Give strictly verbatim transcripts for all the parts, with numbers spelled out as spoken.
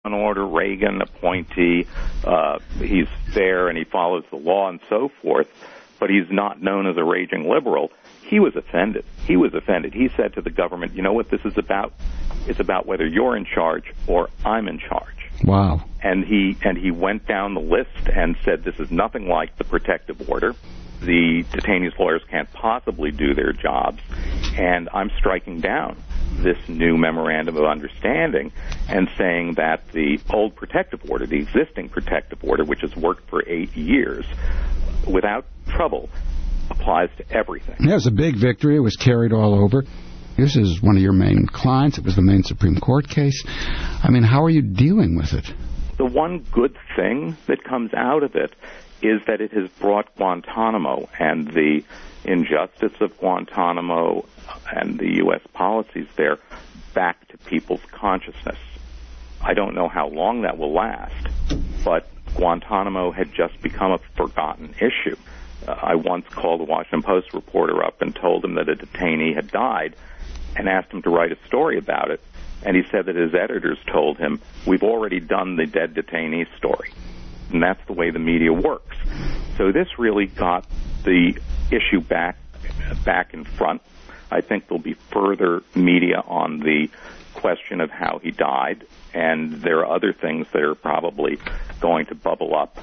and order Reagan appointee. Uh, he's fair and he follows the law and so forth, but he's not known as a raging liberal. He was offended. He was offended. He said to the government, you know what this is about? It's about whether you're in charge or I'm in charge. Wow. And he and he went down the list and said this is nothing like the protective order. The detainees' lawyers can't possibly do their jobs, and I'm striking down this new memorandum of understanding and saying that the old protective order, the existing protective order, which has worked for eight years without trouble, applies to everything. Yeah, it was a big victory. It was carried all over. This is one of your main clients. It was the main Supreme Court case. I mean, how are you dealing with it? The one good thing that comes out of it is that it has brought Guantanamo and the injustice of Guantanamo and the U S policies there back to people's consciousness. I don't know how long that will last, but Guantanamo had just become a forgotten issue. Uh, I once called a Washington Post reporter up and told him that a detainee had died and asked him to write a story about it, and he said that his editors told him, we've already done the dead detainee story. And that's the way the media works. So this really got the issue back back in front. I think there'll be further media on the question of how he died, and there are other things that are probably going to bubble up.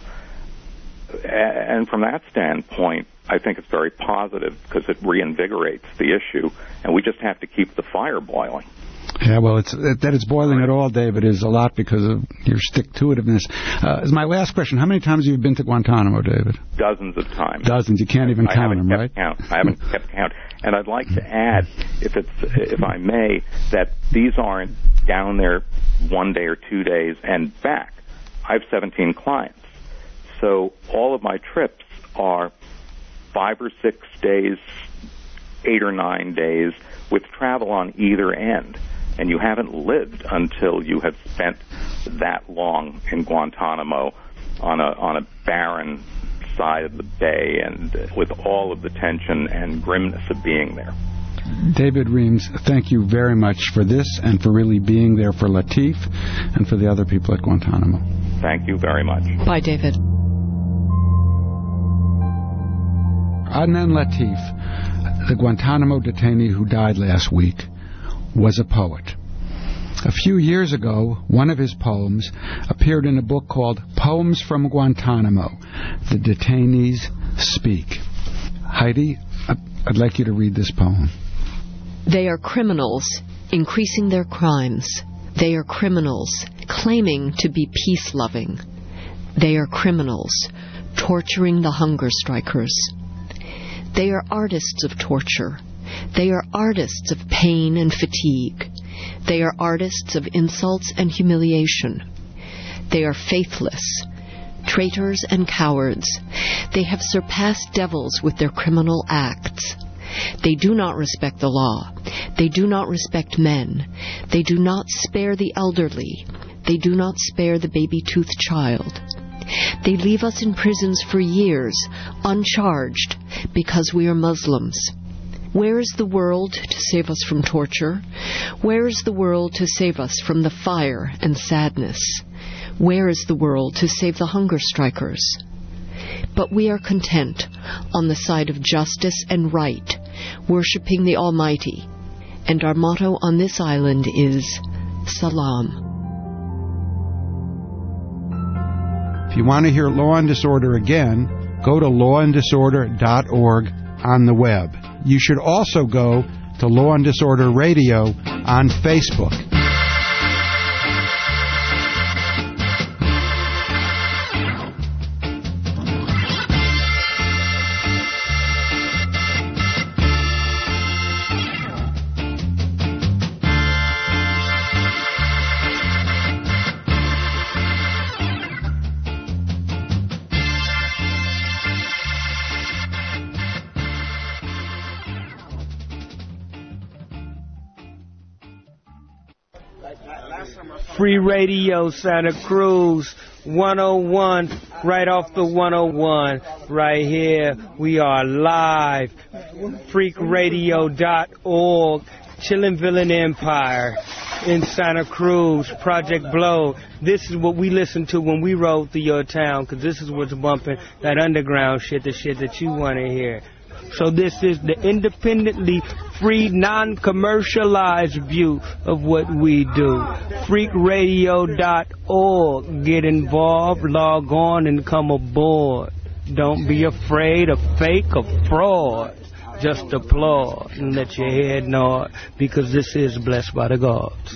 And from that standpoint, I think it's very positive because it reinvigorates the issue, and we just have to keep the fire boiling. Yeah, well, it's, that it's boiling at all, David, is a lot because of your stick-to-itiveness. Uh, as my last question, how many times have you been to Guantanamo, David? Dozens of times. Dozens. You can't even I count them, right? Count. I haven't kept count. And I'd like to add, if it's, if I may, that these aren't down there one day or two days and back. I have seventeen clients. So all of my trips are five or six days, eight or nine days, with travel on either end. And you haven't lived until you have spent that long in Guantanamo on a on a barren side of the bay and with all of the tension and grimness of being there. David Reams, thank you very much for this and for really being there for Latif and for the other people at Guantanamo. Thank you very much. Bye, David. Adnan Latif, the Guantanamo detainee who died last week, was a poet. A few years ago, one of his poems appeared in a book called Poems from Guantanamo, The Detainees Speak. Heidi, I'd like you to read this poem. They are criminals, increasing their crimes. They are criminals, claiming to be peace-loving. They are criminals, torturing the hunger strikers. They are artists of torture. They are artists of pain and fatigue. They are artists of insults and humiliation. They are faithless, traitors and cowards. They have surpassed devils with their criminal acts. They do not respect the law. They do not respect men. They do not spare the elderly. They do not spare the baby-toothed child. They leave us in prisons for years, uncharged, because we are Muslims. Where is the world to save us from torture? Where is the world to save us from the fire and sadness? Where is the world to save the hunger strikers? But we are content on the side of justice and right, worshipping the Almighty, and our motto on this island is Salam. If you want to hear Law and Disorder again, go to law and disorder dot org on the web. You should also go to Law and Disorder Radio on Facebook. Free Radio Santa Cruz, one oh one, right off the one oh one, right here. We are live, freak radio dot org, Chillin' Villain Empire in Santa Cruz, Project Blow. This is what we listen to when we roll through your town, because this is what's bumping, that underground shit, the shit that you want to hear. So this is the independently free, non-commercialized view of what we do. freak radio dot org. Get involved, log on, and come aboard. Don't be afraid of fake or fraud. Just applaud and let your head nod, because this is blessed by the gods.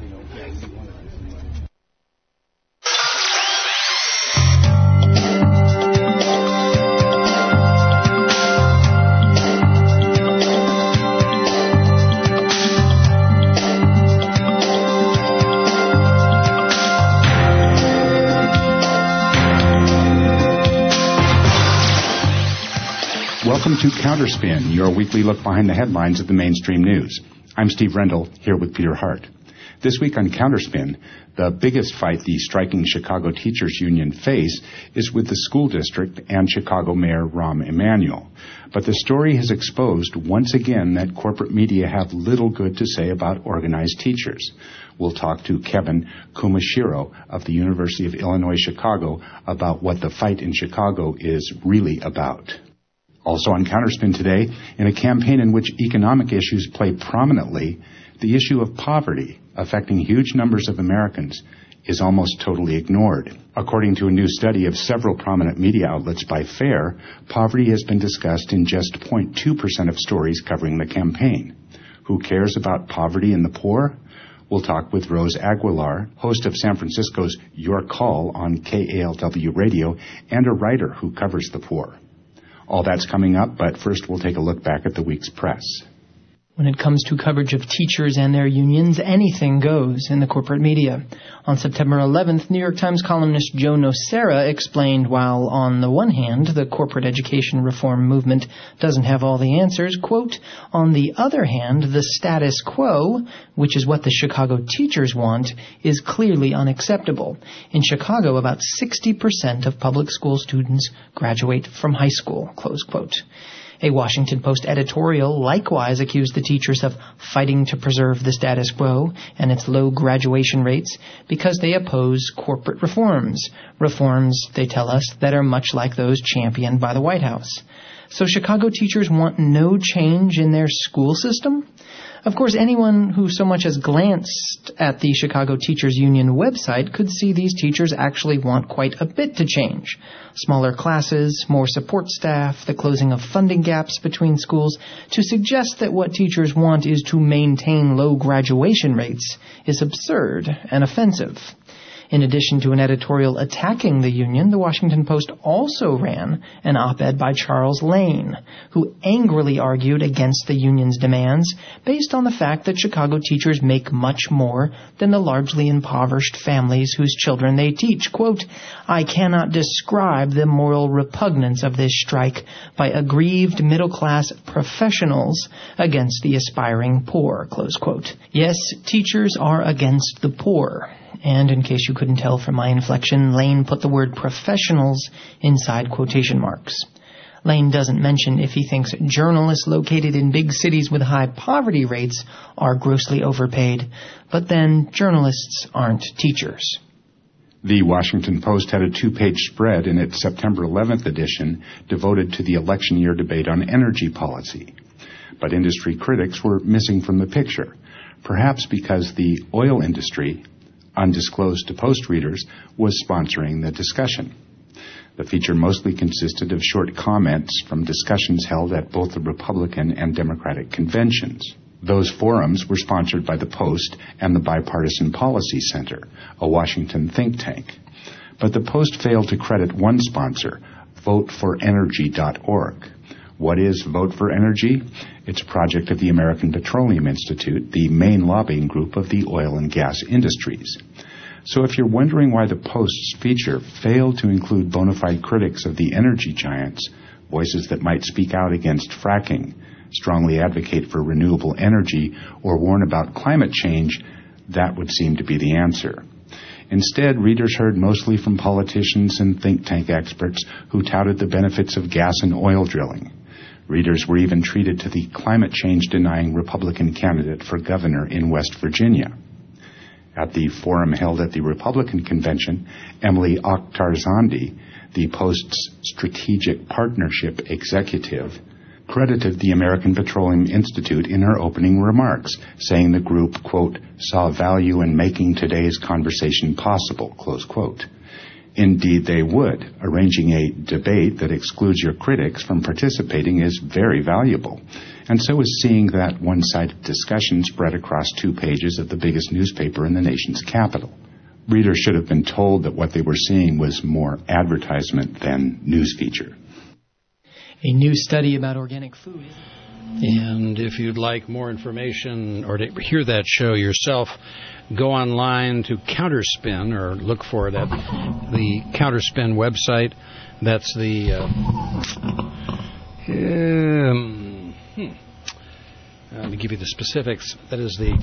Welcome to Counterspin, your weekly look behind the headlines of the mainstream news. I'm Steve Rendell, here with Peter Hart. This week on Counterspin, the biggest fight the striking Chicago Teachers Union face is with the school district and Chicago Mayor Rahm Emanuel. But the story has exposed once again that corporate media have little good to say about organized teachers. We'll talk to Kevin Kumashiro of the University of Illinois Chicago about what the fight in Chicago is really about. Also on Counterspin today, in a campaign in which economic issues play prominently, the issue of poverty affecting huge numbers of Americans is almost totally ignored. According to a new study of several prominent media outlets by FAIR, poverty has been discussed in just zero point two percent of stories covering the campaign. Who cares about poverty and the poor? We'll talk with Rose Aguilar, host of San Francisco's Your Call on K A L W Radio, and a writer who covers the poor. All that's coming up, but first we'll take a look back at the week's press. When it comes to coverage of teachers and their unions, anything goes in the corporate media. On September eleventh, New York Times columnist Joe Nocera explained while, on the one hand, the corporate education reform movement doesn't have all the answers, quote, on the other hand, the status quo, which is what the Chicago teachers want, is clearly unacceptable. In Chicago, about sixty percent of public school students graduate from high school, close quote. A Washington Post editorial likewise accused the teachers of fighting to preserve the status quo and its low graduation rates because they oppose corporate reforms. Reforms, they tell us, that are much like those championed by the White House. So Chicago teachers want no change in their school system? Of course, anyone who so much as glanced at the Chicago Teachers Union website could see these teachers actually want quite a bit to change. Smaller classes, more support staff, the closing of funding gaps between schools. To suggest that what teachers want is to maintain low graduation rates is absurd and offensive. In addition to an editorial attacking the union, the Washington Post also ran an op-ed by Charles Lane, who angrily argued against the union's demands based on the fact that Chicago teachers make much more than the largely impoverished families whose children they teach. Quote, I cannot describe the moral repugnance of this strike by aggrieved middle-class professionals against the aspiring poor, close quote. Yes, teachers are against the poor. And in case you couldn't tell from my inflection, Lane put the word professionals inside quotation marks. Lane doesn't mention if he thinks journalists located in big cities with high poverty rates are grossly overpaid, but then journalists aren't teachers. The Washington Post had a two-page spread in its September eleventh edition devoted to the election year debate on energy policy. But industry critics were missing from the picture, perhaps because the oil industry, undisclosed to Post readers, was sponsoring the discussion. The feature mostly consisted of short comments from discussions held at both the Republican and Democratic conventions. Those forums were sponsored by the Post and the Bipartisan Policy Center, a Washington think tank. But the Post failed to credit one sponsor, vote for energy dot org. What is Vote for Energy? It's a project of the American Petroleum Institute, the main lobbying group of the oil and gas industries. So if you're wondering why the Post's feature failed to include bona fide critics of the energy giants, voices that might speak out against fracking, strongly advocate for renewable energy, or warn about climate change, that would seem to be the answer. Instead, readers heard mostly from politicians and think tank experts who touted the benefits of gas and oil drilling. Readers were even treated to the climate change-denying Republican candidate for governor in West Virginia. At the forum held at the Republican convention, Emily Akhtarzandi, the Post's strategic partnership executive, credited the American Petroleum Institute in her opening remarks, saying the group, quote, saw value in making today's conversation possible, close quote. Indeed, they would. Arranging a debate that excludes your critics from participating is very valuable. And so is seeing that one-sided discussion spread across two pages of the biggest newspaper in the nation's capital. Readers should have been told that what they were seeing was more advertisement than news feature. A new study about organic food. And if you'd like more information or to hear that show yourself, go online to Counterspin or look for it at the Counterspin website. That's the... Uh, um, hmm. uh, let me give you the specifics. That is the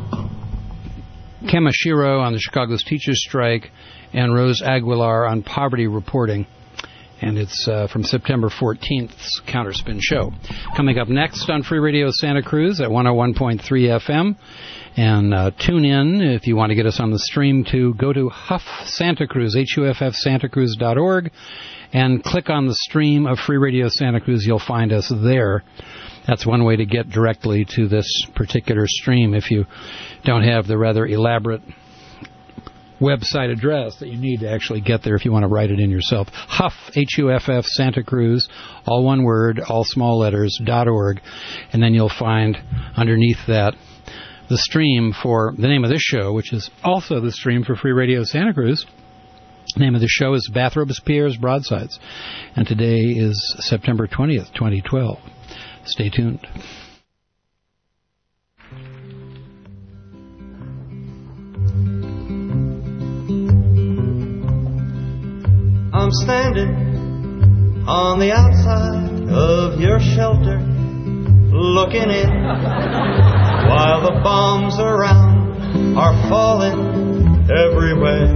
Kamashiro on the Chicago's teachers' strike and Rose Aguilar on poverty reporting. And it's uh, from September fourteenth's Counterspin show. Coming up next on Free Radio Santa Cruz at one oh one point three F M. And uh, tune in if you want to get us on the stream to go to Huff Santa Cruz, H U F F Santa Cruz dot org, and click on the stream of Free Radio Santa Cruz. You'll find us there. That's one way to get directly to this particular stream if you don't have the rather elaborate website address that you need to actually get there if you want to write it in yourself. Huff, H U F F, Santa Cruz, all one word, all small letters, dot org. And then you'll find underneath that the stream for the name of this show, which is also the stream for Free Radio Santa Cruz. The name of the show is Bathrobes, Pierre's Broadsides. And today is September twentieth, twenty twelve. Stay tuned. I'm standing on the outside of your shelter, looking in, while the bombs around are falling everywhere.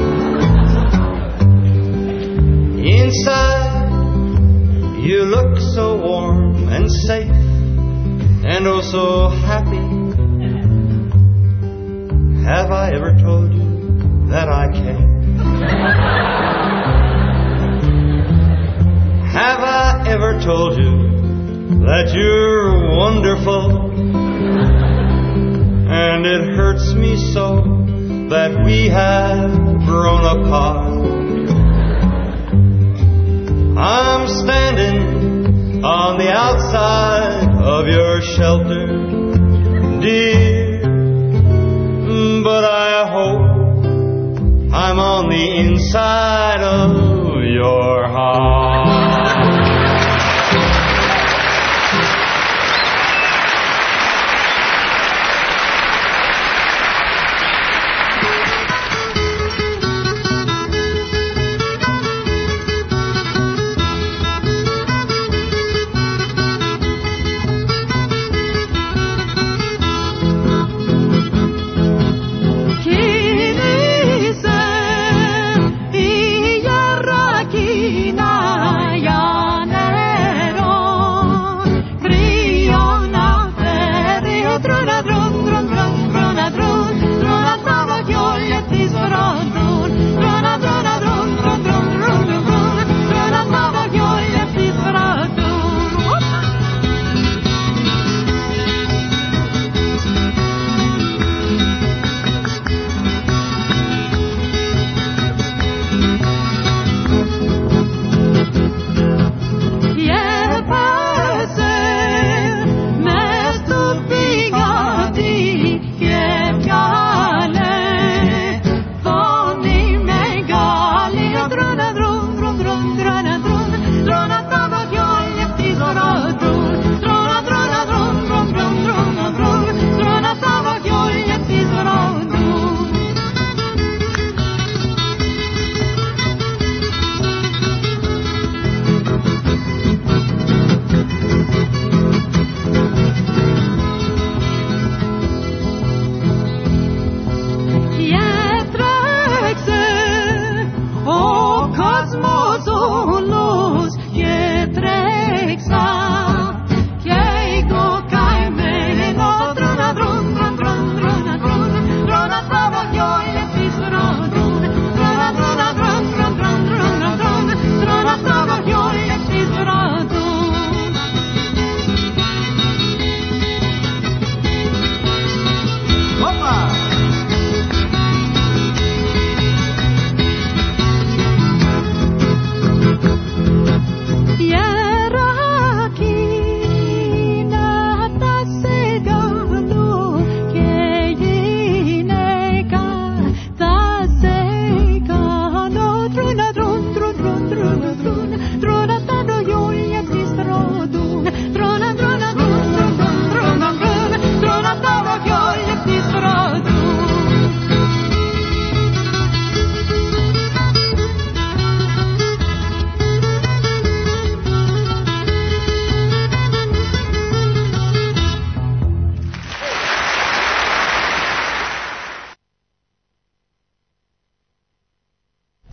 Inside, you look so warm and safe, and oh so happy. Have I ever told you that I care? Have I ever told you that you're wonderful? And it hurts me so that we have grown apart. I'm standing on the outside of your shelter, dear, but I hope I'm on the inside of your heart. Kinisen, Iarrakina,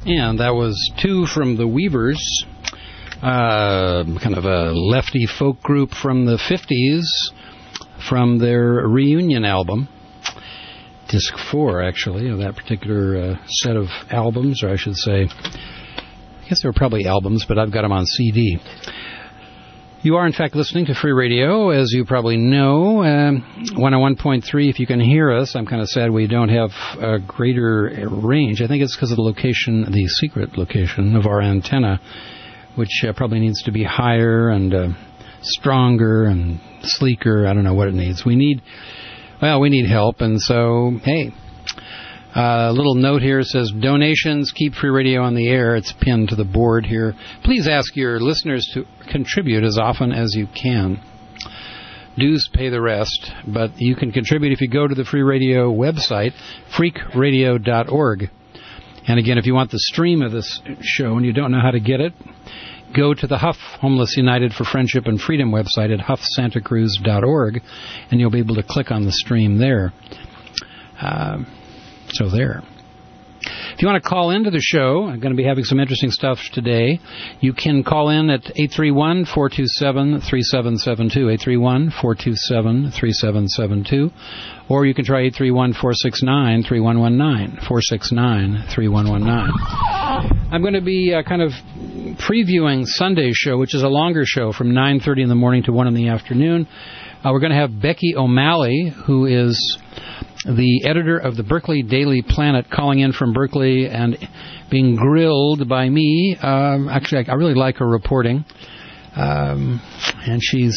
And that was two from the Weavers, uh, kind of a lefty folk group from the fifties, from their reunion album, disc four, actually, of that particular uh, set of albums, or I should say, I guess they were probably albums, but I've got them on C D. You are, in fact, listening to Free Radio, as you probably know. Um, one oh one point three, if you can hear us. I'm kind of sad we don't have a greater range. I think it's because of the location, the secret location of our antenna, which uh, probably needs to be higher and uh, stronger and sleeker. I don't know what it needs. We need, well, we need help, and so, hey. A uh, little note here says, donations keep Free Radio on the air. It's pinned to the board here. Please ask your listeners to contribute as often as you can. Dues pay the rest, but you can contribute if you go to the Free Radio website, freak radio dot org. And again, if you want the stream of this show and you don't know how to get it, go to the Huff Homeless United for Friendship and Freedom website at huff santa cruz dot org, and you'll be able to click on the stream there. Uh, So there. If you want to call into the show, I'm going to be having some interesting stuff today. You can call in at eight three one, four two seven, three seven seven two, eight three one, four two seven, three seven seven two, or you can try eight three one, four six nine, three one one nine, four six nine, three one one nine. I'm going to be uh, kind of previewing Sunday's show, which is a longer show from nine thirty in the morning to one in the afternoon. Uh, we're going to have Becky O'Malley, who is the editor of the Berkeley Daily Planet, calling in from Berkeley and being grilled by me. Um, actually, I really like her reporting. Um, and she's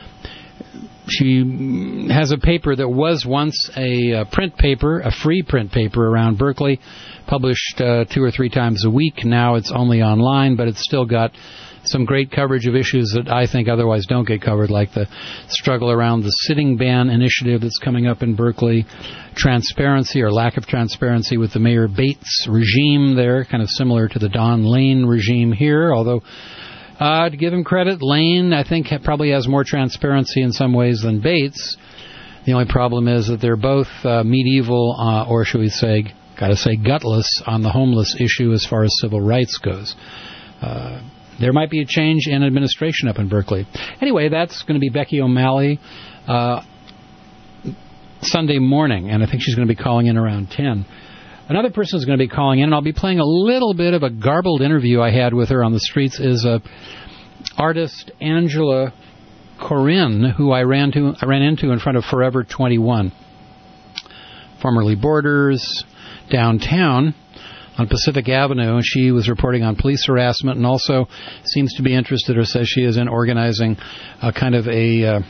she has a paper that was once a, a print paper, a free print paper around Berkeley, published uh, two or three times a week. Now it's only online, but it's still got some great coverage of issues that I think otherwise don't get covered, like the struggle around the sitting ban initiative that's coming up in Berkeley, transparency or lack of transparency with the Mayor Bates regime there, kind of similar to the Don Lane regime here, although uh, to give him credit, Lane, I think, probably has more transparency in some ways than Bates. The only problem is that they're both uh, medieval, uh, or should we say, got to say, gutless on the homeless issue as far as civil rights goes. Uh, There might be a change in administration up in Berkeley. Anyway, that's going to be Becky O'Malley uh, Sunday morning, and I think she's going to be calling in around ten. Another person who's going to be calling in, and I'll be playing a little bit of a garbled interview I had with her on the streets, is uh, artist Angela Corinne, who I ran to I ran into in front of Forever twenty-one, formerly Borders, downtown on Pacific Avenue. She was reporting on police harassment and also seems to be interested, or says she is, in organizing a kind of a uh,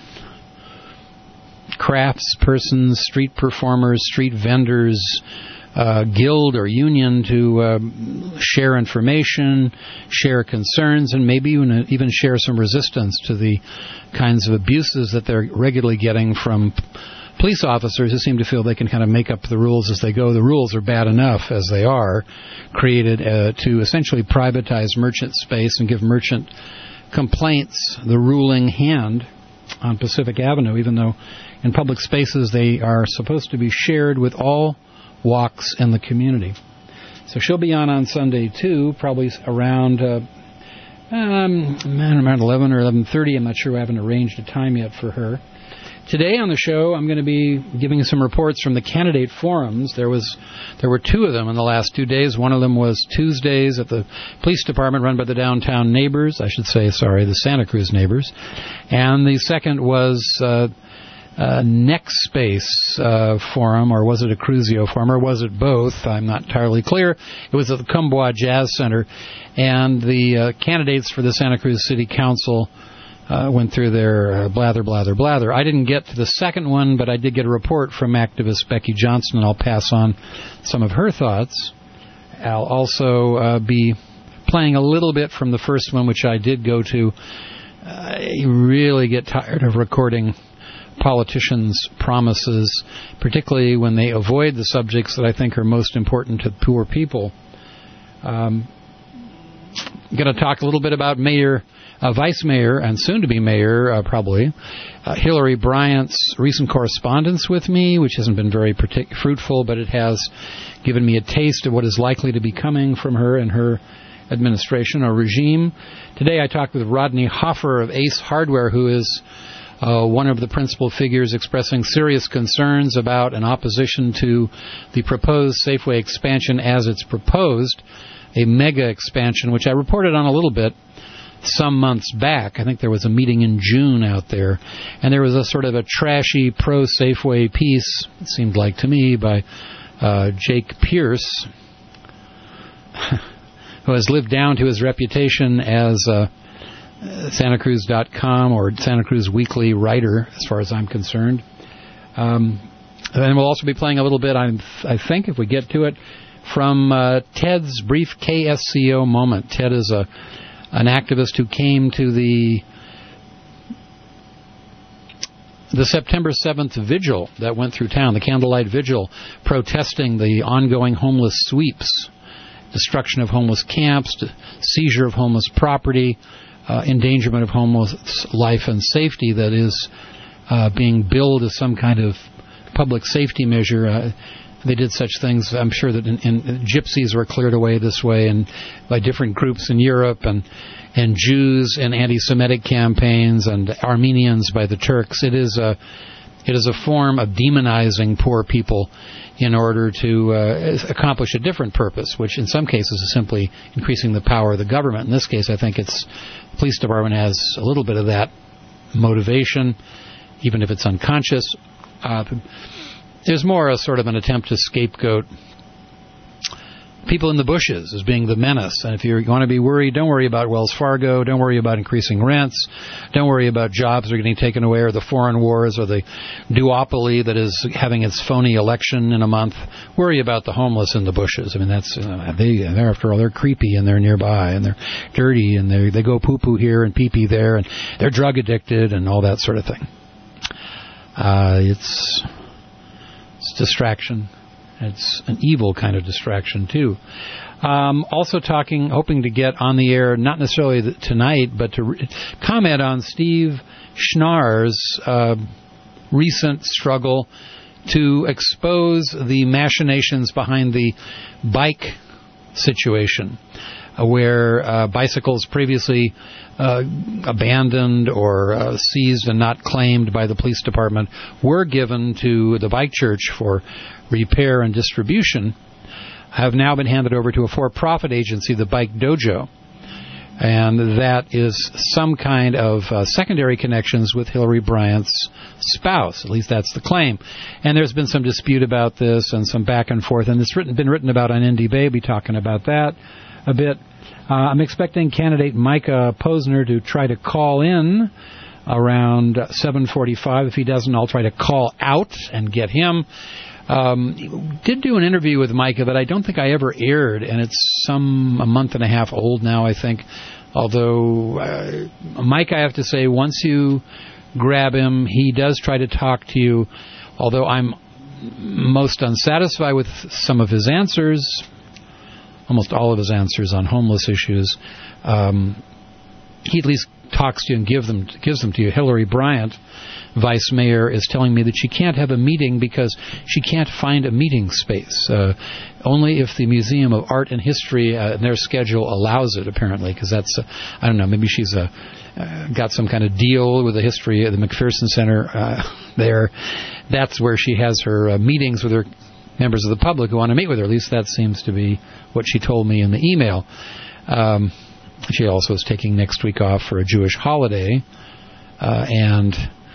crafts persons, street performers, street vendors uh, guild or union to uh, share information, share concerns, and maybe even, even share some resistance to the kinds of abuses that they're regularly getting from police officers who seem to feel they can kind of make up the rules as they go. The rules are bad enough as they are, created uh, to essentially privatize merchant space and give merchant complaints the ruling hand on Pacific Avenue, even though in public spaces they are supposed to be shared with all walks in the community. So she'll be on on Sunday, too, probably around uh, um, around eleven or eleven thirty. I'm not sure. I haven't arranged a time yet for her. Today on the show, I'm going to be giving some reports from the candidate forums. There was, there were two of them in the last two days. One of them was Tuesdays at the police department run by the downtown neighbors. I should say, sorry, the Santa Cruz neighbors. And the second was uh, uh, Next Space uh, forum, or was it a Cruzio forum, or was it both? I'm not entirely clear. It was at the Kumbawa Jazz Center. And the uh, candidates for the Santa Cruz City Council Uh, went through their uh, blather, blather, blather. I didn't get to the second one, but I did get a report from activist Becky Johnson, and I'll pass on some of her thoughts. I'll also uh, be playing a little bit from the first one, which I did go to. Uh, you really get tired of recording politicians' promises, particularly when they avoid the subjects that I think are most important to poor people. Um, going to talk a little bit about Mayor, uh, Vice Mayor, and soon-to-be Mayor, uh, probably, uh, Hillary Bryant's recent correspondence with me, which hasn't been very partic- fruitful, but it has given me a taste of what is likely to be coming from her and her administration or regime. Today I talked with Rodney Hoffer of Ace Hardware, who is uh, one of the principal figures expressing serious concerns about an opposition to the proposed Safeway expansion as it's proposed, a mega expansion, which I reported on a little bit some months back. I think there was a meeting in June out there, and there was a sort of a trashy pro-Safeway piece, it seemed like to me, by uh, Jake Pierce, who has lived down to his reputation as a Santa Cruz dot com or Santa Cruz Weekly writer, as far as I'm concerned. Um, and we'll also be playing a little bit, I'm, I think, if we get to it, from uh, Ted's brief K S C O moment. Ted is a an activist who came to the the September seventh vigil that went through town, the candlelight vigil, protesting the ongoing homeless sweeps, destruction of homeless camps, seizure of homeless property, uh, endangerment of homeless life and safety that is uh, being billed as some kind of public safety measure. Uh, they did such things. I'm sure that in, in, gypsies were cleared away this way, and by different groups in Europe, and and Jews in anti-Semitic campaigns, and Armenians by the Turks. It is a it is a form of demonizing poor people in order to uh, accomplish a different purpose, which in some cases is simply increasing the power of the government. In this case, I think it's the police department has a little bit of that motivation, even if it's unconscious. Uh, there's more a sort of an attempt to scapegoat people in the bushes as being the menace. And if you want to be worried, don't worry about Wells Fargo. Don't worry about increasing rents. Don't worry about jobs that are getting taken away, or the foreign wars, or the duopoly that is having its phony election in a month. Worry about the homeless in the bushes. I mean, that's uh, they. They're, after all, they're creepy, and they're nearby, and they're dirty, and they they go poo poo here and pee pee there, and they're drug addicted, and all that sort of thing. Uh, it's it's distraction. It's an evil kind of distraction, too. Um, also talking, hoping to get on the air, not necessarily tonight, but to re- comment on Steve Schnarr's uh, recent struggle to expose the machinations behind the bike situation, uh, where uh, bicycles previously uh, abandoned or uh, seized and not claimed by the police department were given to the bike church for repair and distribution, have now been handed over to a for-profit agency, the Bike Dojo. And that is some kind of uh, secondary connections with Hillary Bryant's spouse. At least that's the claim. And there's been some dispute about this and some back and forth. And it's written, been written about on Indie Baby, talking about that a bit. Uh, I'm expecting candidate Micah Posner to try to call in around seven forty-five. If he doesn't, I'll try to call out and get him. Um, did do an interview with Micah that I don't think I ever aired, and it's some a month and a half old now, I think. Although uh, Mike, I have to say, once you grab him, he does try to talk to you. Although I'm most unsatisfied with some of his answers, almost all of his answers on homeless issues, um, he at least talks to you and give them gives them to you. Hillary Bryant, Vice Mayor, is telling me that she can't have a meeting because she can't find a meeting space. Uh, only if the Museum of Art and History uh, in their schedule allows it, apparently, because that's, uh, I don't know, maybe she's uh, uh, got some kind of deal with the history of the McPherson Center uh, there. That's where she has her uh, meetings with her members of the public who want to meet with her. At least that seems to be what she told me in the email. Um, she also is taking next week off for a Jewish holiday, uh, and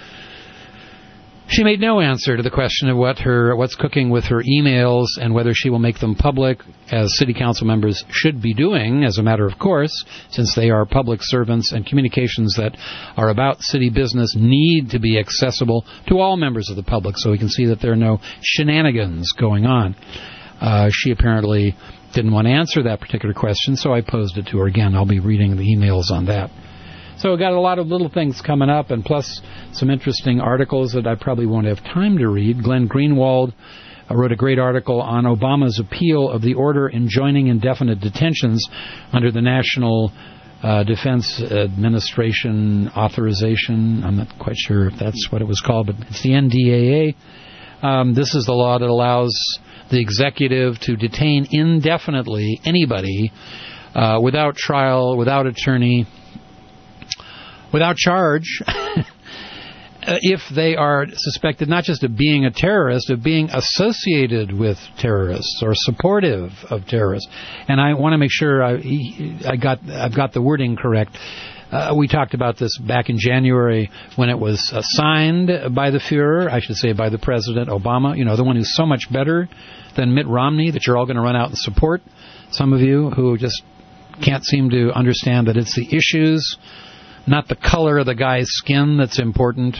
she made no answer to the question of what her what's cooking with her emails and whether she will make them public, as city council members should be doing, as a matter of course, since they are public servants, and communications that are about city business need to be accessible to all members of the public so we can see that there are no shenanigans going on. Uh, she apparently didn't want to answer that particular question, so I posed it to her again. I'll be reading the emails on that. So we've got a lot of little things coming up, and plus some interesting articles that I probably won't have time to read. Glenn Greenwald I wrote a great article on Obama's appeal of the order enjoining indefinite detentions under the National uh, Defense Administration authorization. I'm not quite sure if that's what it was called, but it's the N D A A. Um, this is the law that allows the executive to detain indefinitely anybody uh, without trial, without attorney, without charge, if they are suspected not just of being a terrorist, of being associated with terrorists or supportive of terrorists. And I want to make sure I, I got I've got the wording correct. Uh, we talked about this back in January when it was uh, signed by the Fuhrer, I should say by the President Obama, you know, the one who's so much better than Mitt Romney that you're all going to run out and support. Some of you who just can't seem to understand that it's the issues, not the color of the guy's skin that's important.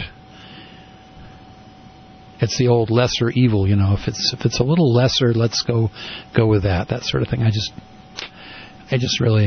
It's the old lesser evil, you know. If it's if it's a little lesser, let's go go with that. That sort of thing. I just, I just really,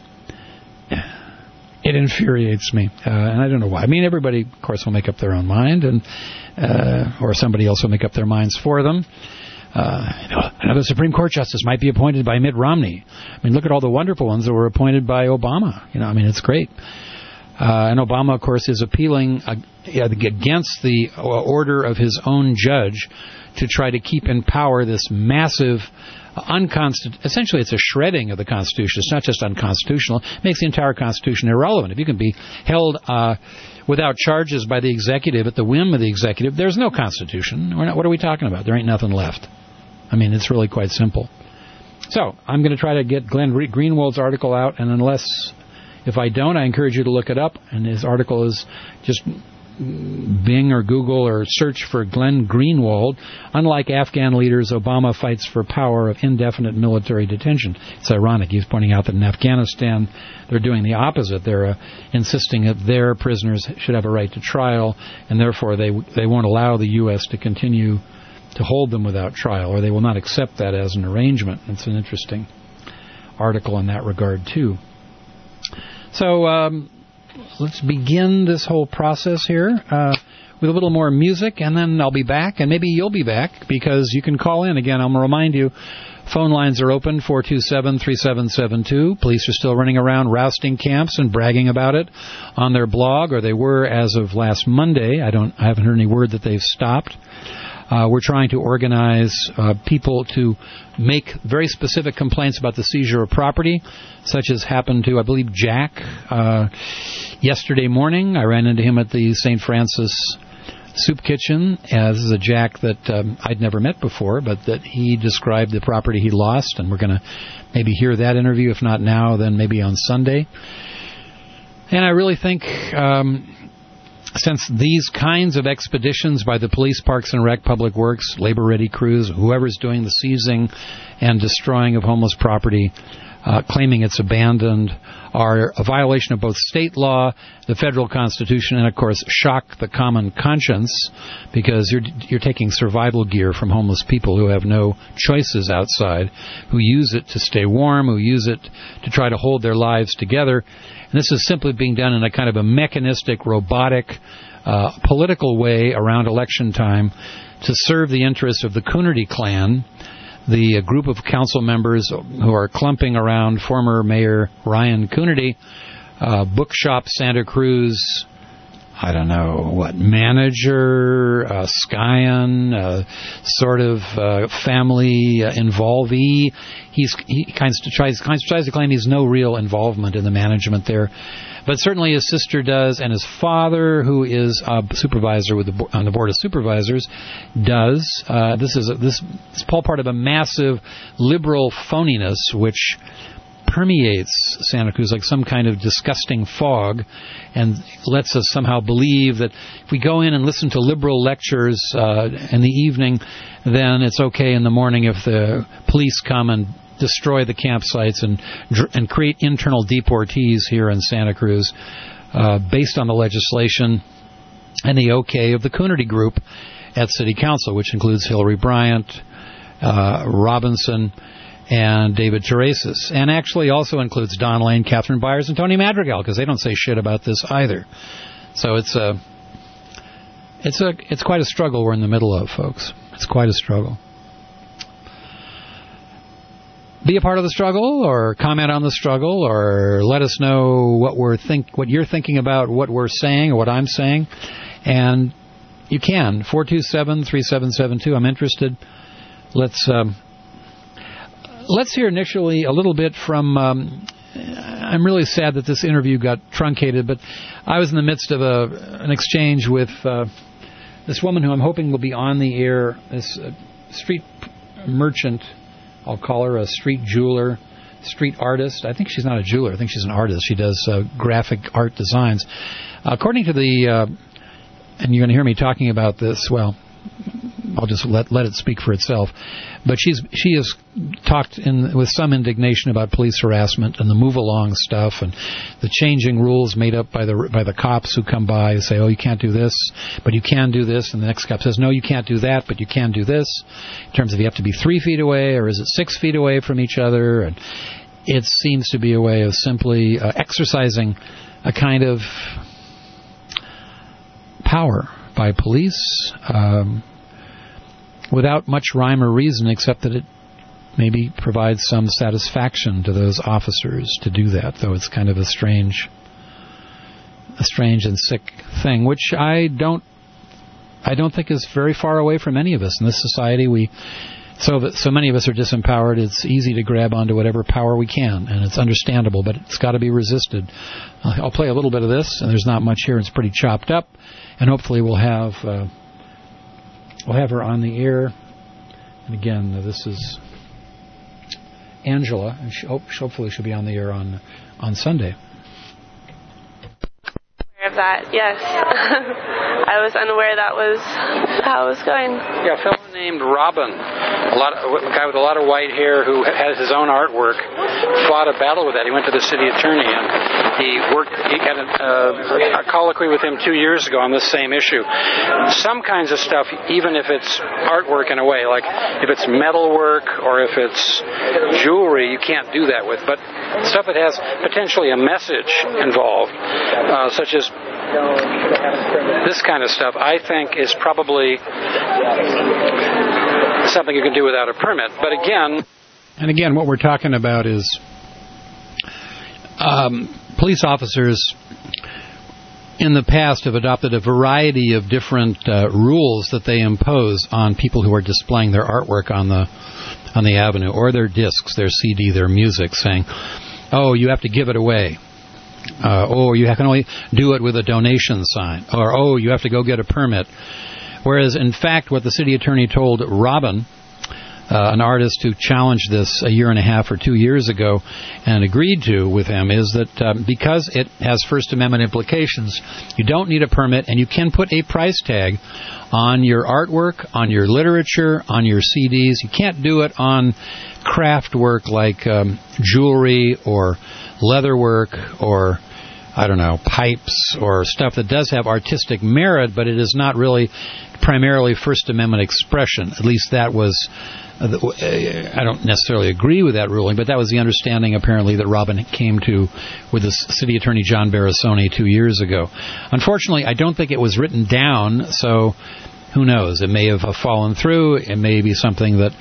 it infuriates me, uh, and I don't know why. I mean, everybody, of course, will make up their own mind, and uh, or somebody else will make up their minds for them. Uh, you know, another Supreme Court justice might be appointed by Mitt Romney. I mean, look at all the wonderful ones that were appointed by Obama. You know, I mean, it's great. Uh, and Obama, of course, is appealing uh, against the order of his own judge to try to keep in power this massive, uh, unconstitutional, essentially it's a shredding of the Constitution. It's not just unconstitutional. It makes the entire Constitution irrelevant. If you can be held uh, without charges by the executive at the whim of the executive, there's no Constitution. We're not, what are we talking about? There ain't nothing left. I mean, it's really quite simple. So I'm going to try to get Glenn Greenwald's article out, and unless... If I don't, I encourage you to look it up. And his article is just Bing or Google or search for Glenn Greenwald. Unlike Afghan leaders, Obama fights for power of indefinite military detention. It's ironic. He's pointing out that in Afghanistan, they're doing the opposite. They're uh, insisting that their prisoners should have a right to trial, and therefore they they won't allow the U S to continue to hold them without trial, or they will not accept that as an arrangement. It's an interesting article in that regard, too. So um, let's begin this whole process here uh, with a little more music, and then I'll be back, and maybe you'll be back, because you can call in. Again, I'm going to remind you, phone lines are open, four two seven, three seven seven two. Police are still running around rousting camps and bragging about it on their blog, or they were as of last Monday. I don't. I haven't heard any word that they've stopped. Uh, we're trying to organize uh, people to make very specific complaints about the seizure of property, such as happened to, I believe, Jack uh, yesterday morning. I ran into him at the Saint Francis Soup Kitchen as a Jack that um, I'd never met before, but that he described the property he lost, and we're going to maybe hear that interview. If not now, then maybe on Sunday. And I really think... Um, Since these kinds of expeditions by the police, Parks and Rec, Public Works, labor-ready crews, whoever's doing the seizing and destroying of homeless property, uh, claiming it's abandoned, are a violation of both state law, the federal constitution, and, of course, shock the common conscience, because you're you're taking survival gear from homeless people who have no choices outside, who use it to stay warm, who use it to try to hold their lives together. And this is simply being done in a kind of a mechanistic, robotic, uh, political way around election time to serve the interests of the Coonerty clan, the uh, group of council members who are clumping around former Mayor Ryan Coonerty, uh, Bookshop Santa Cruz, I don't know, what, manager, uh, Skyan, uh, sort of uh, family uh, involvee. He's, he kind of tries, kind of tries to claim he's no real involvement in the management there. But certainly his sister does, and his father, who is a supervisor with the, on the Board of Supervisors, does. Uh, this is a, this is all part of a massive liberal phoniness which permeates Santa Cruz like some kind of disgusting fog, and lets us somehow believe that if we go in and listen to liberal lectures uh, in the evening, then it's okay in the morning if the police come and destroy the campsites and and create internal deportees here in Santa Cruz uh, based on the legislation and the okay of the Coonerty group at City Council, which includes Hillary Bryant, uh, Robinson, and David Teresis, and actually also includes Don Lane, Catherine Byers, and Tony Madrigal, because they don't say shit about this either. So it's a, it's a, it's quite a struggle we're in the middle of, folks. It's quite a struggle. be a part of the struggle, or comment on the struggle, or let us know what we're think what you're thinking about what we're saying or what I'm saying. And you can four two seven, three seven seven two. I'm interested. Let's um, let's hear initially a little bit from. Um, I'm really sad that this interview got truncated, but I was in the midst of a an exchange with uh, this woman who I'm hoping will be on the air. This uh, street merchant. I'll call her a street jeweler, street artist. I think she's not a jeweler. I think she's an artist. She does uh, graphic art designs. Uh, according to the, uh, and you're going to hear me talking about this, well, I'll just let let it speak for itself. But she's she has talked in with some indignation about police harassment and the move along stuff and the changing rules made up by the by the cops who come by and say, oh, you can't do this, but you can do this, and the next cop says, no, you can't do that, but you can do this. In terms of you have to be three feet away, or is it six feet away from each other? And it seems to be a way of simply uh, exercising a kind of power by police. Um, without much rhyme or reason, except that it maybe provides some satisfaction to those officers to do that, though it's kind of a strange a strange and sick thing, which I don't I don't think is very far away from any of us in this society. We so that so many of us are disempowered, it's easy to grab onto whatever power we can, and it's understandable, but it's got to be resisted. I'll play a little bit of this, and there's not much here, it's pretty chopped up, and hopefully we'll have uh, We'll have her on the air. And again, uh, this is Angela, and she, oh, hopefully she'll be on the air on on Sunday. Aware of that, yes. I was unaware that was how it was going. Yeah, a fellow named Robin, a lot of, a guy with a lot of white hair who has his own artwork, fought a battle with that. He went to the city attorney and he worked. He had a, uh, a colloquy with him two years ago on this same issue. Some kinds of stuff, even if it's artwork in a way, like if it's metal work or if it's jewelry, you can't do that with. But stuff that has potentially a message involved, uh, such as this kind of stuff, I think is probably something you can do without a permit. But again... And again, what we're talking about is um, police officers in the past have adopted a variety of different uh, rules that they impose on people who are displaying their artwork on the on the avenue, or their discs, their C D, their music, saying, oh, you have to give it away. Uh, oh, you can only do it with a donation sign. Or, oh, you have to go get a permit. Whereas, in fact, what the city attorney told Robin, uh, an artist who challenged this a year and a half or two years ago and agreed to with him, is that um, because it has First Amendment implications, you don't need a permit, and you can put a price tag on your artwork, on your literature, on your C Ds. You can't do it on craft work like um, jewelry or leather work or, I don't know, pipes or stuff that does have artistic merit, but it is not really primarily First Amendment expression. At least that was, uh, I don't necessarily agree with that ruling, but that was the understanding apparently that Robin came to with the city attorney John Barasoni two years ago. Unfortunately, I don't think it was written down, so who knows? It may have fallen through. It may be something that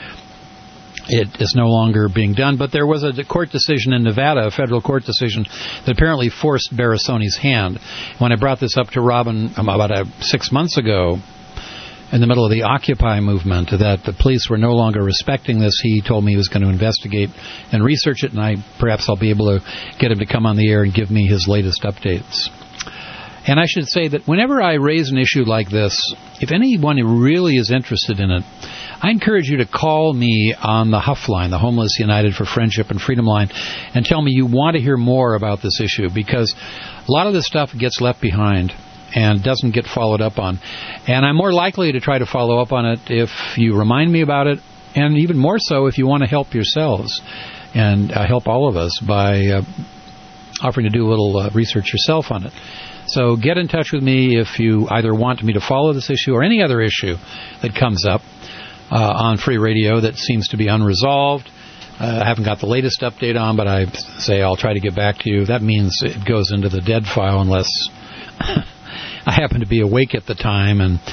it is no longer being done, but there was a court decision in Nevada, a federal court decision, that apparently forced Barasoni's hand. When I brought this up to Robin about a, six months ago, in the middle of the Occupy movement, that the police were no longer respecting this, he told me he was going to investigate and research it, and I perhaps I'll be able to get him to come on the air and give me his latest updates. And I should say that whenever I raise an issue like this, if anyone really is interested in it, I encourage you to call me on the Huff line, the Homeless United for Friendship and Freedom line, and tell me you want to hear more about this issue, because a lot of this stuff gets left behind and doesn't get followed up on. And I'm more likely to try to follow up on it if you remind me about it, and even more so if you want to help yourselves and uh, help all of us by uh, offering to do a little uh, research yourself on it. So get in touch with me if you either want me to follow this issue or any other issue that comes up uh, on Free Radio that seems to be unresolved. Uh, I haven't got the latest update on, but I say I'll try to get back to you. That means it goes into the dead file unless I happen to be awake at the time and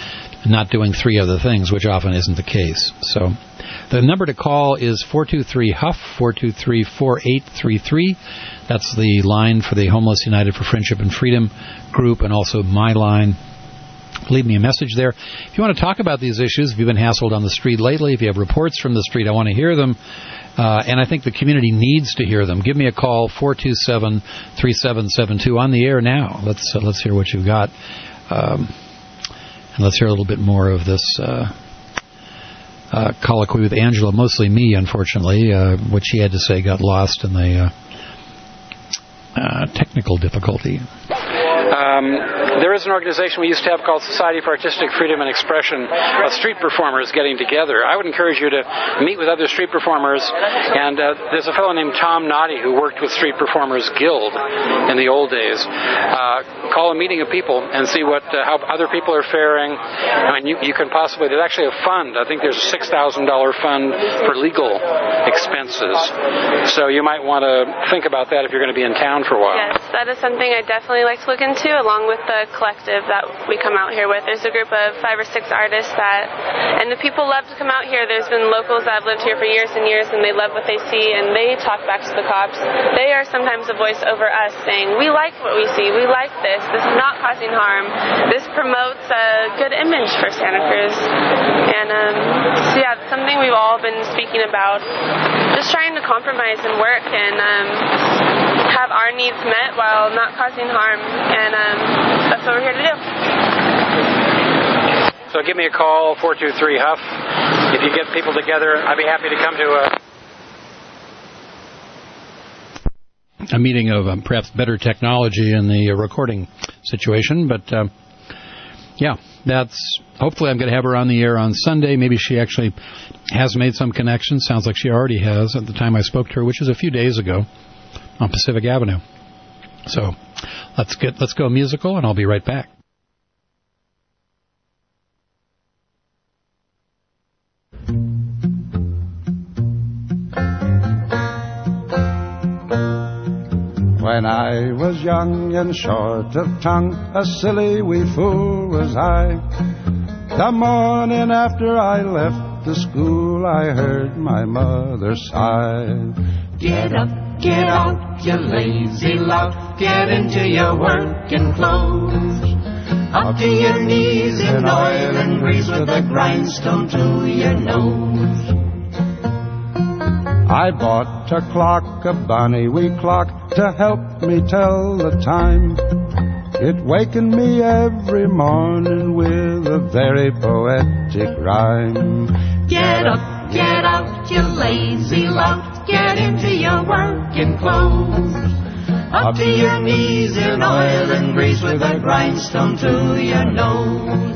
not doing three other things, which often isn't the case. So the number to call is four two three H U F, four two three, four eight three three. That's the line for the Homeless United for Friendship and Freedom group, and also my line. Leave me a message there. If you want to talk about these issues, if you've been hassled on the street lately, if you have reports from the street, I want to hear them. Uh, and I think the community needs to hear them. Give me a call, four two seven, three seven seven two, on the air now. Let's uh, let's hear what you've got. Um, and let's hear a little bit more of this uh, uh, colloquy with Angela, mostly me, unfortunately. Uh, what she had to say got lost in the uh, uh, technical difficulty. Um, there is an organization we used to have called Society for Artistic Freedom and Expression of street performers getting together. I would encourage you to meet with other street performers, and uh, there's a fellow named Tom Noddy who worked with Street Performers Guild in the old days. Uh, call a meeting of people and see what uh, how other people are faring. I mean, you, you can possibly, there's actually a fund. I think there's a six thousand dollars fund for legal expenses. So you might want to think about that if you're going to be in town for a while. Yes, that is something I definitely like to look into, along with the collective that we come out here with. There's a group of five or six artists that, and the people love to come out here. There's been locals that have lived here for years and years, and they love what they see, and they talk back to the cops. They are sometimes a voice over us saying, we like what we see, we like this, this is not causing harm, this promotes a good image for Santa Cruz. And um, so yeah, it's something we've all been speaking about, just trying to compromise and work and um, have our needs met while not causing harm, and um, that's what we're here to do. So give me a call, four two three H U F. If you get people together, I'd be happy to come to a... a meeting of um, perhaps better technology in the uh, recording situation, but uh, yeah, that's, hopefully I'm going to have her on the air on Sunday. Maybe she actually has made some connections. Sounds like she already has at the time I spoke to her, which was a few days ago on Pacific Avenue. So let's get let's go musical, and I'll be right back. When I was young and short of tongue, a silly wee fool was I. The morning after I left the school, I heard my mother sigh. Get up, get out, you lazy lout, get into your working clothes. Up to your knees in oil and grease with a grindstone to your nose. I bought a clock, a bonny wee clock, to help me tell the time. It wakened me every morning with a very poetic rhyme. Get up, get out, you lazy lout, get into your working clothes. Up to your knees in oil and grease with a grindstone to your nose.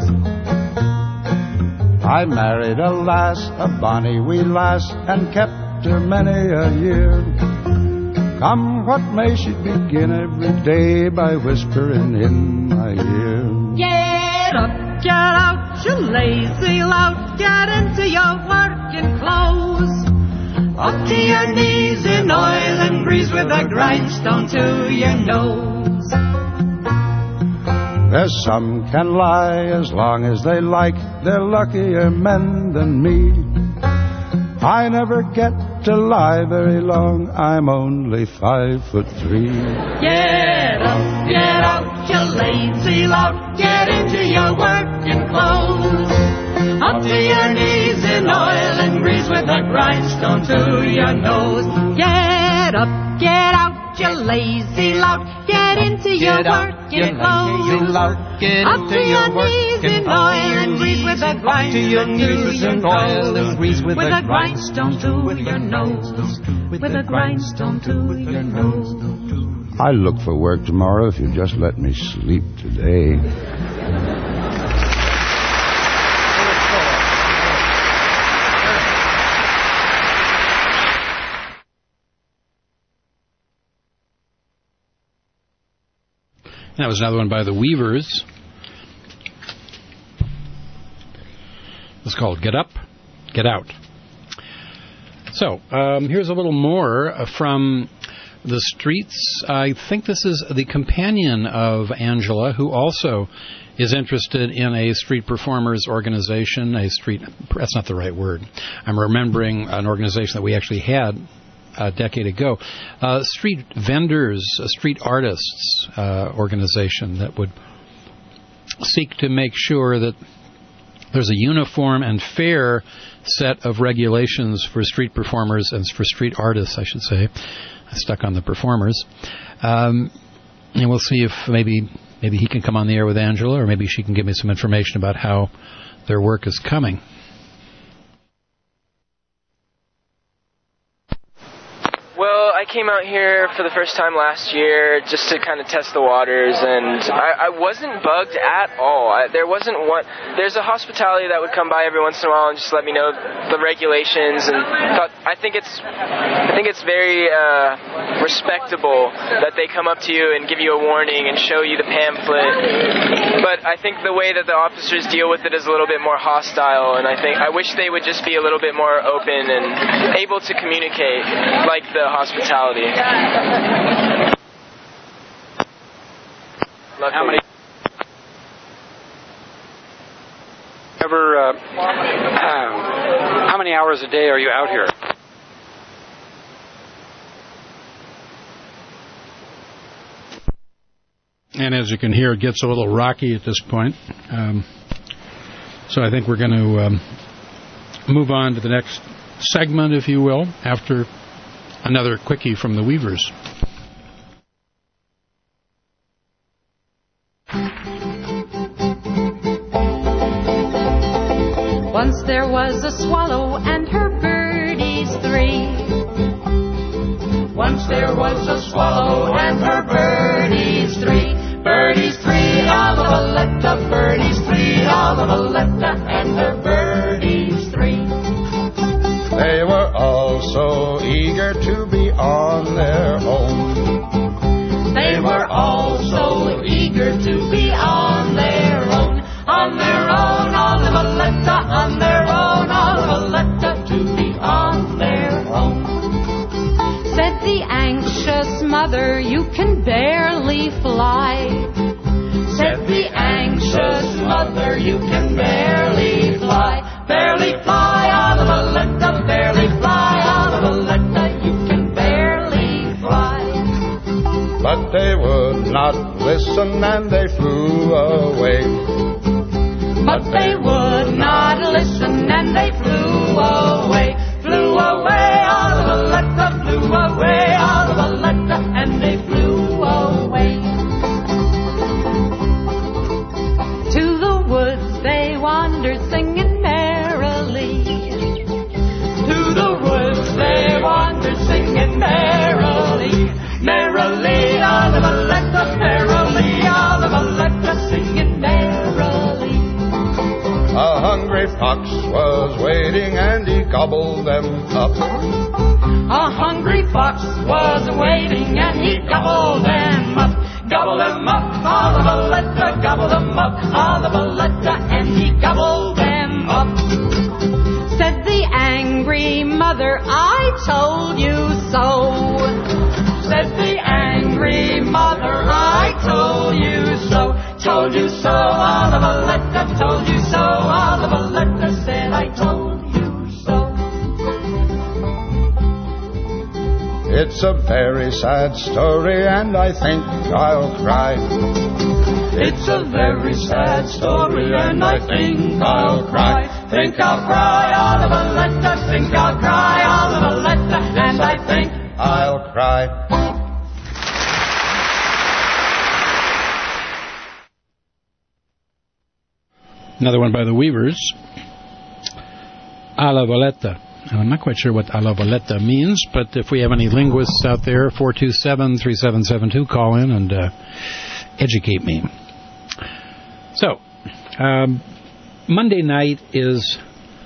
I married a lass, a bonny wee lass, and kept her many a year. Come what may, she'd begin every day by whispering in my ear. Get up, get out, you lazy lout, get into your working clothes. Up to your knees in oil and grease with a grindstone to your nose. There's some can lie as long as they like, they're luckier men than me. I never get to lie very long, I'm only five foot three. Get up, get out, you lazy lout, get into your working clothes. Up to your knees in oil and grease with a grindstone to your nose. Get up, get out, you lazy lout, get into your working clothes. Up to your knees in oil and grease with a grindstone with a grindstone to your nose. With a grindstone to your nose. I'll look for work tomorrow if you just let me sleep today. That was another one by the Weavers. It's called Get Up, Get Out. So, um, here's a little more from the streets. I think this is the companion of Angela, who also is interested in a street performers organization. A street, that's not the right word. I'm remembering an organization that we actually had a decade ago. Uh, street vendors, a street artists uh, organization that would seek to make sure that there's a uniform and fair set of regulations for street performers and for street artists, I should say. I stuck on the performers. Um, and we'll see if maybe maybe he can come on the air with Angela, or maybe she can give me some information about how their work is coming. Well, I came out here for the first time last year just to kind of test the waters, and I, I wasn't bugged at all. I, there wasn't one. There's a hospitality that would come by every once in a while and just let me know the regulations, and thought, I think it's I think it's very uh, respectable that they come up to you and give you a warning and show you the pamphlet. But I think the way that the officers deal with it is a little bit more hostile, and I think I wish they would just be a little bit more open and able to communicate like the hospitality. How many? Ever? Uh, how many hours a day are you out here? And as you can hear, it gets a little rocky at this point. Um, so I think we're going to um, move on to the next segment, if you will, after another quickie from the Weavers. Once there was a swallow and her birdies three. Once there was a swallow and her birdies three. Birdies three, Olivaletta, birdies three, Olivaletta, and her birdies three. They were all so eager to be on their own. They were all so eager to be on their own. On their own, Olivaletta, on their own, Olivaletta, to be on their own. Said the anxious mother, you can barely fly. Said the anxious mother, you can barely fly. Barely fly, Olivaletta, barely fly, Olivaletta, you can barely fly. But they would not listen and they flew away. But they would not listen and they flew away. Flew away, Olivaletta, flew away, Olivaletta, and they flew away. To the woods they wandered singing merrily. To the woods they wandered singing merrily. Merrily, Olivaletta, merrily, Olivaletta, singing merrily. A hungry fox was waiting and he gobbled them up. A hungry fox was waiting and he gobbled them up. Gobble them up, Olivaletta, gobble them up, Olivaletta, and he gobbled them up. Said the angry mother, I told you so. Said the angry mother, I told you so. Told you so, Olivaletta, told you so, Olivaletta said I told you so. It's a very sad story and I think I'll cry. It's a very sad story and I think I'll cry. Think I'll cry, Olivaletta, think I'll cry, Olivaletta, and I think I'll cry. Another one by the Weavers, Olivaletta. And I'm not quite sure what Olivaletta means, but if we have any linguists out there, four two seven, three seven seven two, call in and uh, educate me. So, um, Monday night is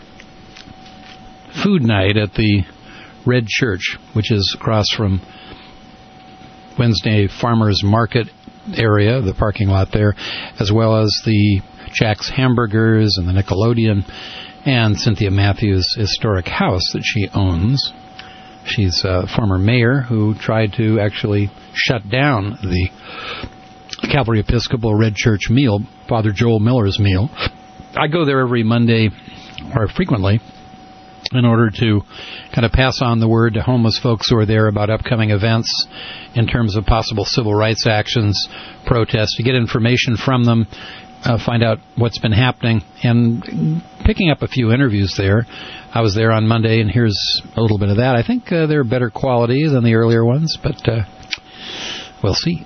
food night at the Red Church, which is across from Wednesday Farmers Market area, the parking lot there, as well as the Jack's Hamburgers and the Nickelodeon and Cynthia Matthews' historic house that she owns. She's a former mayor who tried to actually shut down the Calvary Episcopal Red Church meal, Father Joel Miller's meal. I go there every Monday, or frequently, in order to kind of pass on the word to homeless folks who are there about upcoming events in terms of possible civil rights actions, protests, to get information from them, uh, find out what's been happening, and picking up a few interviews there. I was there on Monday, and here's a little bit of that. I think uh, they're better quality than the earlier ones, but uh, we'll see.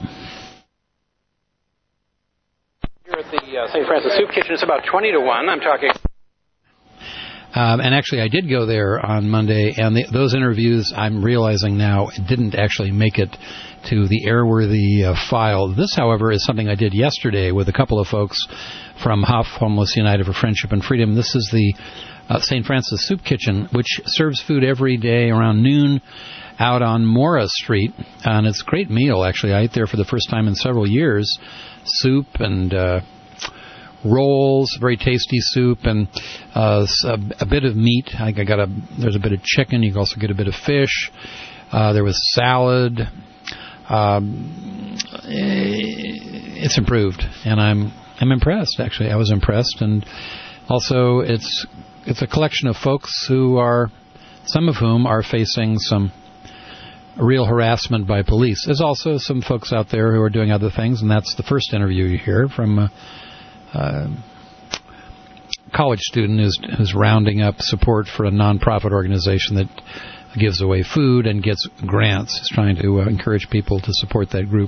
Here at the uh, Saint Francis Soup Kitchen, it's about twenty to one. I'm talking... Um, and actually, I did go there on Monday, and the, those interviews, I'm realizing now, didn't actually make it to the airworthy uh, file. This, however, is something I did yesterday with a couple of folks from H U F, Homeless United for Friendship and Freedom. This is the uh, Saint Francis Soup Kitchen, which serves food every day around noon out on Mora Street. And it's a great meal, actually. I ate there for the first time in several years. Soup and... Uh, rolls, very tasty soup, and uh, a, a bit of meat. I think I got a. There's a bit of chicken. You can also get a bit of fish. Uh, there was salad. Um, it's improved, and I'm I'm impressed. Actually, I was impressed, and also it's it's a collection of folks who are, some of whom are facing some real harassment by police. There's also some folks out there who are doing other things, and that's the first interview you hear from. Uh, Uh, college student who's, who's rounding up support for a nonprofit organization that gives away food and gets grants. He's trying to uh, encourage people to support that group.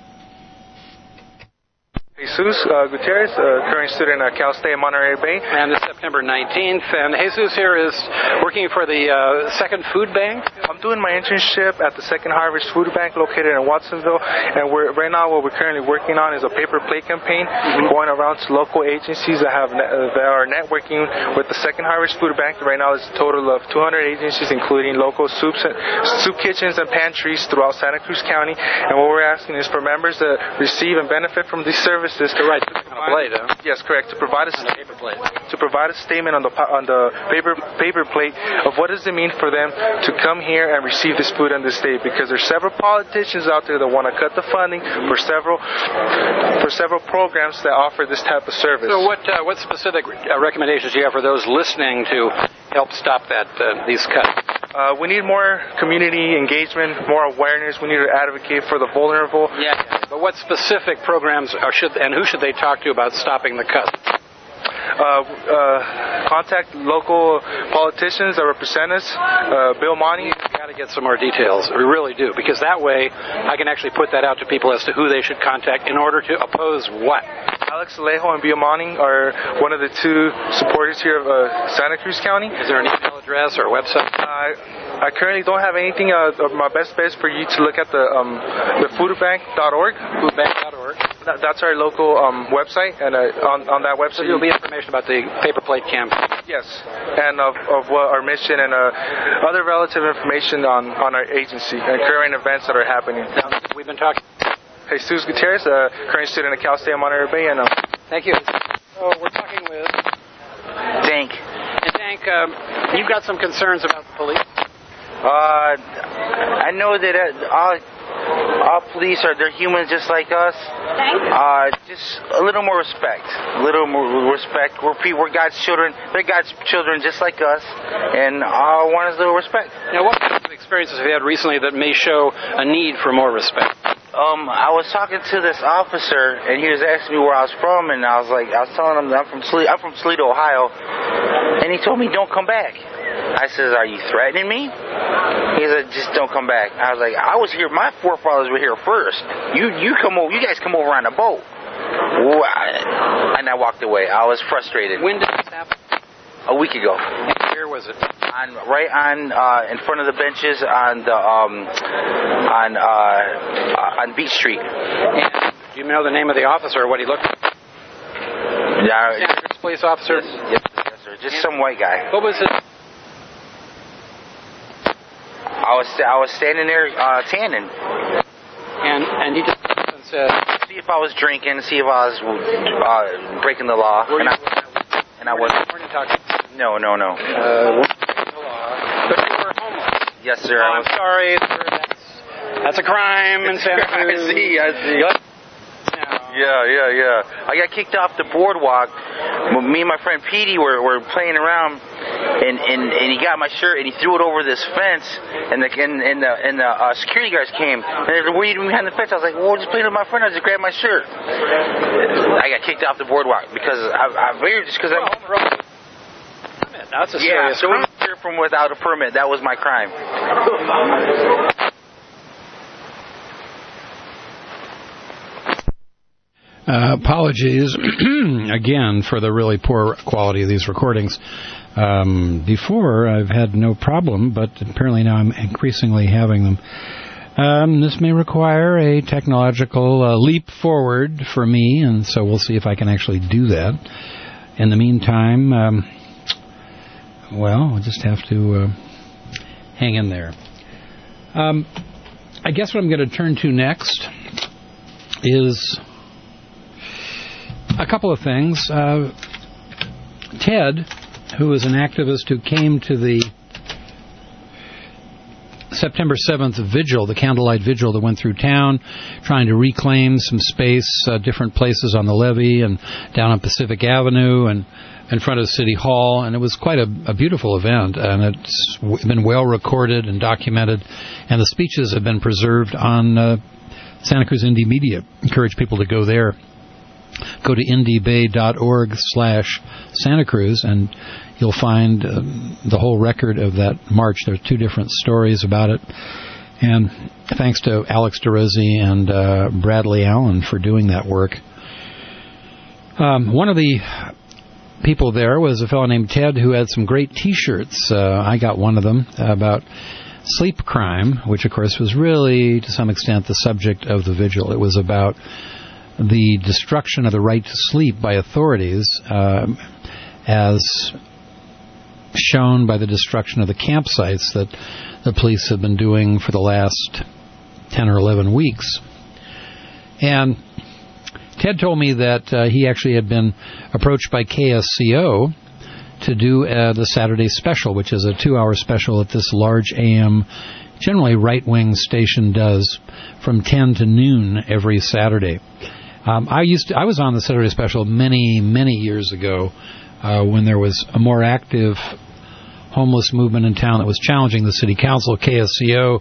Jesus uh, Gutierrez, uh, current student at Cal State Monterey Bay. And it's September nineteenth, and Jesus here is working for the uh, Second Food Bank. I'm doing my internship at the Second Harvest Food Bank located in Watsonville, and we're, right now what we're currently working on is a paper plate campaign, mm-hmm. going around to local agencies that have ne- uh, that are networking with the Second Harvest Food Bank. Right now there's a total of two hundred agencies, including local soups and, soup kitchens and pantries throughout Santa Cruz County, and what we're asking is for members to receive and benefit from these services. To write on a plate, huh? Yes, correct. To provide a on a paper plate. To provide a statement on the on the paper paper plate of what does it mean for them to come here and receive this food in this state, because there's several politicians out there that want to cut the funding for several for several programs that offer this type of service. So, what uh, what specific uh, recommendations do you have for those listening to help stop that uh, these cuts? Uh, we need more community engagement, more awareness. We need to advocate for the vulnerable. Yeah, yeah. But what specific programs are should and who should they talk to about stopping the cuts? Uh, uh, contact local politicians that represent us. Uh, Bill Monty. We've got to get some more details. We really do, because that way I can actually put that out to people as to who they should contact in order to oppose what. Alex Alejo and Bill Monty are one of the two supporters here of uh, Santa Cruz County. Is there an email address or a website? Uh, I currently don't have anything. Uh, my best bet is for you to look at the um, the foodbank dot org. foodbank dot org. That, that's our local um, website, and uh, on, on that website... So there'll be information about the paper plate campaign. Yes, and of, of what our mission and uh, other relative information on, on our agency and current events that are happening. We've been talking... Jesus Gutierrez, uh, current student at Cal State Monterey Bay. And, uh, Thank you. So we're talking with... Dank. And Dank, um, you've got some concerns about the police? Uh, I know that uh, all... All police are, they're humans just like us. Uh, just a little more respect. A little more respect. We're, people, we're God's children. They're God's children just like us. And all I want is a little respect. Now, what kinds of experiences have you had recently that may show a need for more respect? Um, I was talking to this officer, and he was asking me where I was from, and I was like, I was telling him that I'm from Toledo, I'm from Toledo, Ohio. And he told me, don't come back. I says, are you threatening me? He said, just don't come back. I was like, I was here, my forefathers were here first. You you come over, you guys come over on a boat. And I walked away. I was frustrated. When did this happen? A week ago. And where was it? On, right on, uh, in front of the benches on the, um, on, uh, uh, on Beach Street. And do you know the name of the officer or what he looked like? Yeah. Santa Cruz police officer? Yes, yes, yes sir. Just and some white guy. What was it? I was I was standing there uh, tanning. And and he just said, see if I was drinking, see if I was uh, breaking the law. Were and, you, I, and I wasn't. Weren't you talking? No, no, no. Uh, but you were homeless. Yes, sir. Oh, I'm sorry, sir. That's, that's a crime in Santa Cruz. I see, I see. Yeah, yeah, yeah. I got kicked off the boardwalk. Me and my friend Petey were, were playing around, and, and, and he got my shirt and he threw it over this fence, and the and, and the and the uh, security guards came. And they said, "What are you doing behind the fence?" I was like, "Well, just playing with my friend. I just grabbed my shirt." I got kicked off the boardwalk because I, I figured just because I'm on the road. That's a yeah, serious so crime. we were here from without a permit. That was my crime. Uh, apologies again for the really poor quality of these recordings. Um, before, I've had no problem, but apparently now I'm increasingly having them. Um, this may require a technological uh, leap forward for me, and so we'll see if I can actually do that. In the meantime, um, well, we'll just have to uh, hang in there. Um, I guess what I'm going to turn to next is a couple of things. Uh, Ted, who is an activist who came to the September seventh vigil, the candlelight vigil that went through town, trying to reclaim some space, uh, different places on the levee and down on Pacific Avenue and in front of City Hall, and it was quite a, a beautiful event, and it's w- been well recorded and documented, and the speeches have been preserved on uh, Santa Cruz Indie Media. Encourage people to go there. Go to indiebay.org slash Santa Cruz, and you'll find uh, the whole record of that march. There are two different stories about it. And thanks to Alex DeRosie and uh, Bradley Allen for doing that work. Um, one of the people there was a fellow named Ted who had some great T-shirts. Uh, I got one of them about sleep crime, which, of course, was really, to some extent, the subject of the vigil. It was about the destruction of the right to sleep by authorities, uh, as shown by the destruction of the campsites that the police have been doing for the last ten or eleven weeks. And Ted told me that uh, he actually had been approached by K S C O to do uh, the Saturday Special, which is a two-hour special that this large A M, generally right-wing station does from ten to noon every Saturday. Um, I used to, I was on the Saturday Special many, many years ago uh, when there was a more active homeless movement in town that was challenging the city council. K S C O,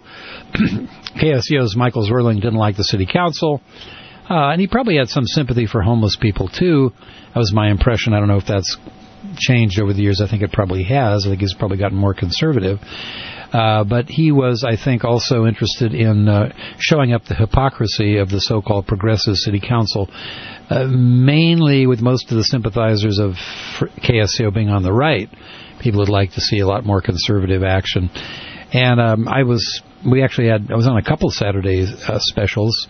K S C O's Michael Zwirling didn't like the city council, uh, and he probably had some sympathy for homeless people too. That was my impression. I don't know if that's changed over the years. I think it probably has. I think he's probably gotten more conservative. Uh, but he was, I think, also interested in uh, showing up the hypocrisy of the so-called progressive city council, uh, mainly with most of the sympathizers of K S C O being on the right. People would like to see a lot more conservative action. And um, I was, we actually had, I was on a couple of Saturday uh, specials,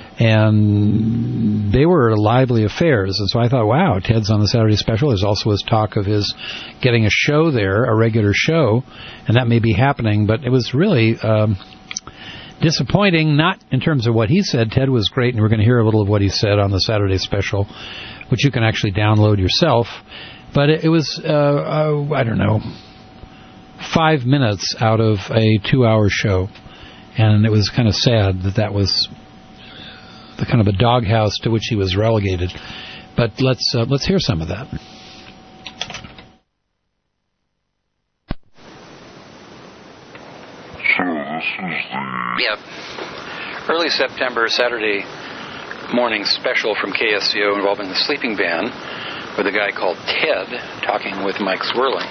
and they were lively affairs. And so I thought, wow, Ted's on the Saturday Special. There's also his talk of his getting a show there, a regular show, and that may be happening. But it was really um, disappointing, not in terms of what he said. Ted was great, and we're going to hear a little of what he said on the Saturday Special, which you can actually download yourself. But it, it was, uh, uh, I don't know, five minutes out of a two-hour show. And it was kind of sad that that was the kind of a doghouse to which he was relegated. But let's uh, let's hear some of that. Yeah. Early September, Saturday morning special from K S C O involving the sleeping ban with a guy called Ted talking with Mike Zwirling.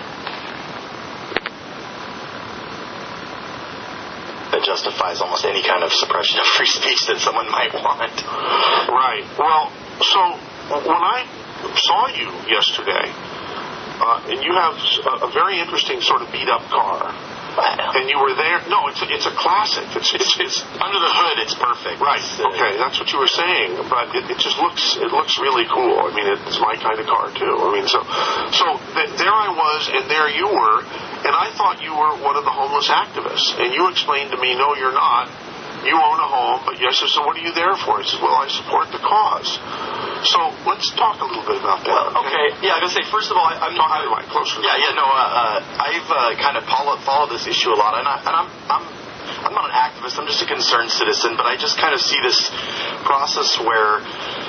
That justifies almost any kind of suppression of free speech that someone might want. Right. Well, so when I saw you yesterday, uh, and you have a, a very interesting sort of beat-up car, and you were there. No, it's a, it's a classic. It's, it's it's under the hood. It's perfect. Right. Okay, that's what you were saying. But it, it just looks it looks really cool. I mean, it's my kind of car too. I mean, so so th- there I was, and there you were, and I thought you were one of the homeless activists. And you explained to me, no, you're not. You own a home, but yes. So what are you there for? He says, well, I support the cause. So let's talk a little bit about that. Well, okay. Yeah, I'm going to say, first of all, I, I'm talking to the mic closer. Yeah, yeah, no, uh, uh, I've uh, kind of followed, followed this issue a lot, and, I, and I'm, I'm, I'm not an activist, I'm just a concerned citizen, but I just kind of see this process where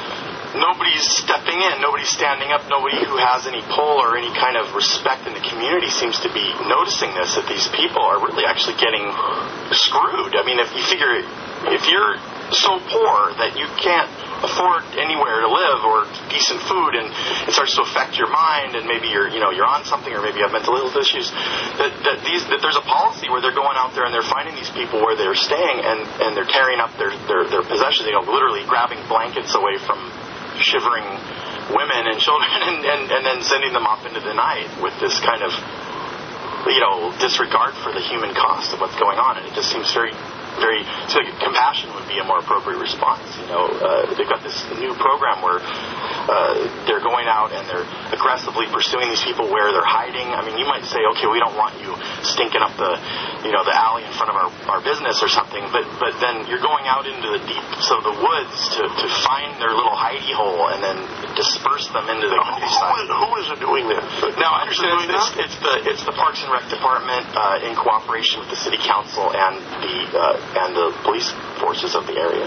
nobody's stepping in, nobody's standing up, nobody who has any pull or any kind of respect in the community seems to be noticing this, that these people are really actually getting screwed. I mean, if you figure, if you're so poor that you can't afford anywhere to live or decent food, and it starts to affect your mind, and maybe you're, you know, you're on something, or maybe you have mental health issues, that, that these, that there's a policy where they're going out there and they're finding these people where they're staying, and, and they're tearing up their, their, their possessions, you know, literally grabbing blankets away from shivering women and children, and, and, and then sending them off into the night with this kind of, you know, disregard for the human cost of what's going on. And it just seems very, very, so compassion would be a more appropriate response. You know, uh, they've got this new program where uh, they're going out and they're aggressively pursuing these people where they're hiding. I mean, you might say, okay, we don't want you stinking up the, you know, the alley in front of our, our business or something, but but then you're going out into the deeps of the woods to, to find their little hidey hole and then disperse them into the countryside. Who, who is doing that? Now, I understand it's, it's, it's the it's the Parks and Rec Department uh, in cooperation with the City Council and the uh, and the police forces of the area.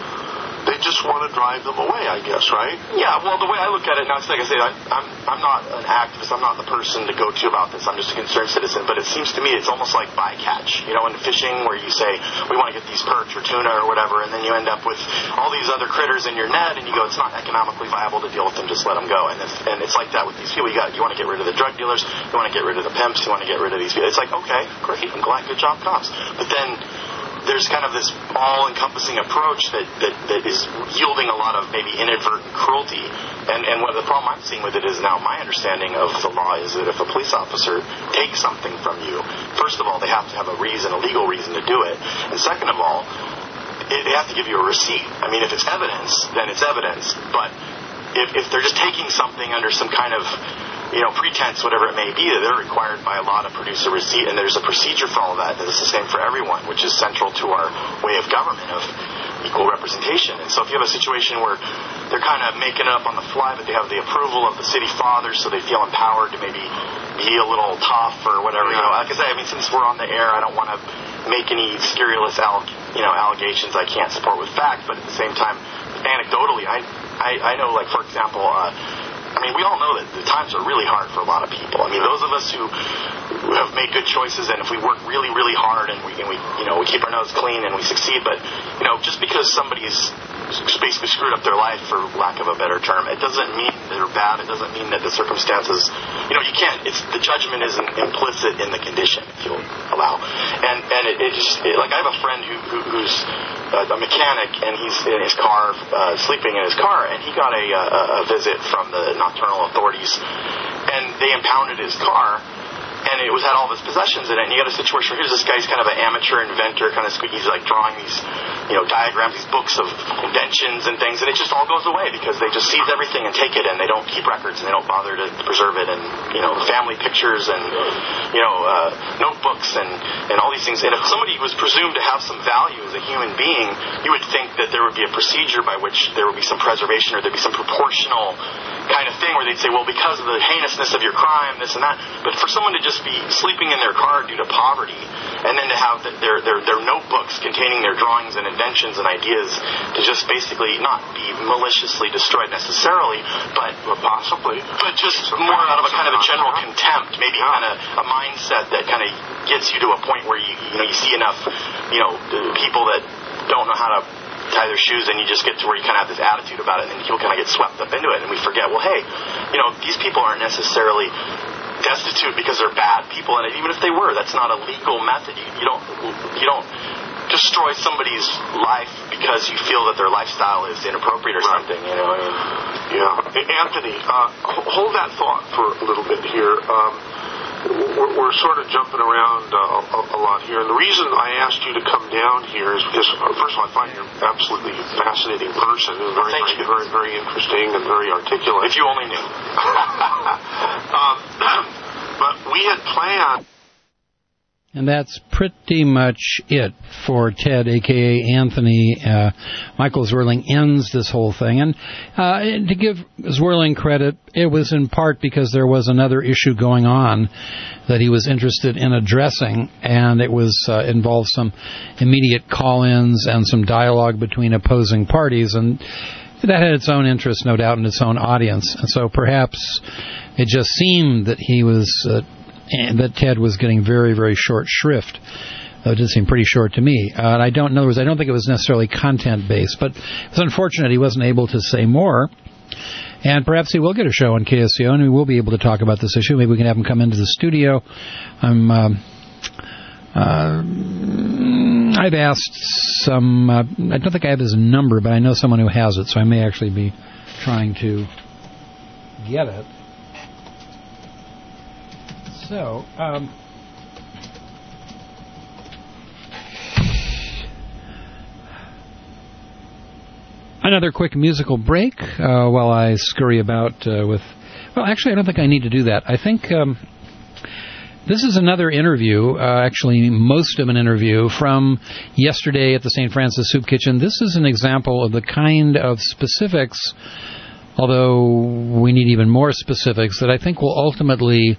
They just want to drive them away, I guess, right? Yeah, well, the way I look at it now, it's like I say, I, I'm I'm not an activist. I'm not the person to go to about this. I'm just a concerned citizen. But it seems to me it's almost like bycatch, you know, in fishing where you say, we want to get these perch or tuna or whatever, and then you end up with all these other critters in your net, and you go, it's not economically viable to deal with them, just let them go. And it's, and it's like that with these people. You got, you want to get rid of the drug dealers, you want to get rid of the pimps, you want to get rid of these people. It's like, okay, great, I'm glad, good job, cops. But then there's kind of this all-encompassing approach that, that, that is yielding a lot of maybe inadvertent cruelty. And, and what the problem I'm seeing with it is now my understanding of the law is that if a police officer takes something from you, first of all, they have to have a reason, a legal reason to do it. And second of all, it, they have to give you a receipt. I mean, if it's evidence, then it's evidence. But if, if they're just taking something under some kind of, you know, pretense, whatever it may be, that they're required by a law to produce a receipt, and there's a procedure for all of that, that is the same for everyone, which is central to our way of government, of equal representation. And so if you have a situation where they're kind of making it up on the fly, but they have the approval of the city fathers, so they feel empowered to maybe be a little tough or whatever, you know, like I say, I mean, since we're on the air, I don't want to make any scurrilous, alleg- you know, allegations I can't support with fact, but at the same time, anecdotally, I, I, I know, like, for example, uh, I mean, we all know that the times are really hard for a lot of people. I mean, those of us who, who have made good choices, and if we work really, really hard and we, and we, you know, we keep our nose clean and we succeed, but, you know, just because somebody's basically screwed up their life, for lack of a better term, it doesn't mean they're bad. It doesn't mean that the circumstances, you know, you can't, it's, the judgment isn't implicit in the condition, if you'll allow. And, and it, it just, it, like, I have a friend who, who who's a mechanic, and he's in his car, uh, sleeping in his car, and he got a, a, a visit from the nocturnal authorities, and they impounded his car, and it was had all of his possessions in it, and you got a situation where here's this guy, he's kind of an amateur inventor, kind of, he's like drawing these, you know, diagrams, these books of inventions and things, and it just all goes away because they just seize everything and take it, and they don't keep records, and they don't bother to preserve it, and, you know, family pictures and, you know, uh, notebooks and, and all these things. And if somebody was presumed to have some value as a human being, you would think that there would be a procedure by which there would be some preservation, or there'd be some proportional kind of thing where they'd say, well, because of the heinousness of your crime, this and that. But for someone to just be sleeping in their car due to poverty, and then to have the, their, their their notebooks containing their drawings and inventions and ideas to just basically not be maliciously destroyed necessarily, but possibly, but just more out of a kind of a general contempt, maybe kind of a mindset that kind of gets you to a point where you you know you see enough you know people that don't know how to tie their shoes, and you just get to where you kind of have this attitude about it, and people kind of get swept up into it, and we forget, well, hey, you know, these people aren't necessarily destitute because they're bad people, and even if they were, that's not a legal method. You, you don't you don't destroy somebody's life because you feel that their lifestyle is inappropriate or right. something, you know. I mean, yeah, Anthony, uh, hold that thought for a little bit here. Um, We're, we're sort of jumping around uh, a, a lot here, and the reason I asked you to come down here is because, uh, first of all, I find you're an absolutely fascinating person, and very, Thank very, you. very, very interesting and very articulate. If you only knew. um, but we had planned. And that's pretty much it for Ted, a k a. Anthony. Uh, Michael Zwirling ends this whole thing. And uh, to give Zwirling credit, it was in part because there was another issue going on that he was interested in addressing, and it was uh, involved some immediate call-ins and some dialogue between opposing parties, and that had its own interest, no doubt, in its own audience. And so perhaps it just seemed that he was... Uh, And that Ted was getting very, very short shrift. Uh, it did seem pretty short to me. Uh, and I don't, in other words, I don't think it was necessarily content-based, but it was unfortunate he wasn't able to say more. And perhaps he will get a show on K S C O, and we will be able to talk about this issue. Maybe we can have him come into the studio. I'm, um, uh, I've asked some, uh, I don't think I have his number, but I know someone who has it, so I may actually be trying to get it. So, um, another quick musical break uh, while I scurry about uh, with... Well, actually, I don't think I need to do that. I think um, this is another interview, uh, actually most of an interview, from yesterday at the Saint Francis Soup Kitchen. This is an example of the kind of specifics, although we need even more specifics, that I think will ultimately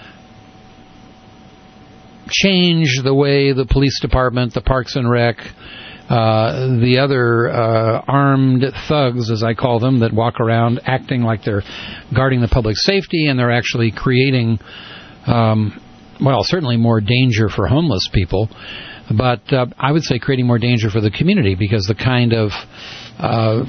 change the way the police department, the Parks and Rec, uh, the other uh, armed thugs, as I call them, that walk around acting like they're guarding the public safety, and they're actually creating, um, well, certainly more danger for homeless people, but uh, I would say creating more danger for the community, because the kind of uh,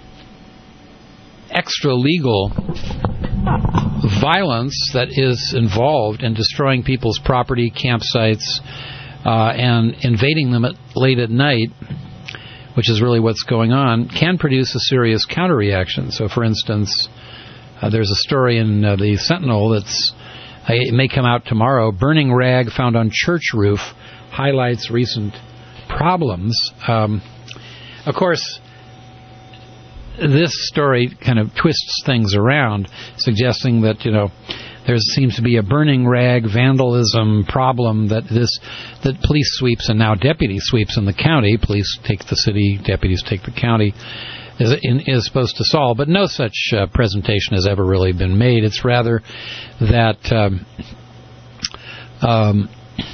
extra-legal violence that is involved in destroying people's property, campsites, uh, and invading them at, late at night, which is really what's going on, can produce a serious counter-reaction. So, for instance, uh, there's a story in uh, the Sentinel that's, uh, it may come out tomorrow, burning rag found on church roof highlights recent problems. Um, of course, this story kind of twists things around, suggesting that, you know, there seems to be a burning rag vandalism problem that this that police sweeps and now deputy sweeps in the county, police take the city, deputies take the county, is, in, is supposed to solve. But no such uh, presentation has ever really been made. It's rather that um, um,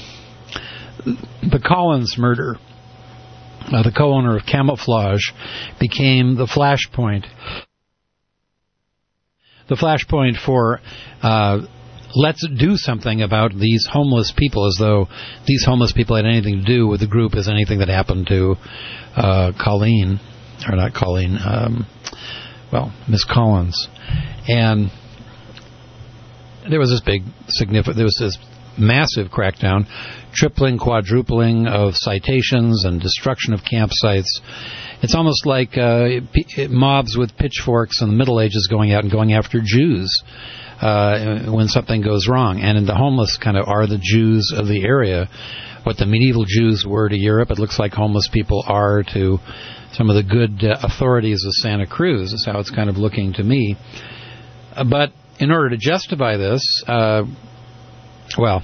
the Collins murder, Uh, the co-owner of Camouflage, became the flashpoint. The flashpoint for uh, let's do something about these homeless people, as though these homeless people had anything to do with the group as anything that happened to uh, Colleen, or not Colleen, um, well, Miss Collins. And there was this big, significant, there was this massive crackdown, tripling, quadrupling of citations and destruction of campsites. It's almost like uh, p- mobs with pitchforks in the Middle Ages going out and going after Jews uh, when something goes wrong. And in the homeless kind of are the Jews of the area. What the medieval Jews were to Europe, it looks like homeless people are to some of the good uh, authorities of Santa Cruz. Is how it's kind of looking to me. Uh, but in order to justify this, uh, well,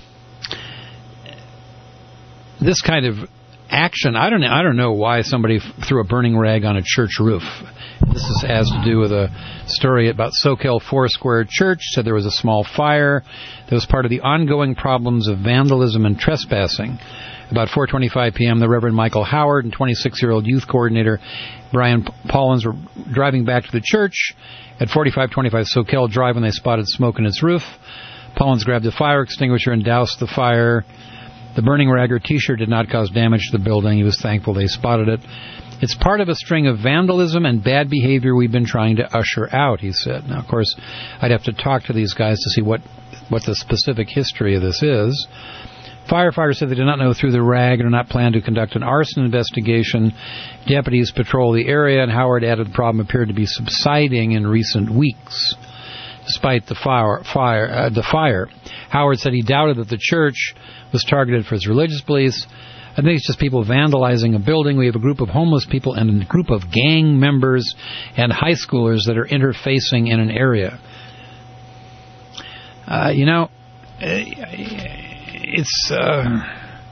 this kind of action, I don't know, I don't know why somebody f- threw a burning rag on a church roof. This is, has to do with a story about Soquel Foursquare Church. Said there was a small fire that was part of the ongoing problems of vandalism and trespassing. About four twenty-five p.m., the Reverend Michael Howard and twenty-six-year-old youth coordinator Brian Paulins were driving back to the church. At forty-five twenty-five Soquel Drive when they spotted smoke in its roof. Paulins grabbed a fire extinguisher and doused the fire. The burning rag or T-shirt did not cause damage to the building. He was thankful they spotted it. It's part of a string of vandalism and bad behavior we've been trying to usher out, he said. Now, of course, I'd have to talk to these guys to see what, what the specific history of this is. Firefighters said they did not know through the rag and did not plan to conduct an arson investigation. Deputies patrol the area, and Howard added the problem appeared to be subsiding in recent weeks. Despite the fire, fire, uh, the fire, Howard said he doubted that the church was targeted for its religious beliefs. I think it's just people vandalizing a building. We have a group of homeless people and a group of gang members and high schoolers that are interfacing in an area. Uh, you know, it's uh,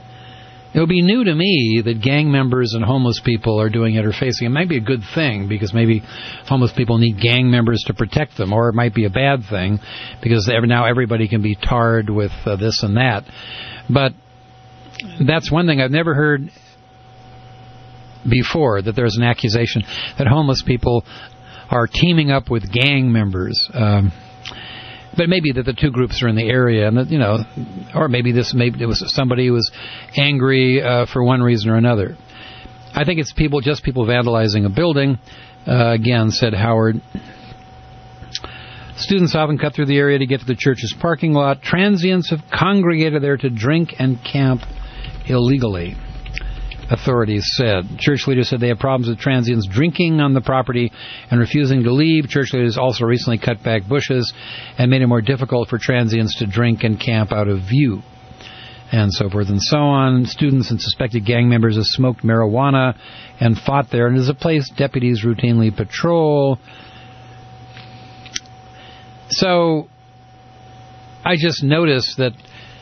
It would be new to me that gang members and homeless people are doing interfacing. It might be a good thing because maybe homeless people need gang members to protect them, or it might be a bad thing because now everybody can be tarred with uh, this and that. But that's one thing I've never heard before, that there's an accusation that homeless people are teaming up with gang members. Um, But maybe that the two groups are in the area, and that, you know, or maybe this maybe it was somebody who was angry uh, for one reason or another. I think it's people, just people vandalizing a building. Uh, again, said Howard. Students often cut through the area to get to the church's parking lot. Transients have congregated there to drink and camp illegally, authorities said. Church leaders said they have problems with transients drinking on the property and refusing to leave. Church leaders also recently cut back bushes and made it more difficult for transients to drink and camp out of view, and so forth and so on. Students and suspected gang members have smoked marijuana and fought there, and it is a place deputies routinely patrol. So I just noticed that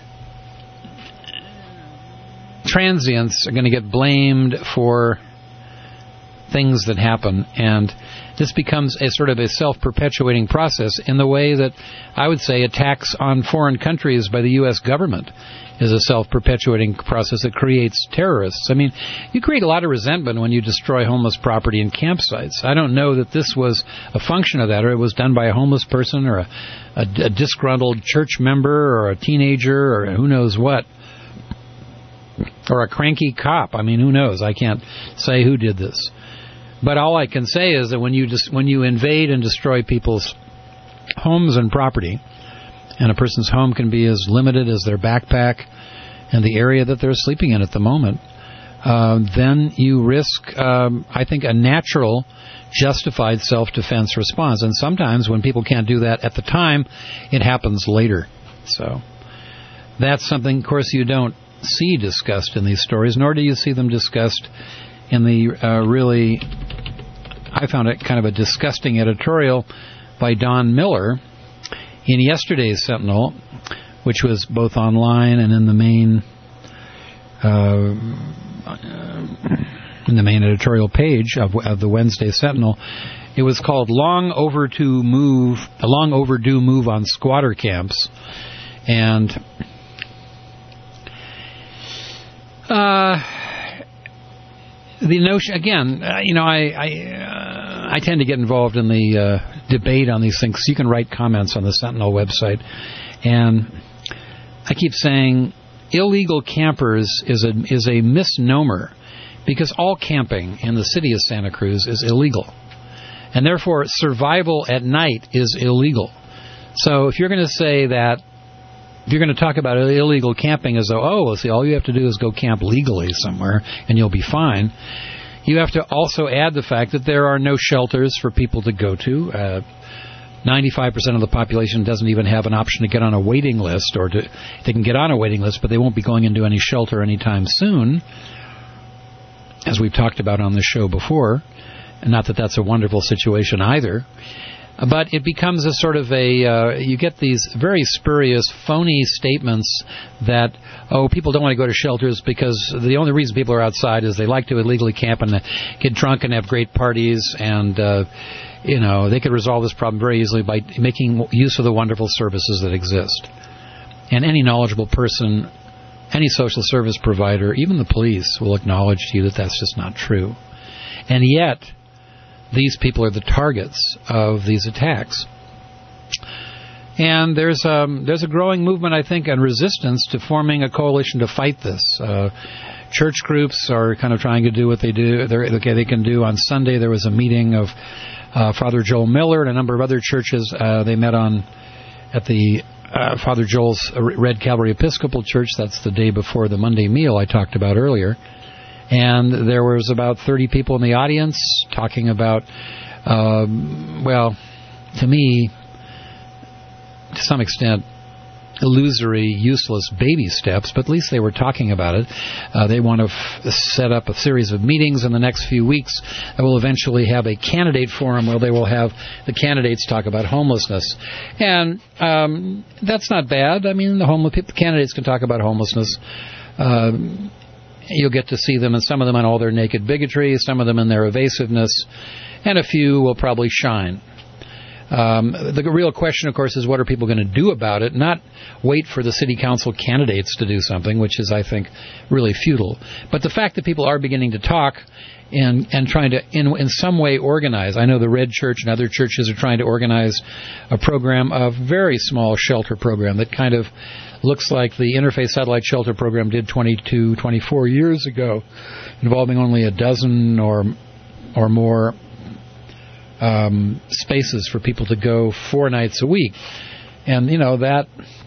transients are going to get blamed for things that happen, and this becomes a sort of a self-perpetuating process in the way that I would say attacks on foreign countries by the U S government is a self-perpetuating process that creates terrorists. I mean, you create a lot of resentment when you destroy homeless property and campsites. I don't know that this was a function of that, or it was done by a homeless person or a, a, a disgruntled church member or a teenager or who knows what. Or a cranky cop. I mean, who knows? I can't say who did this. But all I can say is that when you just, when you invade and destroy people's homes and property, and a person's home can be as limited as their backpack and the area that they're sleeping in at the moment, uh, then you risk, um, I think, a natural, justified self-defense response. And sometimes when people can't do that at the time, it happens later. So that's something, of course, you don't see discussed in these stories, nor do you see them discussed in the uh, really, I found it kind of a disgusting editorial by Don Miller in yesterday's Sentinel, which was both online and in the main uh, in the main editorial page of, of the Wednesday Sentinel. It was called "Long Overdue Move," a long overdue move on squatter camps, and Uh, the notion, again, uh, you know, I I, uh, I tend to get involved in the uh, debate on these things. You can write comments on the Sentinel website, and I keep saying illegal campers is a is a misnomer, because all camping in the city of Santa Cruz is illegal, and therefore survival at night is illegal. So if you're going to say that, if you're going to talk about illegal camping as though, oh, well, see, all you have to do is go camp legally somewhere and you'll be fine, you have to also add the fact that there are no shelters for people to go to. Uh, ninety-five percent of the population doesn't even have an option to get on a waiting list, or to, they can get on a waiting list, but they won't be going into any shelter anytime soon, as we've talked about on the show before. And not that that's a wonderful situation either. But it becomes a sort of a, uh, you get these very spurious, phony statements that, oh, people don't want to go to shelters because the only reason people are outside is they like to illegally camp and get drunk and have great parties, and, uh, you know, they could resolve this problem very easily by making use of the wonderful services that exist. And any knowledgeable person, any social service provider, even the police, will acknowledge to you that that's just not true. And yet, these people are the targets of these attacks. And there's um, there's a growing movement, I think, and resistance to forming a coalition to fight this. Uh, church groups are kind of trying to do what they do. They're, okay, they can do. On Sunday, there was a meeting of uh, Father Joel Miller and a number of other churches. Uh, they met on at the uh, Father Joel's Red Calvary Episcopal Church. That's the day before the Monday meal I talked about earlier. And there was about thirty people in the audience talking about, um, well, to me, to some extent, illusory, useless baby steps, but at least they were talking about it. Uh, they want to f- set up a series of meetings in the next few weeks that will eventually have a candidate forum where they will have the candidates talk about homelessness. And um, that's not bad. I mean, the, homeless, the candidates can talk about homelessness. Uh, you'll get to see them, and some of them in all their naked bigotry, some of them in their evasiveness, and a few will probably shine. Um, the real question, of course, is what are people going to do about it? Not wait for the city council candidates to do something, which is, I think, really futile. But the fact that people are beginning to talk and and trying to, in, in some way, organize. I know the Red Church and other churches are trying to organize a program, a very small shelter program that kind of looks like the Interfaith Satellite Shelter Program did twenty-two, twenty-four years ago, involving only a dozen or or more Um, spaces for people to go four nights a week. And, you know, that,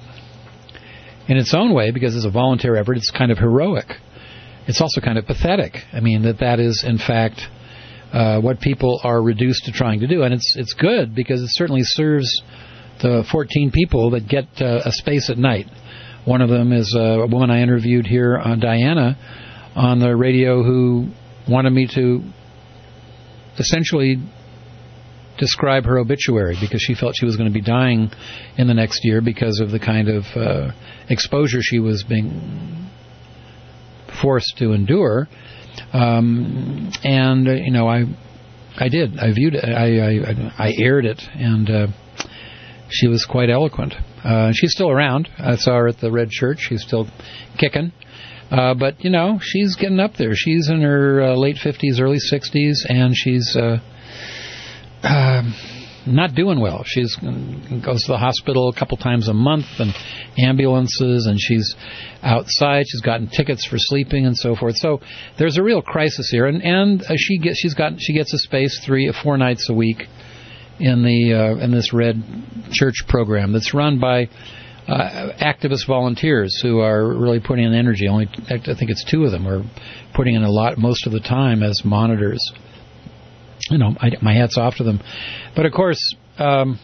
in its own way, because it's a volunteer effort, it's kind of heroic. It's also kind of pathetic. I mean, that that is, in fact, uh, what people are reduced to trying to do. And it's it's good because it certainly serves the fourteen people that get uh, a space at night. One of them is a woman I interviewed here on Diana on the radio who wanted me to essentially describe her obituary because she felt she was going to be dying in the next year because of the kind of uh, exposure she was being forced to endure. Um, and, uh, you know, I I did. I viewed it. I, I, I aired it, and uh, she was quite eloquent. Uh, she's still around. I saw her at the Red Church. She's still kicking. Uh, but, you know, she's getting up there. She's in her uh, late fifties, early sixties, and she's... Uh, Uh, not doing well. She goes to the hospital a couple times a month, and ambulances, and she's outside. She's gotten tickets for sleeping and so forth. So there's a real crisis here, and and uh, she gets she's got she gets a space three or four nights a week in the uh, in this Red Church program that's run by uh, activist volunteers who are really putting in energy. Only I think it's two of them are putting in a lot most of the time as monitors. You know, I, my hat's off to them. But of course, um,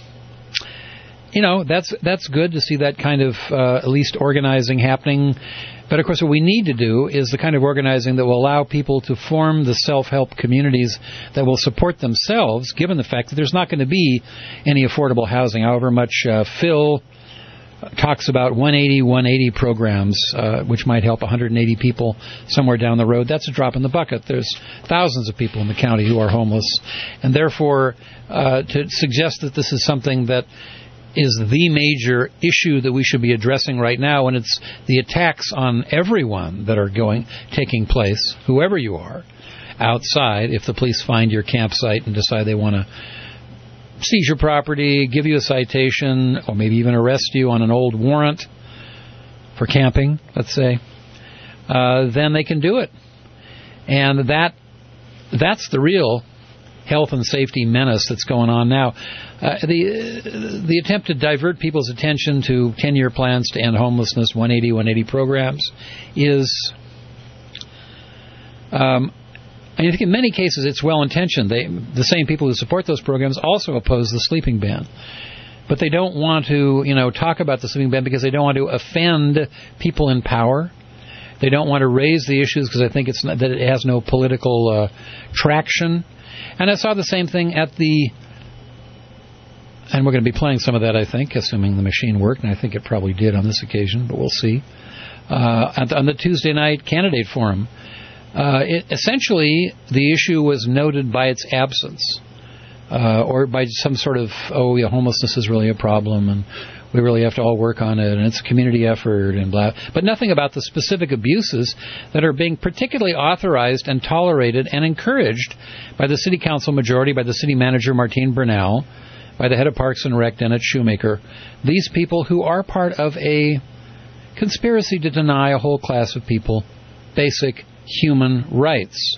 you know, that's that's good to see that kind of uh, at least organizing happening. But of course, what we need to do is the kind of organizing that will allow people to form the self-help communities that will support themselves, given the fact that there's not going to be any affordable housing, however much uh, Phil talks about one eighty, one eighty programs, uh, which might help one hundred eighty people somewhere down the road. That's a drop in the bucket. There's thousands of people in the county who are homeless. And therefore, uh, to suggest that this is something that is the major issue that we should be addressing right now, and it's the attacks on everyone that are going, taking place, whoever you are, outside, if the police find your campsite and decide they want to seize your property, give you a citation, or maybe even arrest you on an old warrant for camping, let's say, uh, then they can do it. And that that's the real health and safety menace that's going on now. Uh, the the attempt to divert people's attention to ten-year plans to end homelessness, one eighty, one eighty programs, is... Um, I think in many cases it's well-intentioned. They, the same people who support those programs also oppose the sleeping ban. But they don't want to, you know, talk about the sleeping ban because they don't want to offend people in power. They don't want to raise the issues because I think it's not, that it has no political uh, traction. And I saw the same thing at the, and we're going to be playing some of that, I think, assuming the machine worked, and I think it probably did on this occasion, but we'll see. Uh, at the, on the Tuesday night candidate forum, Uh, it, essentially, the issue was noted by its absence, uh, or by some sort of, oh, yeah, homelessness is really a problem, and we really have to all work on it, and it's a community effort, and blah. But nothing about the specific abuses that are being particularly authorized and tolerated and encouraged by the city council majority, by the city manager, Martine Bernal, by the head of Parks and Rec, Dennis Shoemaker. These people who are part of a conspiracy to deny a whole class of people basic human rights.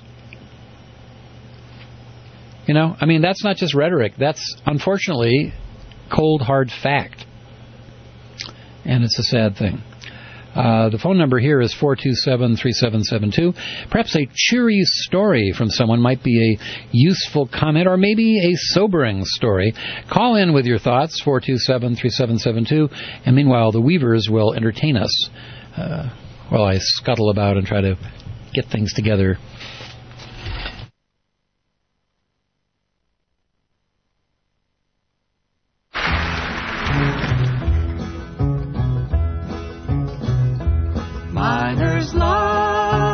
You know, I mean, that's not just rhetoric. That's, unfortunately, cold, hard fact. And it's a sad thing. Uh, the phone number here is four two seven, three seven seven two. Perhaps a cheery story from someone might be a useful comment, or maybe a sobering story. Call in with your thoughts, four two seven, three seven seven two. And meanwhile, the Weavers will entertain us uh, while I scuttle about and try to get things together. Miner's life.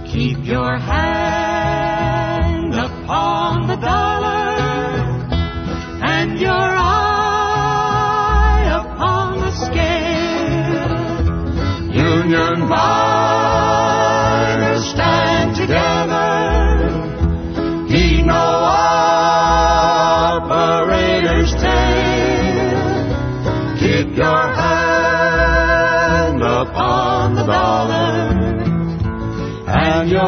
Keep your hand upon the dollar and your eye upon the scale. Union miners stand together, heed no operator's tale. Keep your hand upon the dollar and your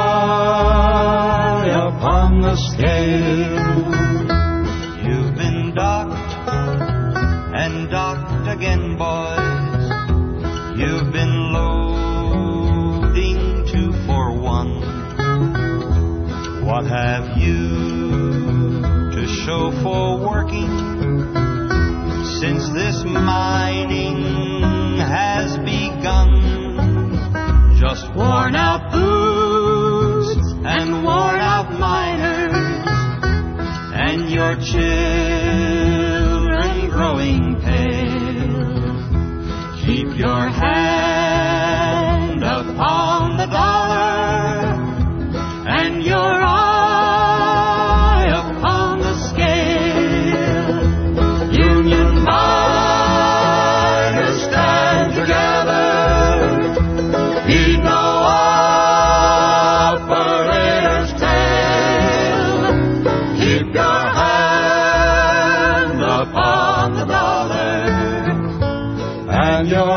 eye upon the scale. You've been docked and docked again, boys. You've been loading two for one. What have you to show for working since this mining has begun? Just Worn out boots and worn out miners, and your children growing pale. Keep your hand upon the dollar and your eye upon the scale. Union miners stand together, heed no operator's tale. Keep your hand upon the dollar and your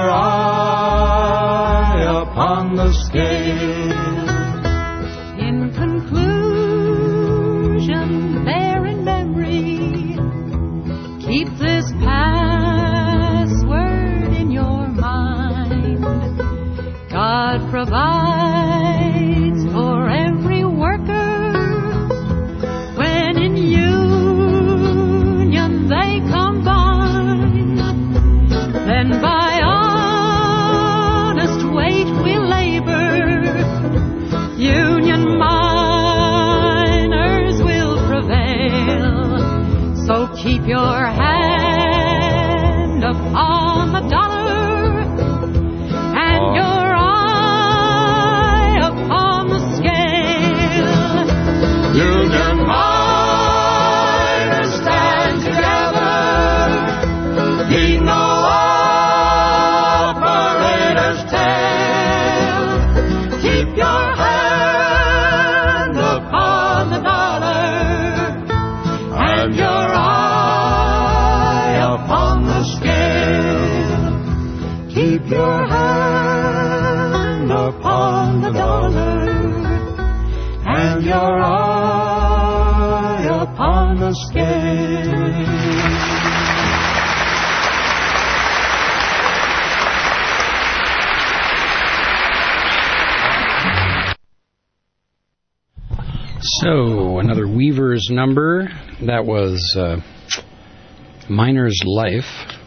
eye upon the scale. In conclusion, bear in memory, keep this password in your mind. God provides for every worker when in union they combine. Then by honest weight we labor, union miners will prevail. So keep your hand upon the dollar and your union miners stand together, heed no operator's tale. Keep your hand upon the dollar and your eye upon the scale. Keep your hand upon the dollar and your eye upon the scale. So, another Weaver's number. That was uh, Miner's Life.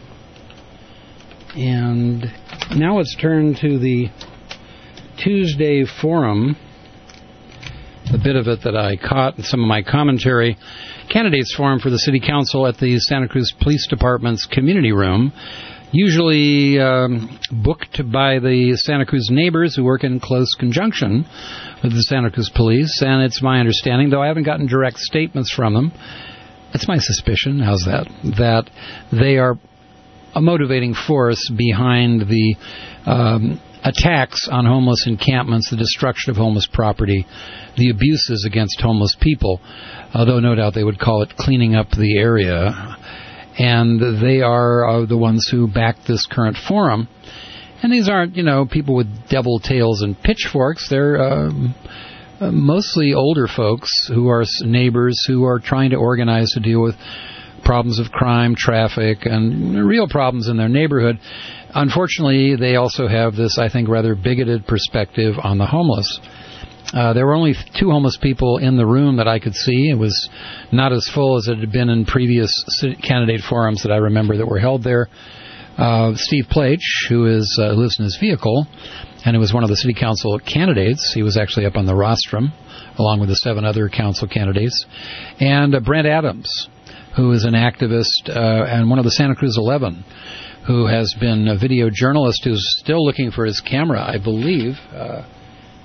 And now let's turn to the Tuesday Forum. The bit of it that I caught in some of my commentary. Candidates Forum for the City Council at the Santa Cruz Police Department's Community Room. Usually um, booked by the Santa Cruz neighbors who work in close conjunction with the Santa Cruz Police. And it's my understanding, though I haven't gotten direct statements from them, it's my suspicion, how's that, that they are a motivating force behind the um, attacks on homeless encampments, the destruction of homeless property, the abuses against homeless people, although no doubt they would call it cleaning up the area. And they are uh, the ones who back this current forum. And these aren't, you know, people with devil tails and pitchforks. They're uh, mostly older folks who are neighbors who are trying to organize to deal with problems of crime, traffic, and real problems in their neighborhood. Unfortunately, they also have this, I think, rather bigoted perspective on the homeless. Uh, there were only two homeless people in the room that I could see. It was not as full as it had been in previous candidate forums that I remember that were held there. Uh, Steve Plach, who is uh, lives in his vehicle, and who was one of the city council candidates. He was actually up on the rostrum, along with the seven other council candidates. And uh, Brent Adams, who is an activist uh, and one of the Santa Cruz eleven, who has been a video journalist who's still looking for his camera, I believe. Uh,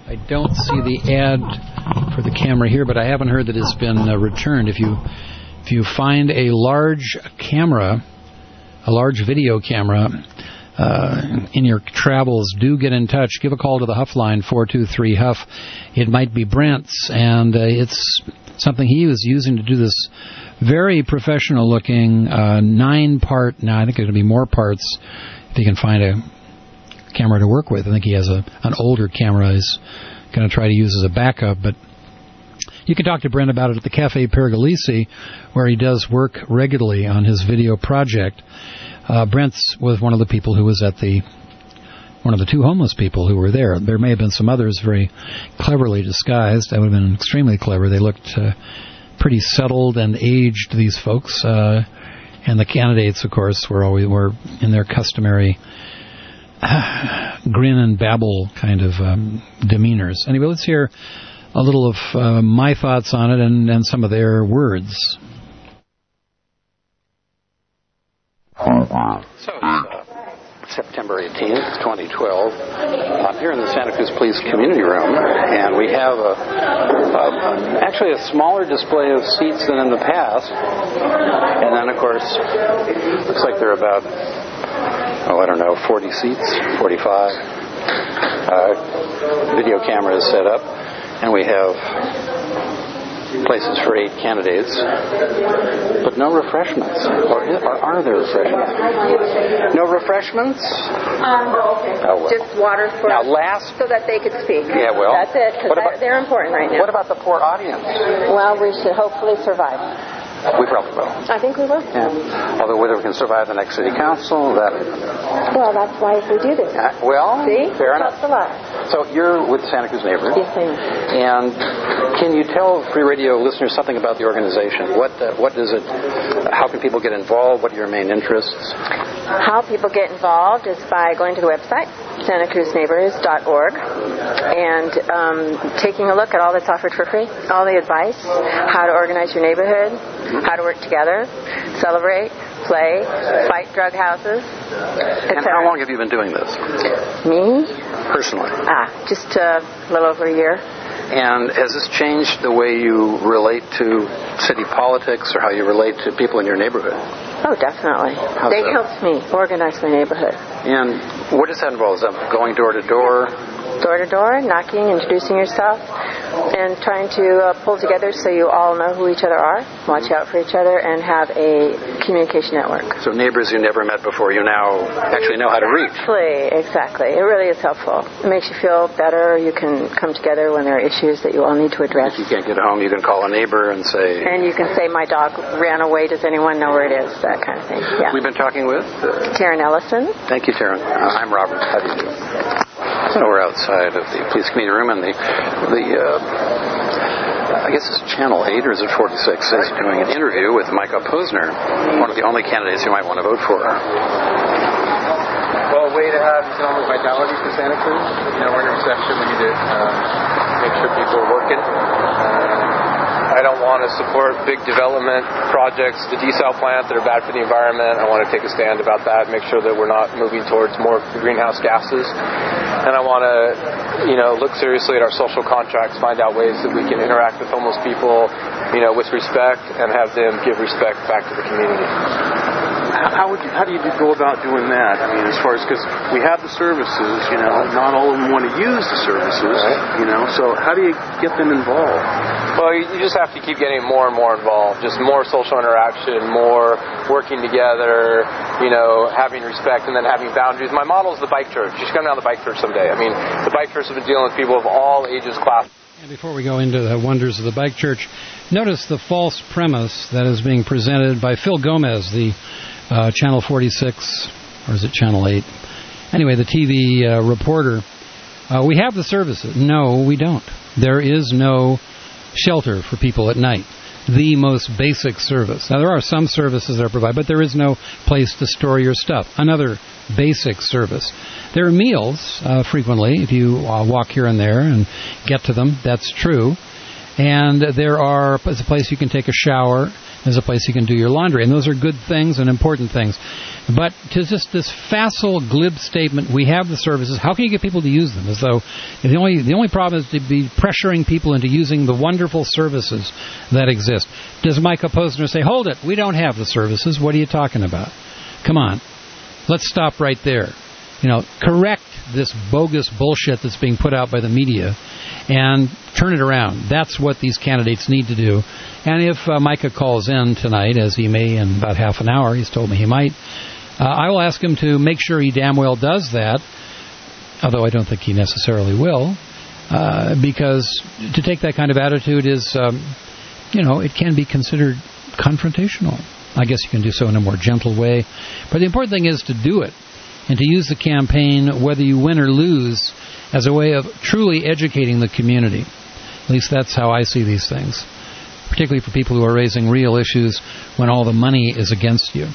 I don't see the ad for the camera here, but I haven't heard that it's been uh, returned. If you if you find a large camera, a large video camera uh, in your travels, do get in touch. Give a call to the Huff line, four two three Huff. It might be Brent's, and uh, it's something he was using to do this very professional-looking uh, nine-part. Now I think there's going to be more parts if he can find a camera to work with. I think he has a an older camera he's going to try to use as a backup, but you can talk to Brent about it at the Cafe Pergolesi, where he does work regularly on his video project. Uh, Brent was one of the people who was at the one of the two homeless people who were there. There may have been some others very cleverly disguised. That would have been extremely clever. They looked uh, pretty settled and aged, these folks, uh, and the candidates, of course, were always were in their customary grin and babble kind of um, demeanors. Anyway, let's hear a little of uh, my thoughts on it and, and some of their words. So, uh, September eighteenth, twenty twelve, I'm here in the Santa Cruz Police Community Room, and we have a, a, actually a smaller display of seats than in the past. And then, of course, looks like there are about oh, I don't know, forty seats, forty-five. Uh, video cameras set up, and we have places for eight candidates, but no refreshments. Or, or are there refreshments? No refreshments? Um, oh, well. Just water for now, last, so that they could speak. Yeah, well. That's it, because they're, they're important right now. What about the poor audience? Well, we should hopefully survive. We probably will. I think we will. Yeah. Although whether we can survive the next city council, that... Well, that's why we do this. Uh, well, See? fair enough. That's a lot. So you're with Santa Cruz Neighbors. Yes, I am. And can you tell Free Radio listeners something about the organization? What uh, what is it? How can people get involved? What are your main interests? How people get involved is by going to the website, santa cruz neighbors dot org, and um, taking a look at all that's offered for free, all the advice, how to organize your neighborhood, how to work together, celebrate, play, fight drug houses, et cetera. And how long have you been doing this? Me? Personally? Ah, just a little over a year. And has this changed the way you relate to city politics or how you relate to people in your neighborhood? Oh, definitely. How they so? helped me organize my neighborhood. And what does that involve? Is that going door to door? Door to door, knocking, introducing yourself, and trying to uh, pull together so you all know who each other are, watch out for each other, and have a communication network. So neighbors you never met before, you now actually know how to reach. Exactly, exactly. It really is helpful. It makes you feel better. You can come together when there are issues that you all need to address. If you can't get home, you can call a neighbor and say... And you can say, my dog ran away. Does anyone know where it is? That kind of thing. Yeah. We've been talking with... Uh, Taryn Ellison. Thank you, Taryn. Uh, I'm Robert. How do you do? So we're outside of the police community room, and the, the uh, I guess it's Channel eight, or is it forty-six, is doing an interview with Micah Posner, one of the only candidates you might want to vote for. Well, a way to have economic vitality for Santa Cruz. You know, we're in a recession. We need to uh, make sure people are working. Uh, I don't want to support big development projects, the desal plant that are bad for the environment. I want to take a stand about that, make sure that we're not moving towards more greenhouse gases. And I want to, you know, look seriously at our social contracts, find out ways that we can interact with homeless people, you know, with respect, and have them give respect back to the community. How would you, how do you go about doing that? I mean, as far as, because we have the services, you know, not all of them want to use the services, right. You know, so how do you get them involved? Well, you just have to keep getting more and more involved, just more social interaction, more working together, you know, having respect, and then having boundaries. My model is the bike church. You should come down to the bike church someday. I mean, the bike church has been dealing with people of all ages, classes. And before we go into the wonders of the bike church, notice the false premise that is being presented by Phil Gomez, the uh, Channel forty-six, or is it Channel eight? Anyway, the T V uh, reporter. Uh, we have the services. No, we don't. There is no shelter for people at night. The most basic service. Now, there are some services that are provided, but there is no place to store your stuff. Another basic service. There are meals, uh, frequently, if you uh, walk here and there and get to them. That's true. And there are, there's a place you can take a shower. There's a place you can do your laundry. And those are good things and important things. But to just this facile, glib statement, we have the services, how can you get people to use them? As though the only the only problem is to be pressuring people into using the wonderful services that exist. Does Micah Posner say, hold it, we don't have the services, what are you talking about? Come on, let's stop right there. You know, correct this bogus bullshit that's being put out by the media and turn it around. That's what these candidates need to do. And if uh, Micah calls in tonight, as he may in about half an hour, he's told me he might, uh, I will ask him to make sure he damn well does that, although I don't think he necessarily will, uh, because to take that kind of attitude is, um, you know, it can be considered confrontational. I guess you can do so in a more gentle way. But the important thing is to do it and to use the campaign, whether you win or lose, as a way of truly educating the community. At least that's how I see these things, particularly for people who are raising real issues when all the money is against you.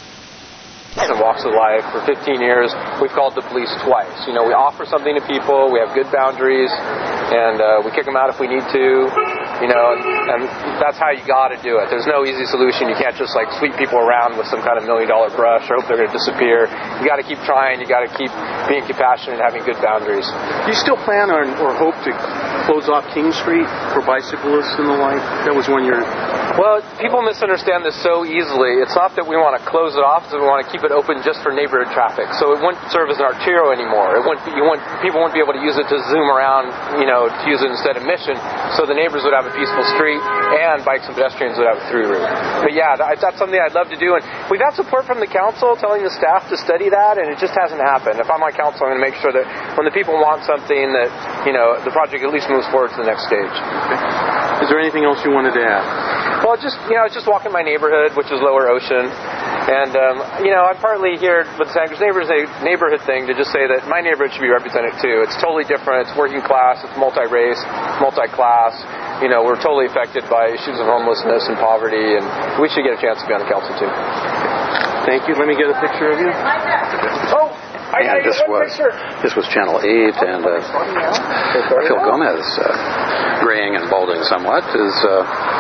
In walks of life, for fifteen years, we've called the police twice. You know, we offer something to people, we have good boundaries, and uh, we kick them out if we need to. You know, and that's how you got to do it. There's no easy solution. You can't just like sweep people around with some kind of million dollar brush or hope they're going to disappear. You got to keep trying. You got to keep being compassionate and having good boundaries. Do you still plan on or hope to close off King Street for bicyclists and the like? That was when you're... Well, people misunderstand this so easily. It's not that we want to close it off, it's that we want to keep it open just for neighborhood traffic. So it wouldn't serve as an arterial anymore. It wouldn't. You wouldn't. People wouldn't be able to use it to zoom around. You know, to use it instead of Mission. So the neighbors would have a peaceful street, and bikes and pedestrians would have a through route. But yeah, that, that's something I'd love to do. And we've had support from the council telling the staff to study that, and it just hasn't happened. If I'm on council, I'm going to make sure that when the people want something, that you know the project at least moves forward to the next stage. Okay. Is there anything else you wanted to add? Well, just, you know, I was just walking my neighborhood, which is Lower Ocean, and, um, you know, I'm partly here with the Santa Cruz Neighbors neighborhood thing to just say that my neighborhood should be represented, too. It's totally different. It's working class. It's multi-race, multi-class. You know, we're totally affected by issues of homelessness and poverty, and we should get a chance to be on the council, too. Thank you. Let me get a picture of you. Oh! I, and I this was this was Channel eight, and uh, Phil Gomez, uh, graying and balding somewhat, is uh,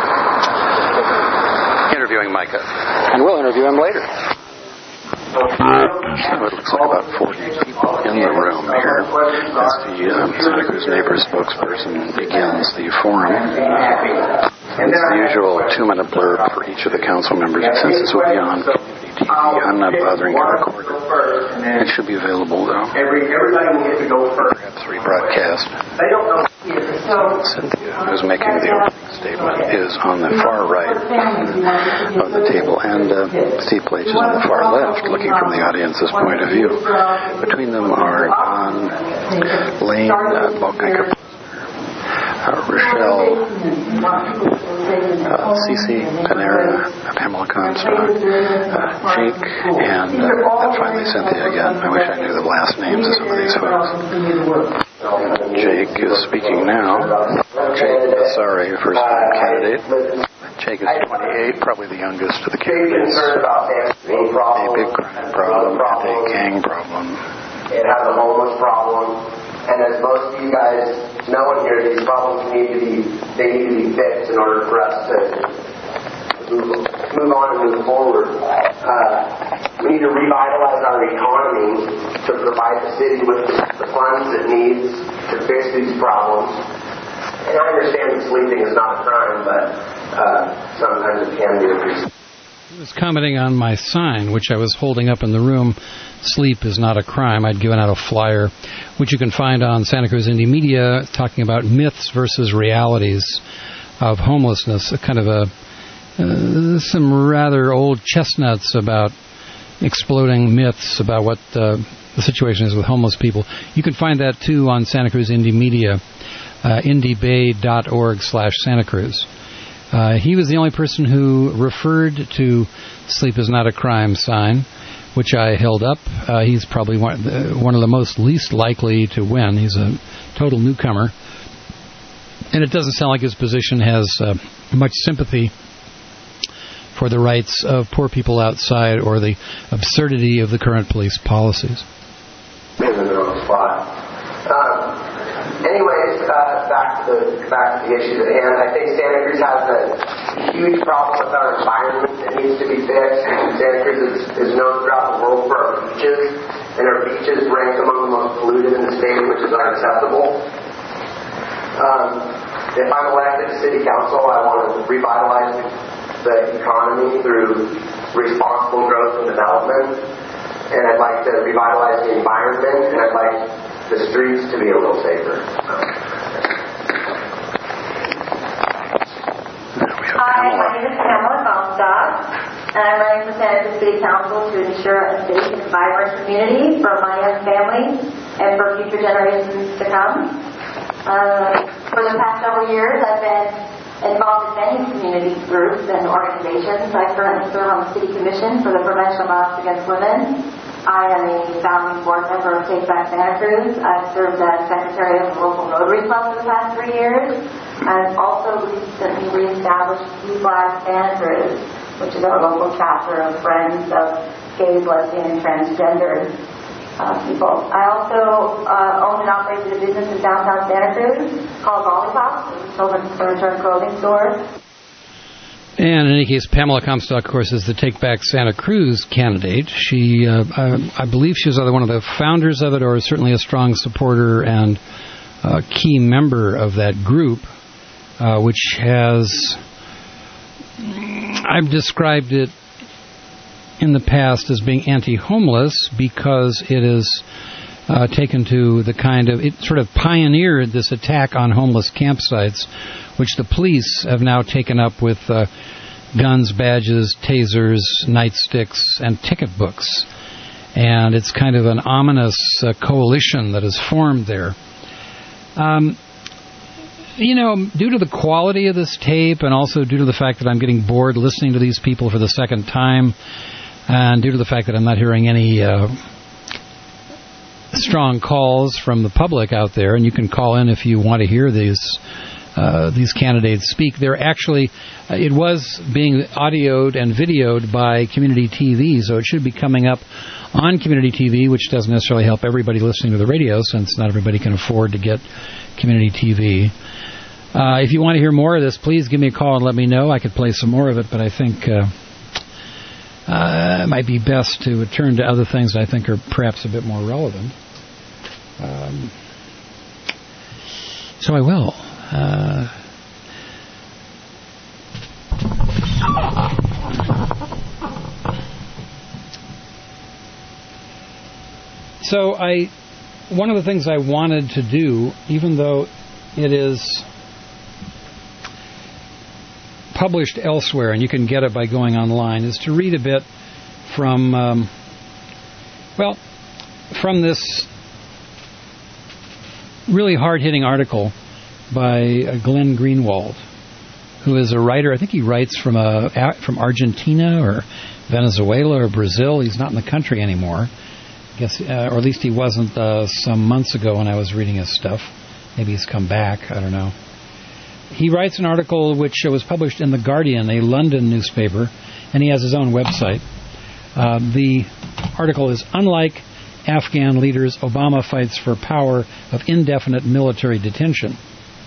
interviewing Micah, and we'll interview him later. So it looks like about forty people in the room here as the uh, Santa Cruz Neighbors spokesperson begins the forum. It's the usual two-minute blurb for each of the council members. Since this will be on community T V, I'm not bothering to record it. It should be available, though. Perhaps rebroadcast. Cynthia, who's making the opening statement, is on the far right of the table, and uh, Steve Plage is on the far left, looking from the audience's point of view. Between them are Don, Lane, uh, Balkenker, Uh, Rochelle, uh, Cece, Panera, Pamela Comstock, uh, Jake, and uh, finally Cynthia again. I wish I knew the last names of some of these folks. Jake is speaking now. Jake Sorry, first-time candidate. Jake is twenty-eight, probably the youngest of the candidates. A big crime problem, and a gang problem. It has a homeless problem. And as most of you guys know in here, these problems need to be, they need to be fixed in order for us to move, move on and move forward. Uh, we need to revitalize our economy to provide the city with the funds it needs to fix these problems. And I understand that sleeping is not a crime, but uh, sometimes it can be a reason. He was commenting on my sign, which I was holding up in the room, Sleep is Not a Crime. I'd given out a flyer, which you can find on Santa Cruz Indie Media, talking about myths versus realities of homelessness, a kind of a uh, some rather old chestnuts about exploding myths about what uh, the situation is with homeless people. You can find that, too, on Santa Cruz Indie Media, uh, indiebay.org slash Santa Cruz. Uh, he was the only person who referred to Sleep is Not a Crime sign, which I held up. Uh, he's probably one, uh, one of the most least likely to win. He's a total newcomer. And it doesn't sound like his position has uh, much sympathy for the rights of poor people outside or the absurdity of the current police policies. In the middle of the spot. Um, anyways, uh, back to the back to the issue at hand, I think Santa Cruz has a huge problem with our environment that needs to be fixed. Santa Cruz is, is known throughout the world for our beaches, and our beaches rank among the most polluted in the state, which is unacceptable. Um, if I'm elected to city council, I want to revitalize the economy through responsible growth and development, and I'd like to revitalize the environment, and I'd like the streets to be a little safer. Hi, my name is Pamela Comstock, and I'm running for Santa Cruz City Council to ensure a safe and vibrant community for my young family and for future generations to come. Uh, for the past several years, I've been involved in many community groups and organizations. I currently serve on the City Commission for the Prevention of Violence Against Women. I am a founding board member of Take Back Santa Cruz. I've served as secretary of the local Rotary Club for the past three years. I've also recently reestablished Keep Live Santa Cruz, which is our local chapter of friends of gay, lesbian, and transgender uh, people. I also uh, own and operate a business in downtown Santa Cruz called Lollipops. It's a children's furniture and clothing store. And in any case, Pamela Comstock, of course, is the Take Back Santa Cruz candidate. She, uh, I, I believe she was either one of the founders of it or certainly a strong supporter and uh, key member of that group, uh, which has, I've described it in the past as being anti-homeless because it is uh, taken to the kind of, it sort of pioneered this attack on homeless campsites, which the police have now taken up with uh, guns, badges, tasers, nightsticks, and ticket books. And it's kind of an ominous uh, coalition that has formed there. Um, you know, due to the quality of this tape and also due to the fact that I'm getting bored listening to these people for the second time, and due to the fact that I'm not hearing any uh, strong calls from the public out there, and you can call in if you want to hear these Uh, these candidates speak. They're actually, uh, it was being audioed and videoed by Community T V, so it should be coming up on Community T V, which doesn't necessarily help everybody listening to the radio, since not everybody can afford to get Community T V. Uh, if you want to hear more of this, please give me a call and let me know. I could play some more of it, but I think uh, uh, it might be best to turn to other things that I think are perhaps a bit more relevant. Um, so I will. Uh, so I, one of the things I wanted to do, even though it is published elsewhere and you can get it by going online, is to read a bit from, um, well, from this really hard-hitting article by uh, Glenn Greenwald, who is a writer. I think he writes from a, from Argentina or Venezuela or Brazil. He's not in the country anymore. I guess, uh, or at least he wasn't uh, some months ago when I was reading his stuff. Maybe he's come back. I don't know. He writes an article which was published in The Guardian, a London newspaper, and he has his own website. Uh, the article is, "Unlike Afghan leaders, Obama fights for power of indefinite military detention."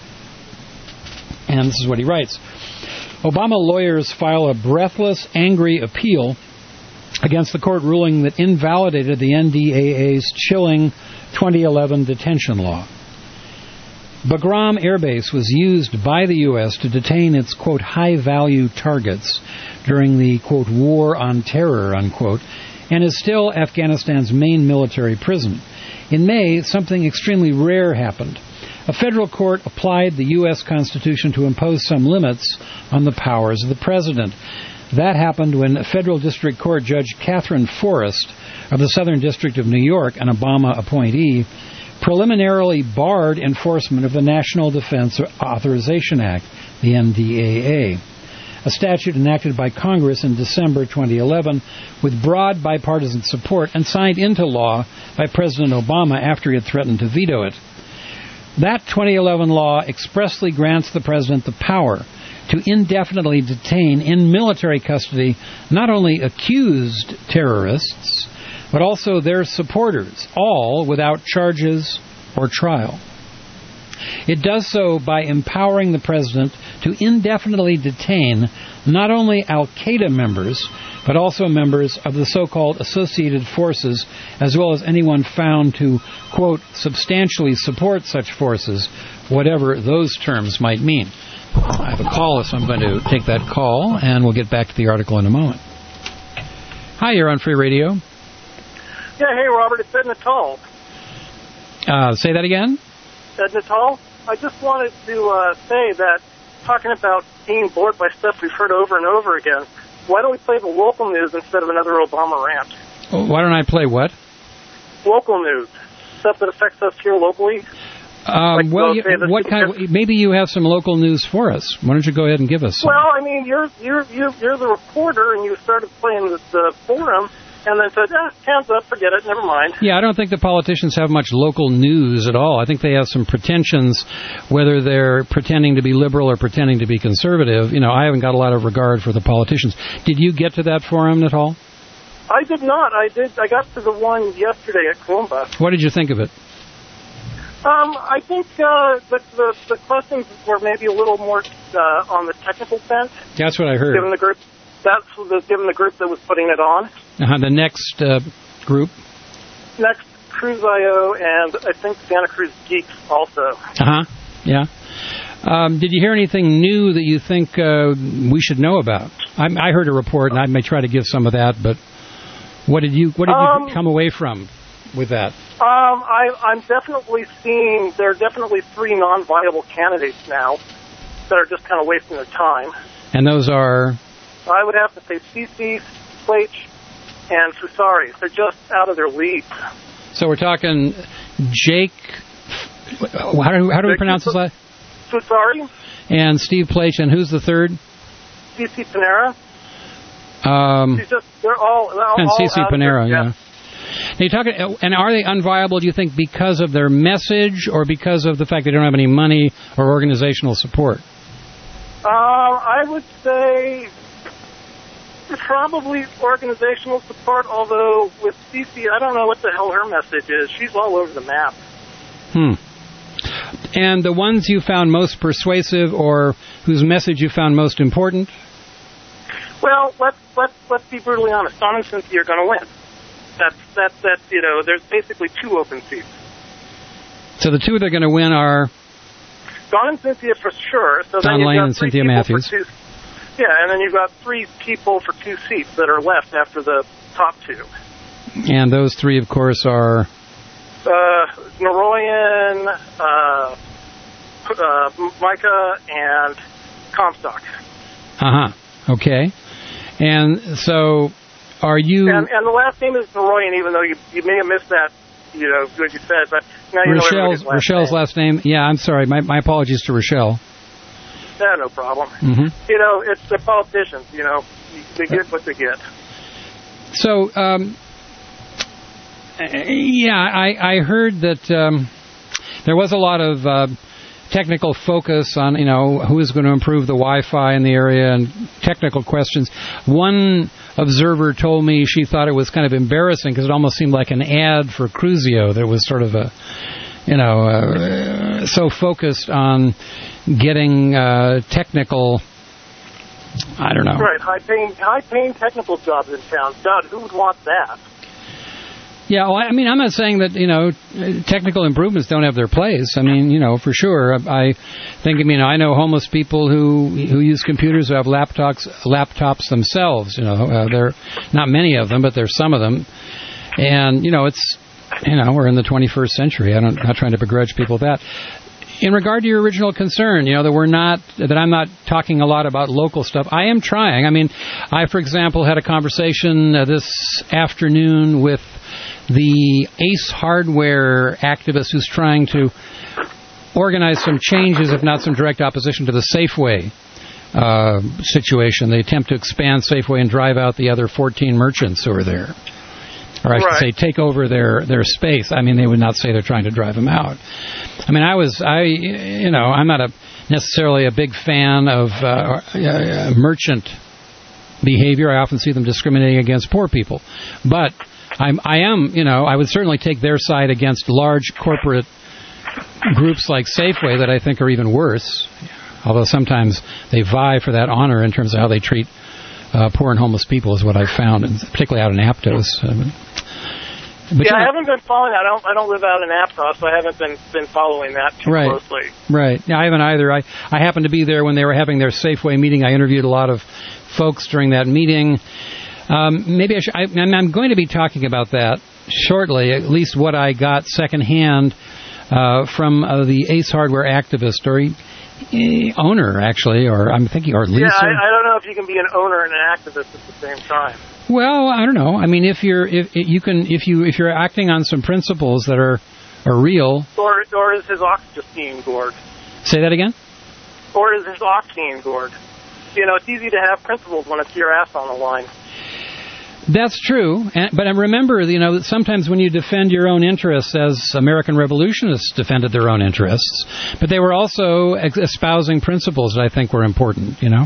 And this is what he writes. Obama lawyers file a breathless, angry appeal against the court ruling that invalidated the N D A A's chilling twenty eleven detention law. Bagram Air Base was used by the U S to detain its, quote, high-value targets during the, quote, war on terror, unquote, and is still Afghanistan's main military prison. In May, something extremely rare happened. A federal court applied the U S Constitution to impose some limits on the powers of the president. That happened when Federal District Court Judge Catherine Forrest of the Southern District of New York, an Obama appointee, preliminarily barred enforcement of the National Defense Authorization Act, the N D A A, a statute enacted by Congress in December twenty eleven with broad bipartisan support and signed into law by President Obama after he had threatened to veto it. That twenty eleven law expressly grants the president the power to indefinitely detain in military custody not only accused terrorists, but also their supporters, all without charges or trial. It does so by empowering the president to indefinitely detain not only al-Qaeda members, but also members of the so-called associated forces, as well as anyone found to, quote, substantially support such forces, whatever those terms might mean. I have a call, so I'm going to take that call, and we'll get back to the article in a moment. Hi, you're on Free Radio. Yeah, hey, Robert, it's Ed Natal. Uh, say that again? Ed Natal. I just wanted to uh, say that, talking about being bored by stuff we've heard over and over again, why don't we play the local news instead of another Obama rant? Why don't I play what? Local news. Stuff that affects us here locally. Um, like, well, well you, the, what kind of, maybe you have some local news for us. Why don't you go ahead and give us some? Well, I mean, you're you're you're, you're the reporter, and you started playing the, the forum, and then said, ah, hands up, forget it, never mind. Yeah, I don't think the politicians have much local news at all. I think they have some pretensions, whether they're pretending to be liberal or pretending to be conservative. You know, I haven't got a lot of regard for the politicians. Did you get to that forum at all? I did not. I did. I got to the one yesterday at Columbus. What did you think of it? Um, I think uh, the, the the questions were maybe a little more uh, on the technical bent. That's what I heard. Given the group, that's the, given the group that was putting it on. Uh-huh, the next uh, group. Next, Cruise I O, and I think Santa Cruz Geeks also. Uh huh. Yeah. Um, did you hear anything new that you think uh, we should know about? I, I heard a report, and I may try to give some of that. But what did you what did um, you come away from with that? Um, I, I'm definitely seeing there are definitely three non-viable candidates now that are just kind of wasting their time. And those are? I would have to say Sisi, Plach, and Fusari. They're just out of their league. So we're talking Jake. How do how do we pronounce his last? Fusari. And Steve Plach, and who's the third? Cece Panera. Um, She's just they're all, they're all and Cece Panera, their, yeah. Now you're talking, and are they unviable, do you think, because of their message or because of the fact they don't have any money or organizational support? Um, I would say probably organizational support, although with Cece, I don't know what the hell her message is. She's all over the map. Hmm. And the ones you found most persuasive or whose message you found most important? Well, let's let's let's be brutally honest. Don and Cynthia are going to win. That's that's that's you know. There's basically two open seats. So the two that are going to win are Don and Cynthia for sure. So Don then Lane got and three Cynthia people Matthews. for two, yeah, and then you've got three people for two seats that are left after the top two. And those three, of course, are uh, Noroyan, uh, uh, Micah, and Comstock. Uh huh. Okay. And so, are you? And, and the last name is Noroyan, even though you you may have missed that, you know, what you said. But now you Rochelle's know last Rochelle's name. last name. Yeah, I'm sorry. My my apologies to Rochelle. Yeah, no problem. Mm-hmm. You know, it's the politicians. You know, they get what they get. So, um, yeah, I I heard that um, there was a lot of uh, technical focus on, you know, who is going to improve the Wi-Fi in the area and technical questions. One observer told me she thought it was kind of embarrassing because it almost seemed like an ad for Cruzio. There was sort of a, you know, uh, so focused on getting uh, technical, I don't know. Right, high-paying, high-paying technical jobs in town. God, who would want that? Yeah, well, I mean, I'm not saying that, you know, technical improvements don't have their place. I mean, you know, for sure. I think, I mean, I know homeless people who who use computers, who have laptops laptops themselves. You know, uh, there are not many of them, but there's some of them. And, you know, it's, you know, we're in the twenty-first century. I don't, I'm not trying to begrudge people that. In regard to your original concern, you know, that we're not, that I'm not talking a lot about local stuff. I am trying. I mean, I, for example, had a conversation uh, this afternoon with the Ace Hardware activist who's trying to organize some changes, if not some direct opposition, to the Safeway uh, situation. They attempt to expand Safeway and drive out the other fourteen merchants who are there. Or I should right. say, take over their, their space. I mean, they would not say they're trying to drive them out. I mean, I was, I, you know, I'm not a necessarily a big fan of uh, uh, merchant behavior. I often see them discriminating against poor people. But I'm, I am, you know, I would certainly take their side against large corporate groups like Safeway that I think are even worse, although sometimes they vie for that honor in terms of how they treat uh, poor and homeless people, is what I've found, and particularly out in Aptos. Uh, But yeah, you know, I haven't been following. I don't. I don't live out in Aptos, so I haven't been been following that too right, closely. Right. Yeah, I haven't either. I I happened to be there when they were having their Safeway meeting. I interviewed a lot of folks during that meeting. Um, maybe I should. I, I'm going to be talking about that shortly. At least what I got secondhand uh, from uh, the Ace Hardware activist or uh, owner, actually, or I'm thinking, or leaser. Yeah, I, I don't know if you can be an owner and an activist at the same time. Well, I don't know. I mean, if you're if you can if you if you're acting on some principles that are are real. Or or is his ox just being gored? Say that again. Or is his ox being gored? You know, it's easy to have principles when it's your ass on the line. That's true, and, but I remember, you know, that sometimes when you defend your own interests, as American revolutionists defended their own interests, but they were also espousing principles that I think were important. You know.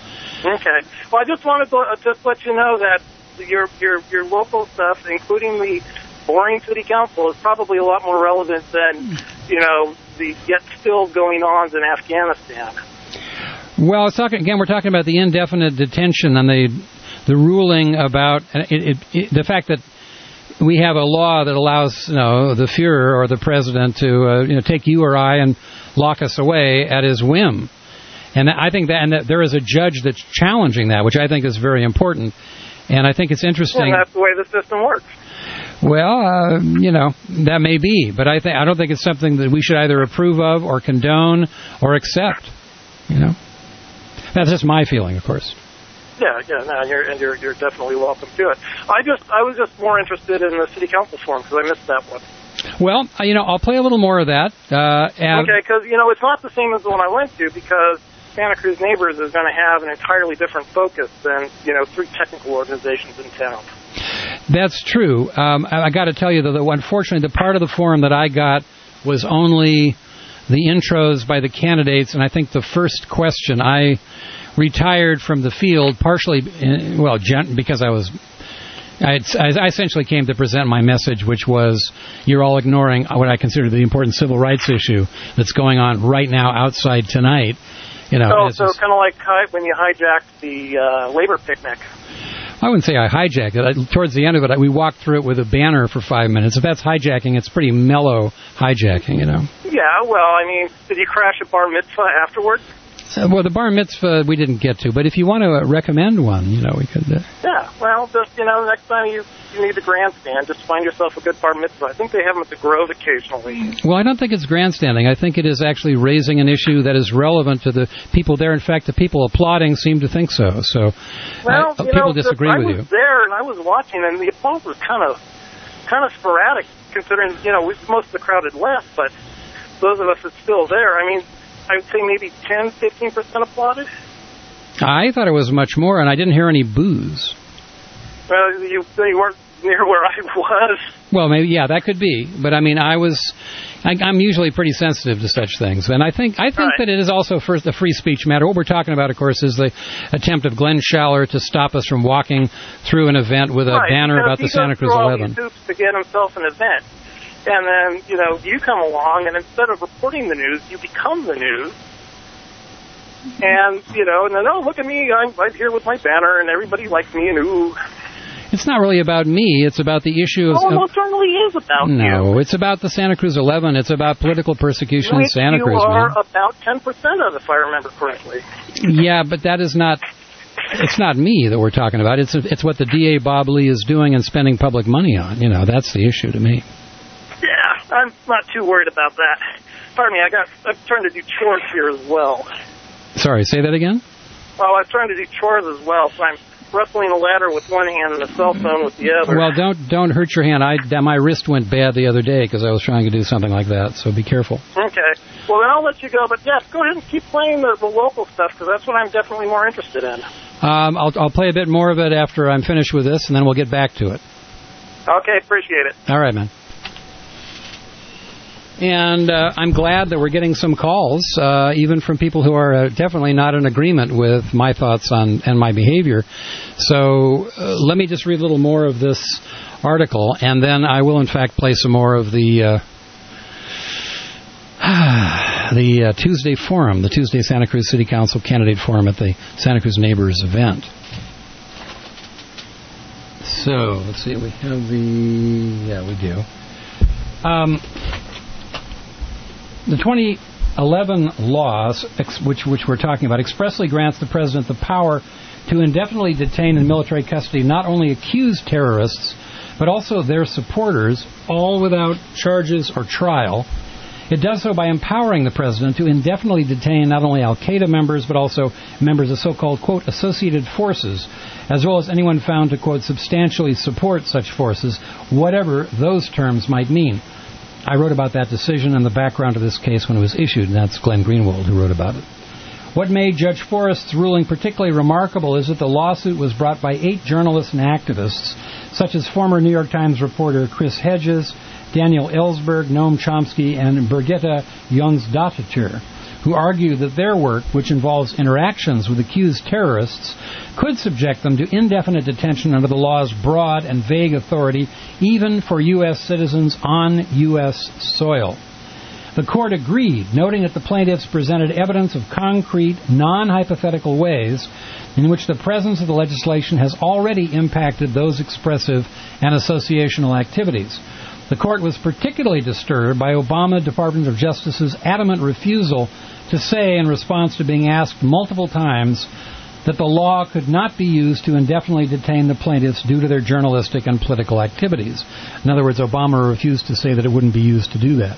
Okay. Well, I just wanted to uh, just let you know that your your your local stuff, including the boring city council, is probably a lot more relevant than, you know, the yet still going ons in Afghanistan. Well, it's talking, again, we're talking about the indefinite detention and the the ruling about it, it, it, the fact that we have a law that allows, you know, the Fuhrer or the president to uh, you know take you or I and lock us away at his whim. And I think that, and that there is a judge that's challenging that, which I think is very important. And I think it's interesting. Well, that's the way the system works. Well, uh, you know, that may be, but I think I don't think it's something that we should either approve of or condone or accept. You know, that's just my feeling, of course. Yeah, yeah, no, and you're and you're you're definitely welcome to it. I just I was just more interested in the city council forum because I missed that one. Well, you know, I'll play a little more of that. Uh, and okay, because you know it's not the same as the one I went to because Santa Cruz Neighbors is going to have an entirely different focus than, you know, three technical organizations in town. That's true. Um, I, I got to tell you, though, that unfortunately the part of the forum that I got was only the intros by the candidates, and I think the first question, I retired from the field partially, in, well, because I was... I, I essentially came to present my message, which was you're all ignoring what I consider the important civil rights issue that's going on right now outside tonight. You know, oh, so kind of like when you hijacked the uh, labor picnic. I wouldn't say I hijacked it. I, towards the end of it, I, we walked through it with a banner for five minutes. If that's hijacking, it's pretty mellow hijacking, you know. Yeah, well, I mean, did you crash a bar mitzvah afterwards? So, well, the bar mitzvah we didn't get to, but if you want to recommend one, you know, we could... Uh... Yeah, well, just, you know, next time you, you need a grandstand, just find yourself a good bar mitzvah. I think they have them at the Grove occasionally. Well, I don't think it's grandstanding. I think it is actually raising an issue that is relevant to the people there. In fact, the people applauding seem to think so. So well, I, you people know, disagree I with was you. there, and I was watching, and the applause was kind of, kind of sporadic, considering, you know, most of the crowd had left, but those of us that's still there, I mean... I would say maybe ten, fifteen percent applauded. I thought it was much more, and I didn't hear any boos. Well, you, you weren't near where I was. Well, maybe, yeah, that could be. But, I mean, I was... I, I'm usually pretty sensitive to such things. And I think I think right. that it is also first a free speech matter. What we're talking about, of course, is the attempt of Glenn Schaller to stop us from walking through an event with a right, banner about the Santa Cruz eleven. He goes through all these hoops to get himself an event. And then, you know, you come along, and instead of reporting the news, you become the news. And, you know, and then, oh, look at me, I'm right here with my banner, and everybody likes me, and ooh. It's not really about me. It's about the issue of... Oh, well, it certainly is about no, you. No, it's about the Santa Cruz eleven. It's about political persecution Which in Santa you Cruz, man. You are man. about ten percent of, if I remember correctly. Yeah, but that is not... It's not me that we're talking about. It's it's what the D A Bob Lee is doing and spending public money on. You know, that's the issue to me. Yeah, I'm not too worried about that. Pardon me, I got, I'm trying to do chores here as well. Sorry, say that again? Well, I'm trying to do chores as well, so I'm wrestling a ladder with one hand and a cell phone with the other. Well, don't don't hurt your hand. I My wrist went bad the other day because I was trying to do something like that, so be careful. Okay. Well, then I'll let you go, but yeah, go ahead and keep playing the, the local stuff because that's what I'm definitely more interested in. Um, I'll, I'll play a bit more of it after I'm finished with this, and then we'll get back to it. Okay, appreciate it. All right, man. And uh, I'm glad that we're getting some calls, uh, even from people who are uh, definitely not in agreement with my thoughts on and my behavior. So uh, let me just read a little more of this article, and then I will, in fact, play some more of the uh, the uh, Tuesday Forum, the Tuesday Santa Cruz City Council Candidate Forum at the Santa Cruz Neighbors event. So, let's see, we have the... Yeah, we do. Um, the twenty eleven laws, ex- which, which we're talking about, expressly grants the President the power to indefinitely detain in military custody not only accused terrorists, but also their supporters, all without charges or trial. It does so by empowering the President to indefinitely detain not only al-Qaeda members, but also members of so-called, quote, associated forces, as well as anyone found to, quote, substantially support such forces, whatever those terms might mean. I wrote about that decision and the background of this case when it was issued, and that's Glenn Greenwald who wrote about it. What made Judge Forrest's ruling particularly remarkable is that the lawsuit was brought by eight journalists and activists, such as former New York Times reporter Chris Hedges, Daniel Ellsberg, Noam Chomsky, and Birgitta Jonsdottir, who argue that their work, which involves interactions with accused terrorists, could subject them to indefinite detention under the law's broad and vague authority, even for U S citizens on U S soil. The court agreed, noting that the plaintiffs presented evidence of concrete, non-hypothetical ways in which the presence of the legislation has already impacted those expressive and associational activities. The court was particularly disturbed by Obama Department of Justice's adamant refusal to say, in response to being asked multiple times, that the law could not be used to indefinitely detain the plaintiffs due to their journalistic and political activities. In other words, Obama refused to say that it wouldn't be used to do that.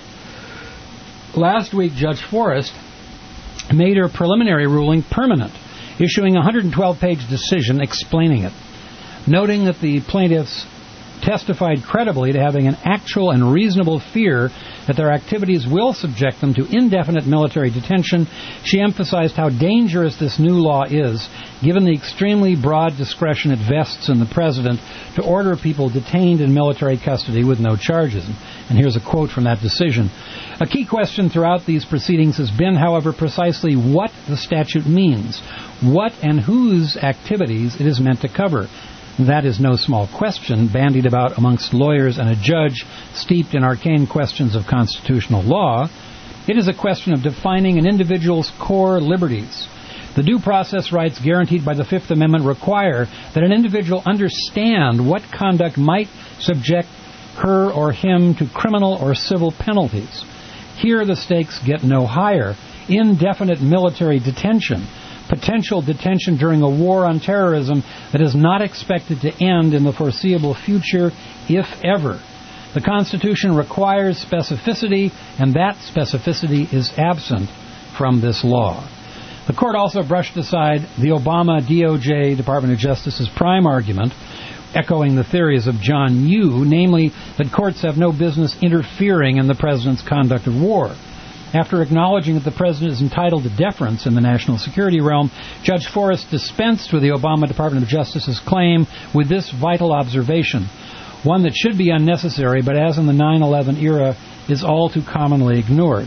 Last week, Judge Forrest made her preliminary ruling permanent, issuing a one hundred twelve page decision explaining it. Noting that the plaintiffs testified credibly to having an actual and reasonable fear that their activities will subject them to indefinite military detention, she emphasized how dangerous this new law is, given the extremely broad discretion it vests in the President to order people detained in military custody with no charges. And here's a quote from that decision. A key question throughout these proceedings has been, however, precisely what the statute means, what and whose activities it is meant to cover. That is no small question, bandied about amongst lawyers and a judge steeped in arcane questions of constitutional law. It is a question of defining an individual's core liberties. The due process rights guaranteed by the Fifth Amendment require that an individual understand what conduct might subject her or him to criminal or civil penalties. Here the stakes get no higher. Indefinite military detention, potential detention during a war on terrorism that is not expected to end in the foreseeable future, if ever. The Constitution requires specificity, and that specificity is absent from this law. The court also brushed aside the Obama D O J, Department of Justice's prime argument, echoing the theories of John Yoo, namely that courts have no business interfering in the President's conduct of war. After acknowledging that the President is entitled to deference in the national security realm, Judge Forrest dispensed with the Obama Department of Justice's claim with this vital observation, one that should be unnecessary, but as in the nine eleven era, is all too commonly ignored.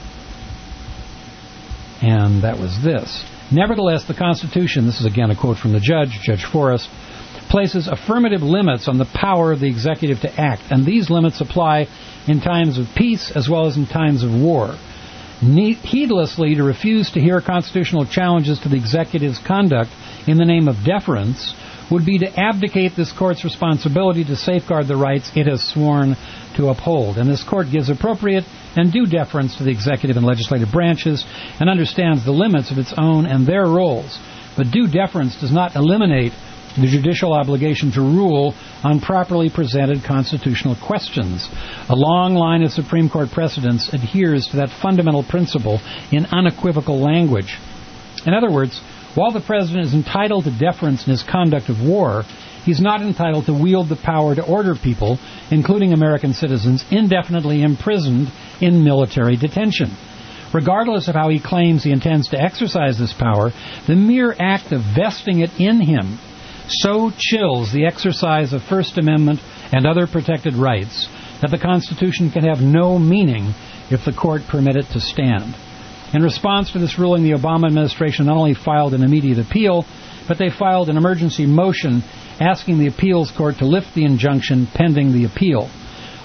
And that was this. Nevertheless, the Constitution, this is again a quote from the judge, Judge Forrest, places affirmative limits on the power of the executive to act, and these limits apply in times of peace as well as in times of war. Heedlessly to refuse to hear constitutional challenges to the executive's conduct in the name of deference would be to abdicate this court's responsibility to safeguard the rights it has sworn to uphold. And this court gives appropriate and due deference to the executive and legislative branches and understands the limits of its own and their roles. But due deference does not eliminate the judicial obligation to rule on properly presented constitutional questions. A long line of Supreme Court precedents adheres to that fundamental principle in unequivocal language. In other words, while the President is entitled to deference in his conduct of war, he's not entitled to wield the power to order people, including American citizens, indefinitely imprisoned in military detention. Regardless of how he claims he intends to exercise this power, the mere act of vesting it in him so chills the exercise of First Amendment and other protected rights that the Constitution can have no meaning if the court permit it to stand. In response to this ruling, the Obama administration not only filed an immediate appeal, but they filed an emergency motion asking the appeals court to lift the injunction pending the appeal.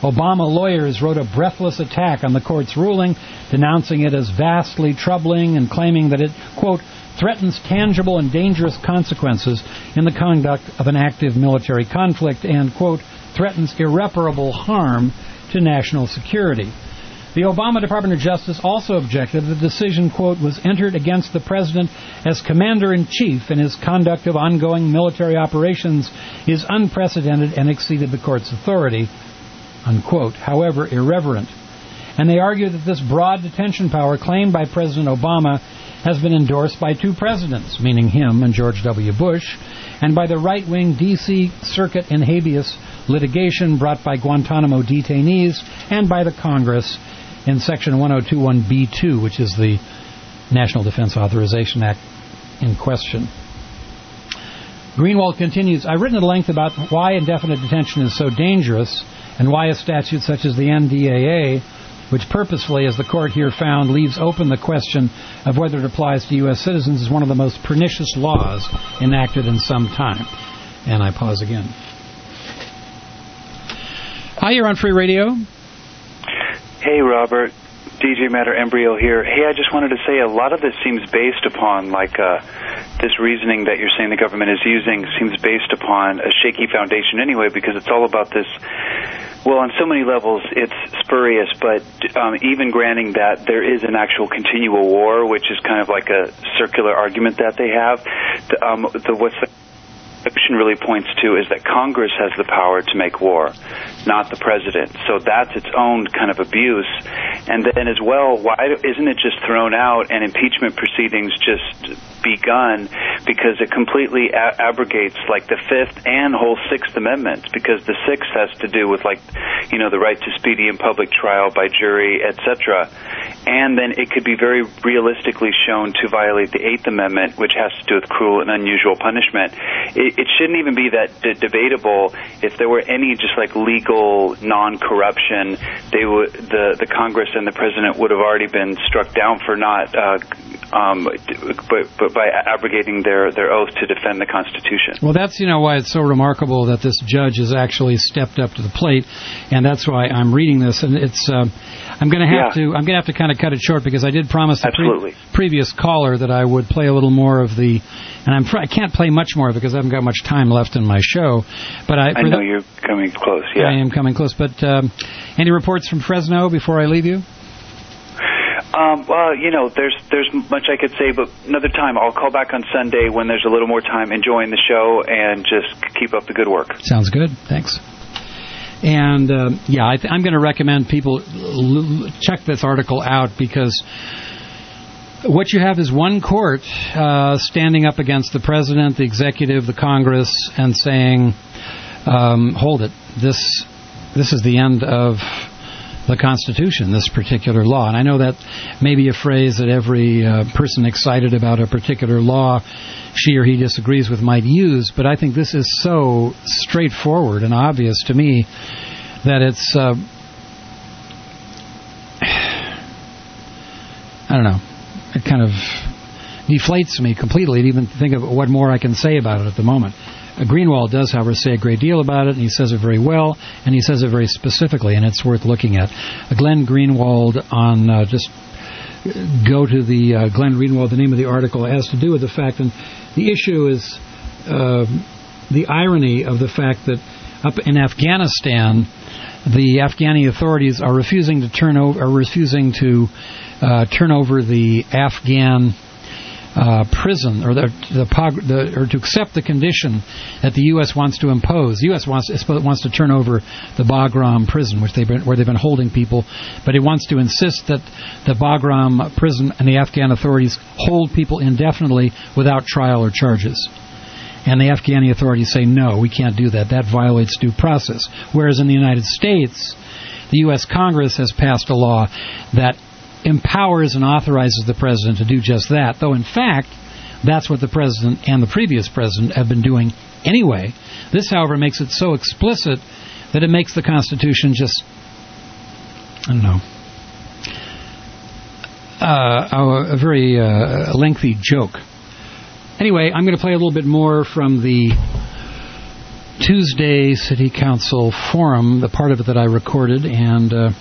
Obama lawyers wrote a breathless attack on the court's ruling, denouncing it as vastly troubling and claiming that it, quote, threatens tangible and dangerous consequences in the conduct of an active military conflict and, quote, threatens irreparable harm to national security. The Obama Department of Justice also objected that the decision, quote, was entered against the president as commander-in-chief and his conduct of ongoing military operations is unprecedented and exceeded the court's authority, unquote, however irreverent. And they argue that this broad detention power claimed by President Obama has been endorsed by two presidents, meaning him and George W. Bush, and by the right-wing D C Circuit in habeas litigation brought by Guantanamo detainees and by the Congress in Section ten twenty-one B two, which is the National Defense Authorization Act in question. Greenwald continues, I've written at length about why indefinite detention is so dangerous and why a statute such as the N D A A, which purposefully, as the court here found, leaves open the question of whether it applies to U S citizens, is one of the most pernicious laws enacted in some time. And I pause again. Hi, you're on Free Radio. Hey, Robert. D J Matter Embryo here. Hey, I just wanted to say a lot of this seems based upon, like, uh, this reasoning that you're saying the government is using seems based upon a shaky foundation anyway, because it's all about this. Well, on so many levels, it's spurious, but um, even granting that there is an actual continual war, which is kind of like a circular argument that they have, the, um, the, what's the Constitution really points to is that Congress has the power to make war, not the president. So that's its own kind of abuse. And then as well, why isn't it just thrown out and impeachment proceedings just begun, because it completely a- abrogates like the Fifth and whole Sixth Amendments, because the Sixth has to do with like, you know, the right to speedy and public trial by jury, et cetera. And then it could be very realistically shown to violate the Eighth Amendment, which has to do with cruel and unusual punishment. It, it shouldn't even be that d- debatable. If there were any just like legal non-corruption, they would the the Congress and the president would have already been struck down for not, uh, um, but but by abrogating their their oath to defend the Constitution. Well, that's you know why it's so remarkable that this judge has actually stepped up to the plate, and that's why I'm reading this. And it's uh, I'm going to have yeah. to I'm going to have to kind of cut it short, because I did promise the pre- previous caller that I would play a little more of the, and I'm fr- I can't play much more because I haven't got much time left in my show. But I, I know the, you're coming close. Yeah, I am coming close. But um, any reports from Fresno before I leave you? Um, well, you know, there's there's much I could say, but another time I'll call back on Sunday when there's a little more time enjoying the show, and just keep up the good work. Sounds good. Thanks. And, uh, yeah, I th- I'm going to recommend people l- check this article out, because what you have is one court uh, standing up against the president, the executive, the Congress, and saying, um, hold it, this this is the end of the Constitution, this particular law. And I know that may be a phrase that every uh, person excited about a particular law she or he disagrees with might use, but I think this is so straightforward and obvious to me that it's, uh, I don't know, it kind of deflates me completely to even think of what more I can say about it at the moment. Uh, Greenwald does, however, say a great deal about it, and he says it very well, and he says it very specifically, and it's worth looking at. Uh, Glenn Greenwald on uh, just go to the uh, Glenn Greenwald, the name of the article, it has to do with the fact, and the issue is uh, the irony of the fact that up in Afghanistan, the Afghani authorities are refusing to turn over, are refusing to uh, turn over the Afghan uh, prison, or the, the, the or to accept the condition that the U S wants to impose. The U S wants wants to turn over the Bagram prison, which they've been, where they've been holding people, but it wants to insist that the Bagram prison and the Afghan authorities hold people indefinitely without trial or charges. And the Afghani authorities say, no, we can't do that. That violates due process. Whereas in the United States, the U S Congress has passed a law that empowers and authorizes the president to do just that, though in fact, that's what the president and the previous president have been doing anyway. This, however, makes it so explicit that it makes the Constitution just, I don't know, uh, a, a very uh, lengthy joke. Anyway, I'm going to play a little bit more from the Tuesday City Council forum, the part of it that I recorded, and uh,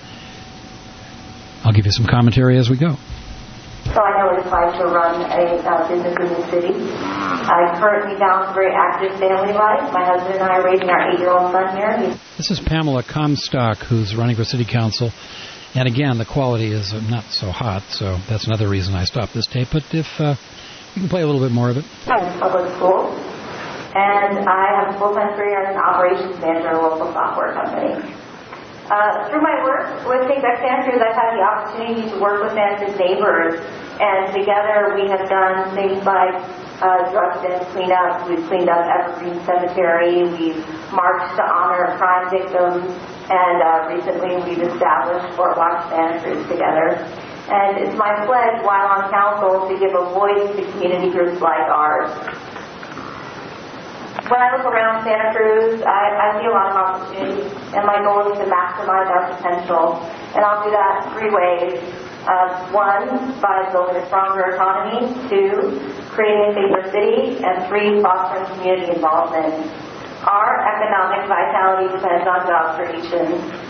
I'll give you some commentary as we go. So I know what it's like to run a uh, business in the city. I currently balance a very active family life. My husband and I are raising our eight-year-old son here. He's This is Pamela Comstock, who's running for City Council. And again, the quality is not so hot, so that's another reason I stopped this tape. But if uh, you can play a little bit more of it. in public school. And I have a full-time career as an operations manager at a local software company. Uh, through my work with Think Back Santa Cruz, I've had the opportunity to work with Santa Cruz neighbors, and together we have done things like uh, drug den cleanup. We've cleaned up Evergreen Cemetery. We've marched to honor crime victims, and uh, recently we've established Fort Watch Santa Cruz together. And it's my pledge while on council to give a voice to community groups like ours. When I look around Santa Cruz, I, I see a lot of opportunity, and my goal is to maximize our potential. And I'll do that three ways. Uh, one, by building a stronger economy. Two, creating a safer city. And three, fostering community involvement. Our economic vitality depends on job creation.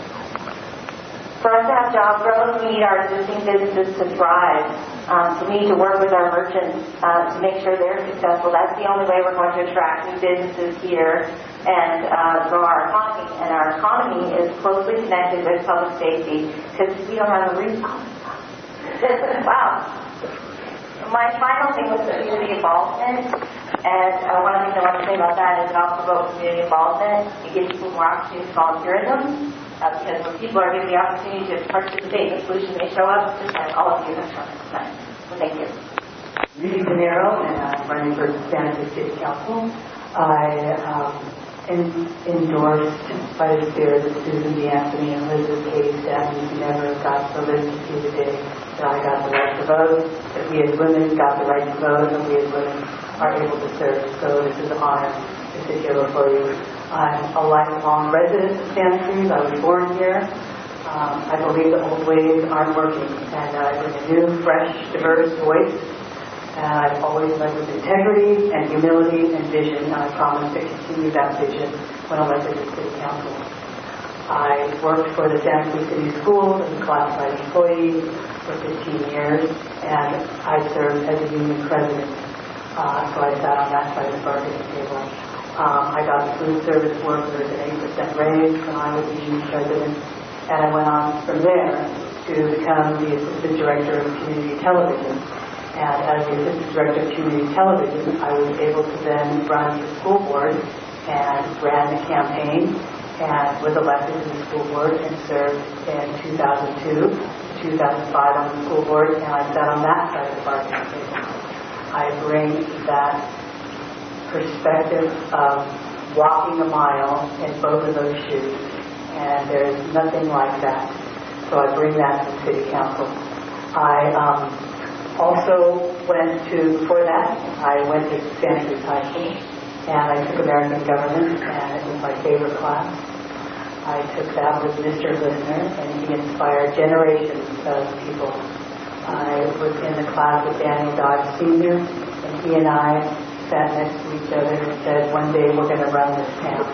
For us to have job growth, we need our existing businesses to thrive. Um, so we need to work with our merchants uh, to make sure they're successful. That's the only way we're going to attract new businesses here and uh, grow our economy. And our economy is closely connected with public safety because we don't have a roof on it. Wow. My final thing was community involvement. And uh, one of the things I want to say about that is it also about community involvement. It gives people more opportunity to volunteerism. Uh, because when people are given the opportunity to participate in the solution, they show up, just like all of you have shown up tonight. So thank you. Rudy Pinero, and I'm running for Santa Cruz City Council. I um, am endorsed by the spirit of Susan B. Anthony and Elizabeth Cady Stanton, who never got the list to see the day that I got the right to vote, that we as women got the right to vote, and we as women are able to serve. So this is an honor to sit here before you. I'm a lifelong resident of Santa Cruz. I was born here. Um, I believe the old ways aren't working, and I bring a new, fresh, diverse voice. And I've always led with integrity and humility and vision, and I promise to continue that vision when elected to City Council. I worked for the Santa Cruz City Schools as a classified employee for fifteen years, and I served as a union president. Uh, so I sat on that side of the bargaining table. Um, I got food service workers an eight percent raise when I was the union president, and I went on from there to become the assistant director of community television. And as the assistant director of community television, I was able to then run the school board and ran the campaign and was elected to the school board and served in two thousand two, two thousand five on the school board, and I sat on that side of the bargaining table. I bring that perspective of walking a mile in both of those shoes, and there's nothing like that. So I bring that to City Council. I um, also went to, before that, I went to Santa Cruz High School, and I took American Government, and it was my favorite class. I took that with Mister Listener, and he inspired generations of people. I was in the class with Daniel Dodge Senior, and he and I sat next to each other and said, one day we're going to run this town.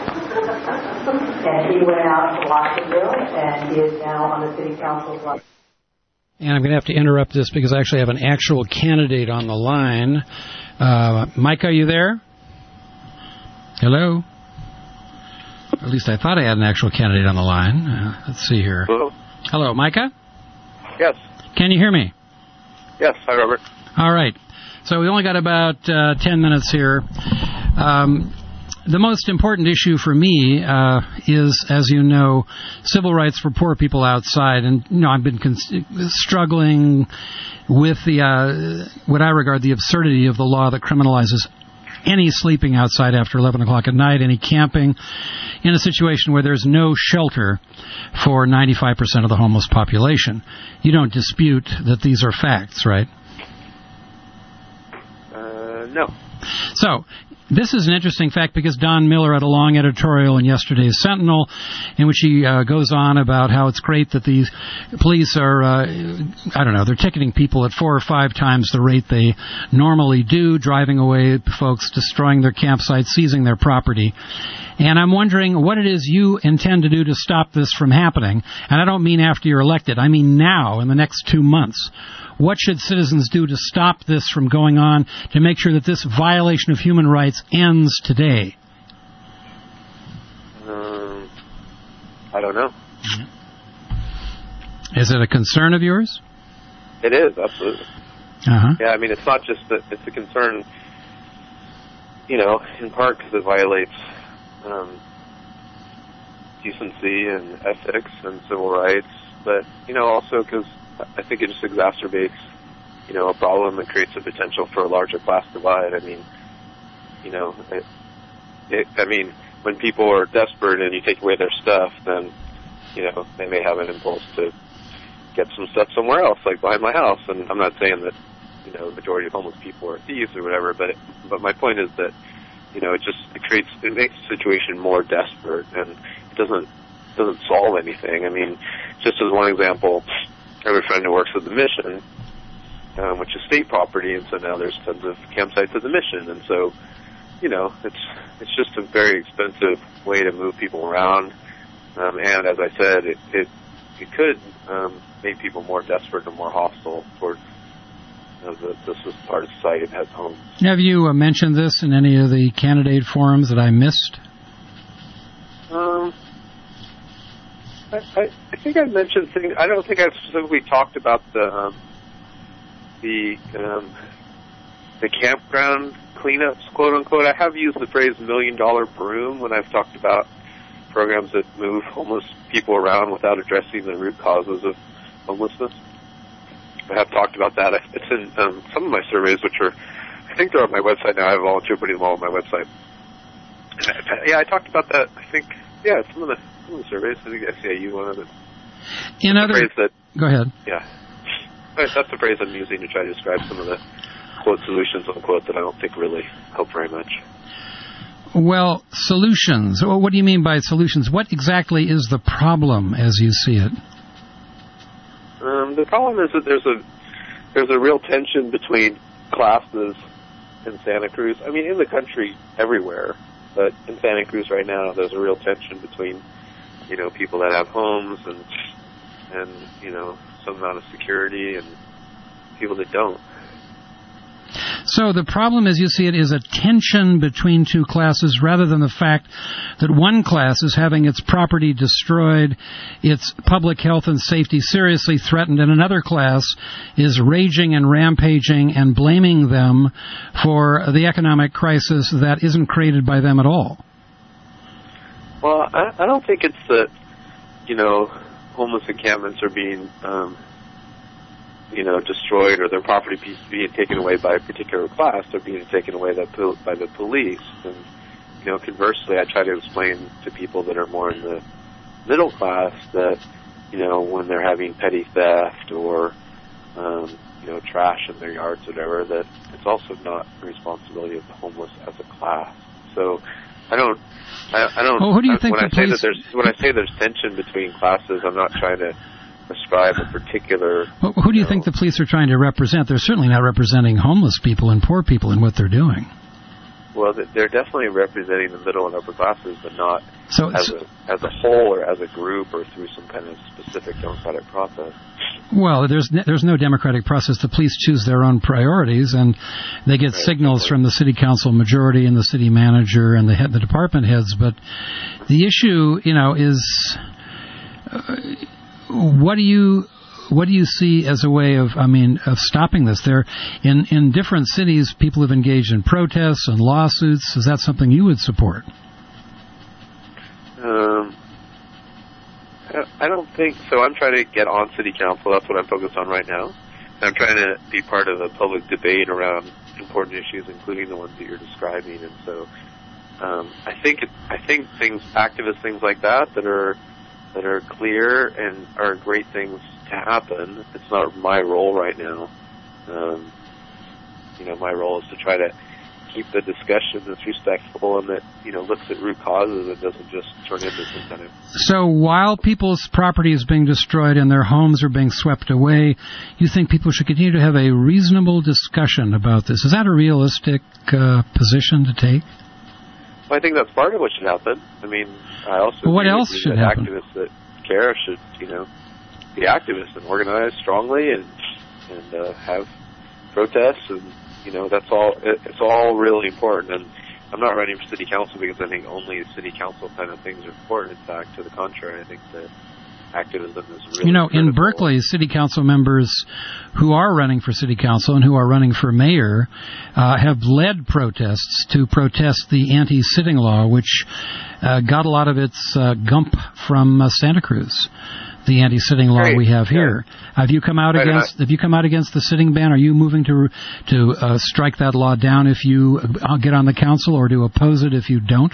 And he went out to Watsonville, and he is now on the City Council. And I'm going to have to interrupt this because I actually have an actual candidate on the line. Uh, Mike, are you there? Hello? At least I thought I had an actual candidate on the line. Uh, let's see here. Hello? Hello, Micah? Yes. Can you hear me? Yes. Hi, Robert. All right. So we only got about uh, ten minutes here. Um, the most important issue for me uh, is, as you know, civil rights for poor people outside. And, you know, I've been cons- struggling with the uh, what I regard the absurdity of the law that criminalizes any sleeping outside after eleven o'clock at night, any camping, in a situation where there's no shelter for ninety-five percent of the homeless population. You don't dispute that these are facts, right? Uh, no. So, this is an interesting fact because Don Miller had a long editorial in yesterday's Sentinel in which he uh, goes on about how it's great that these police are, uh, I don't know, they're ticketing people at four or five times the rate they normally do, driving away folks, destroying their campsites, seizing their property. And I'm wondering what it is you intend to do to stop this from happening. And I don't mean after you're elected. I mean now, in the next two months. What should citizens do to stop this from going on, to make sure that this violation of human rights ends today? Um, I don't know. Is it a concern of yours? It is, absolutely. Uh-huh. Yeah, I mean, it's not just that it's a concern, you know, in part because it violates um, decency and ethics and civil rights, but, you know, also because I think it just exacerbates, you know, a problem that creates a potential for a larger class divide. I mean, you know, it, it, I mean, when people are desperate and you take away their stuff, then, you know, they may have an impulse to get some stuff somewhere else, like behind my house. And I'm not saying that, you know, the majority of homeless people are thieves or whatever, but it, but my point is that, you know, it just it creates it makes the situation more desperate, and it doesn't doesn't solve anything. I mean, just as one example, I have a friend who works at the Mission, um, which is state property, and so now there's tons of campsites at the Mission, and so, you know, it's it's just a very expensive way to move people around, um, and as I said, it it, it could um, make people more desperate and more hostile towards, you know, the, this is part of society that has homes. Have you uh, mentioned this in any of the candidate forums that I missed? Um. I, I, I think I mentioned things. I don't think I specifically talked about the um, the um, the campground cleanups, quote unquote. I have used the phrase "million dollar broom" when I've talked about programs that move homeless people around without addressing the root causes of homelessness. I have talked about that. It's in um, some of my surveys, which are, I think they're on my website now. I have volunteered putting them all on my website. And I, yeah, I talked about that. I think yeah, some of the. The surveys, I think S C I U one of it. In other, phrase that, go ahead. Yeah, that's the phrase I'm using to try to describe some of the quote solutions unquote that I don't think really help very much. Well, solutions. Well, what do you mean by solutions? What exactly is the problem as you see it? Um, the problem is that there's a there's a real tension between classes in Santa Cruz. I mean, in the country everywhere, but in Santa Cruz right now, there's a real tension between, you know, people that have homes and, and, you know, some amount of security and people that don't. So the problem, as you see it, is a tension between two classes rather than the fact that one class is having its property destroyed, its public health and safety seriously threatened, and another class is raging and rampaging and blaming them for the economic crisis that isn't created by them at all. Well, I, I don't think it's that, you know, homeless encampments are being, um, you know, destroyed or their property being taken away by a particular class. They're being taken away by the police. And, you know, conversely, I try to explain to people that are more in the middle class that, you know, when they're having petty theft or, um, you know, trash in their yards, whatever, that it's also not the responsibility of the homeless as a class. So I don't, I, I don't, well, who do you think when I the say police... that there's, when I say there's tension between classes, I'm not trying to ascribe a particular... Well, who do you, you know, think the police are trying to represent? They're certainly not representing homeless people and poor people in what they're doing. Well, they're definitely representing the middle and upper classes, but not so, as, so, a, as a whole or as a group or through some kind of specific democratic process. Well, there's there's no democratic process. The police choose their own priorities, and they get right, signals from the city council majority and the city manager and the head, the department heads. But the issue, you know, is uh, what do you... What do you see as a way of, I mean, of stopping this? There, in, in different cities, people have engaged in protests and lawsuits. Is that something you would support? Um, I don't think so. I'm trying to get on city council. That's what I'm focused on right now. I'm trying to be part of a public debate around important issues, including the ones that you're describing. And so, um, I think it, I think things, activist things like that, that are that are clear and are great things to happen. It's not my role right now. Um, you know, my role is to try to keep the discussion that's respectful and that, you know, looks at root causes and doesn't just turn into some kind of... So while people's property is being destroyed and their homes are being swept away, you think people should continue to have a reasonable discussion about this? Is that a realistic uh, position to take? Well, I think that's part of what should happen. I mean, I also well, what agree else should that happen? Activists that care should, you know, be activists and organize strongly and and uh, have protests, and you know, that's all. It, it's all really important. And I'm not running for city council because I think only city council kind of things are important. In fact, to the contrary, I think that activism is really You know, critical. in Berkeley, city council members who are running for city council and who are running for mayor uh, have led protests to protest the anti-sitting law, which uh, got a lot of its uh, gump from uh, Santa Cruz. The anti-sitting law Great. we have here. Yeah. Have you come out Right, against? I, have you come out against the sitting ban? Are you moving to to uh, strike that law down if you uh, get on the council, or to oppose it if you don't?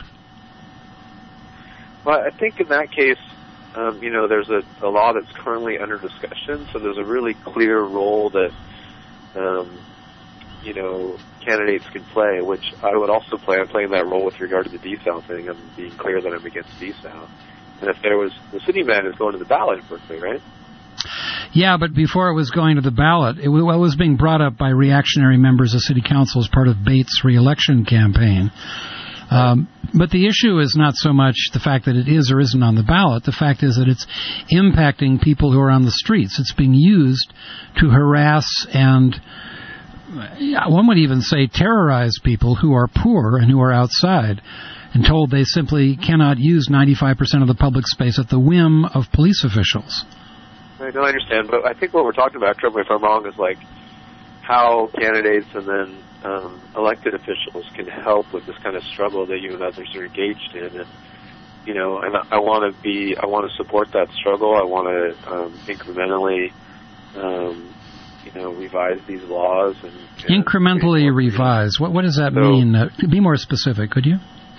Well, I think in that case, um, you know, there's a, a law that's currently under discussion, so there's a really clear role that, um, you know, candidates can play, which I would also play. I'm playing that role with regard to the desal thing. I'm being clear that I'm against desal. And if there was, the city ban is going to the ballot in Berkeley, right? Yeah, but before it was going to the ballot, it was being brought up by reactionary members of city council as part of Bates' re-election campaign. Um, but the issue is not so much the fact that it is or isn't on the ballot. The fact is that it's impacting people who are on the streets. It's being used to harass and, one would even say, terrorize people who are poor and who are outside, and told they simply cannot use ninety-five percent of the public space at the whim of police officials. I don't understand, but I think what we're talking about, correct me if I'm wrong, is like how candidates and then um, elected officials can help with this kind of struggle that you and others are engaged in. And, you know, and I, I want to be, I want to support that struggle. I want to um, incrementally, um, you know, revise these laws. And, and incrementally revise. What what does that so, mean? Uh, be more specific, could you?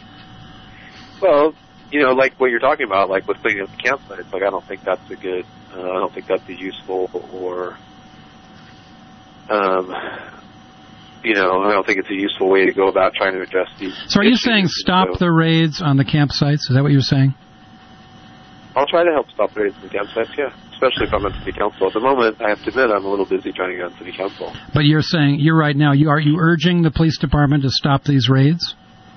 Well, you know, like what you're talking about, like with cleaning up the campsites, like I don't think that's a good, uh, I don't think that's a useful or, um, you know, I don't think it's a useful way to go about trying to address these. So are you saying stop so, the raids on the campsites? Is that what you're saying? I'll try to help stop the raids on the campsites, yeah, especially if I'm on city council. At the moment, I have to admit, I'm a little busy trying to get on city council. But you're saying, you're right now, you are you urging the police department to stop these raids?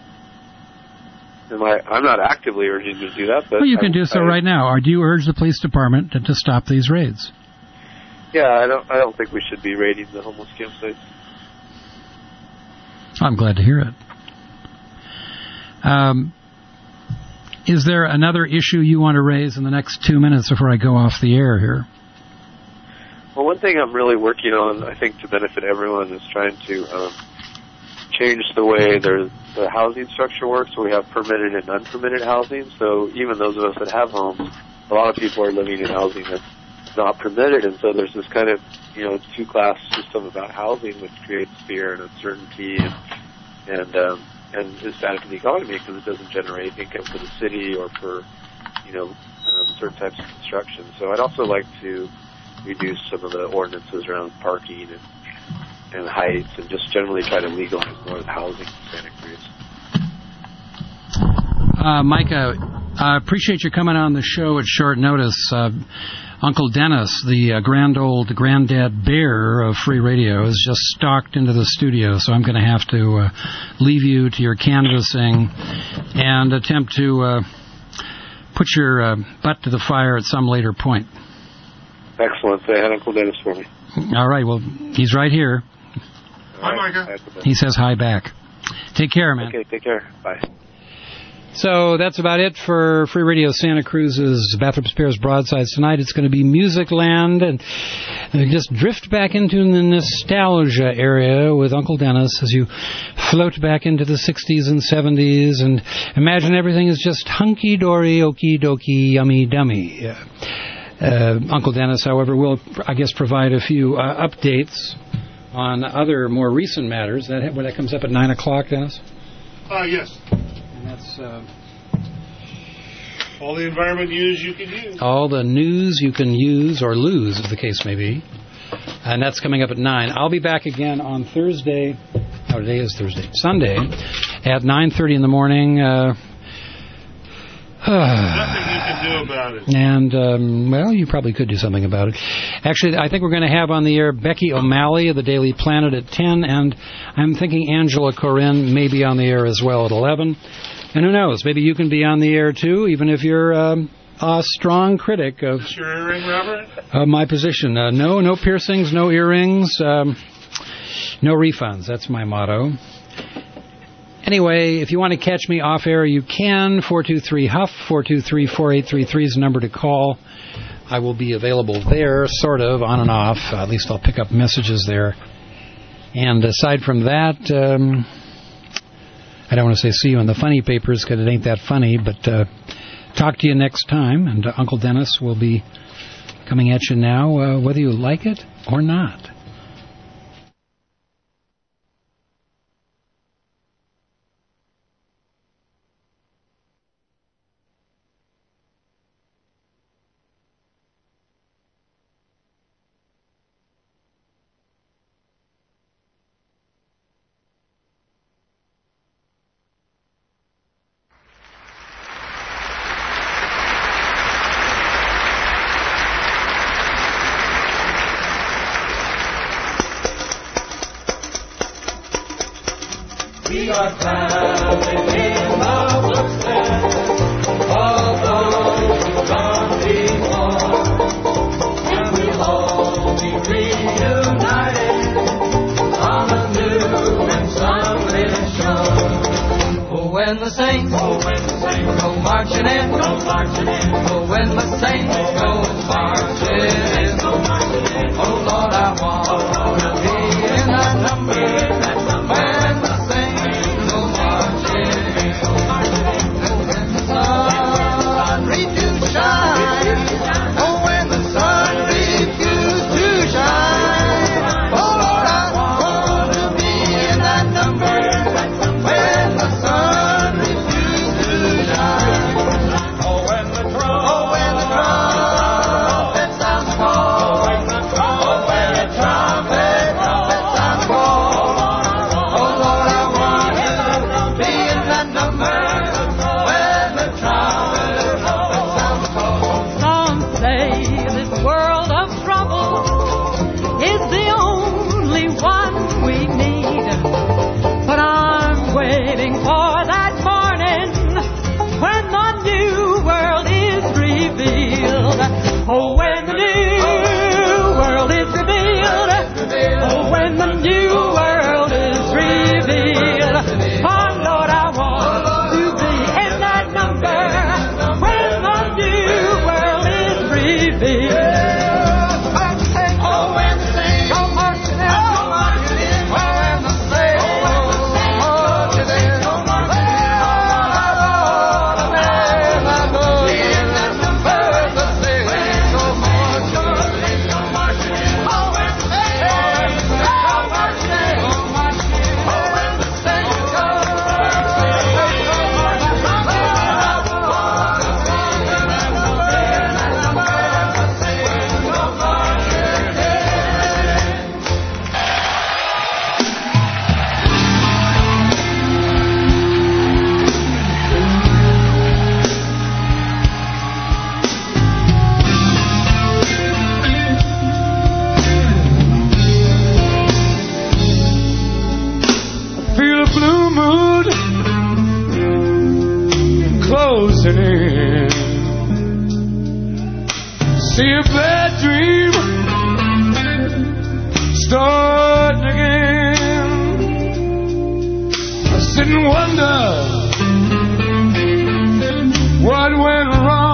Am I, I'm not actively urging you to do that, but well, you can I, do so I, right now. Or do you urge the police department to, to stop these raids? Yeah, I don't. I don't think we should be raiding the homeless campsites. I'm glad to hear it. Um, is there another issue you want to raise in the next two minutes before I go off the air here? Well, one thing I'm really working on, I think, to benefit everyone, is trying to um, change the way there's the housing structure works, so we have permitted and unpermitted housing. So even those of us that have homes, a lot of people are living in housing that's not permitted, and so there's this kind of, you know, two-class system about housing, which creates fear and uncertainty, and and um, and is bad for the economy because it doesn't generate income for the city or for, you know, um, certain types of construction. So I'd also like to reduce some of the ordinances around parking and and heights, and just generally try to legalize more of the housing in Santa Cruz. Uh, Micah, I appreciate you coming on the show at short notice. Uh, Uncle Dennis, the uh, grand old granddad bear of free radio, has just stalked into the studio, so I'm going to have to uh, leave you to your canvassing and attempt to uh, put your uh, butt to the fire at some later point. Excellent. Say hi to Uncle Dennis for me. All right. Well, he's right here. Hi, Micah. He says hi back. Take care, man. Okay, take care. Bye. So that's about it for Free Radio Santa Cruz's Bathrop Spears Broadsides tonight. It's going to be Music Land, and just drift back into the nostalgia area with Uncle Dennis as you float back into the sixties and seventies and imagine everything is just hunky-dory, okie-dokie, yummy-dummy. Uh, uh, Uncle Dennis, however, will, I guess, provide a few uh, updates on other more recent matters. That when that comes up at nine o'clock, Dennis? Uh, yes. And that's uh, all the environment news you can use. All the news you can use or lose, as the case may be. And that's coming up at nine. I'll be back again on Thursday Oh, today is Thursday. Sunday at nine thirty in the morning. Uh, Nothing you can do about it. And, um, well, you probably could do something about it. Actually, I think we're going to have on the air Becky O'Malley of the Daily Planet at ten, and I'm thinking Angela Corinne may be on the air as well at eleven. And who knows, maybe you can be on the air too, even if you're um, a strong critic of Is your earring, Robert? uh, my position. Uh, no, no piercings, no earrings, um, no refunds. That's my motto. Anyway, if you want to catch me off air, you can. four two three H U F, four two three, four eight three three is the number to call. I will be available there, sort of, on and off. Uh, at least I'll pick up messages there. And aside from that, um, I don't want to say see you in the funny papers because it ain't that funny, but uh, talk to you next time. And uh, Uncle Dennis will be coming at you now, uh, whether you like it or not. We are traveling in the footsteps of those who've gone before, and we'll all be reunited on a new and sunlit shore. Oh, when the saints, oh, when the saints go marching in, go marching in. Oh, when the saints go marching in, go marching in. Oh, Lord, I want to be in that number. Oh, when the new world is revealed, oh, when the new world is revealed, oh, Lord, I want to be in that number when the new world is revealed. Oh, when the saints go marching in, go marching in, oh, when the saints go marching in, go marching in, in. See a bad dream starting again. I sit and wonder what went wrong.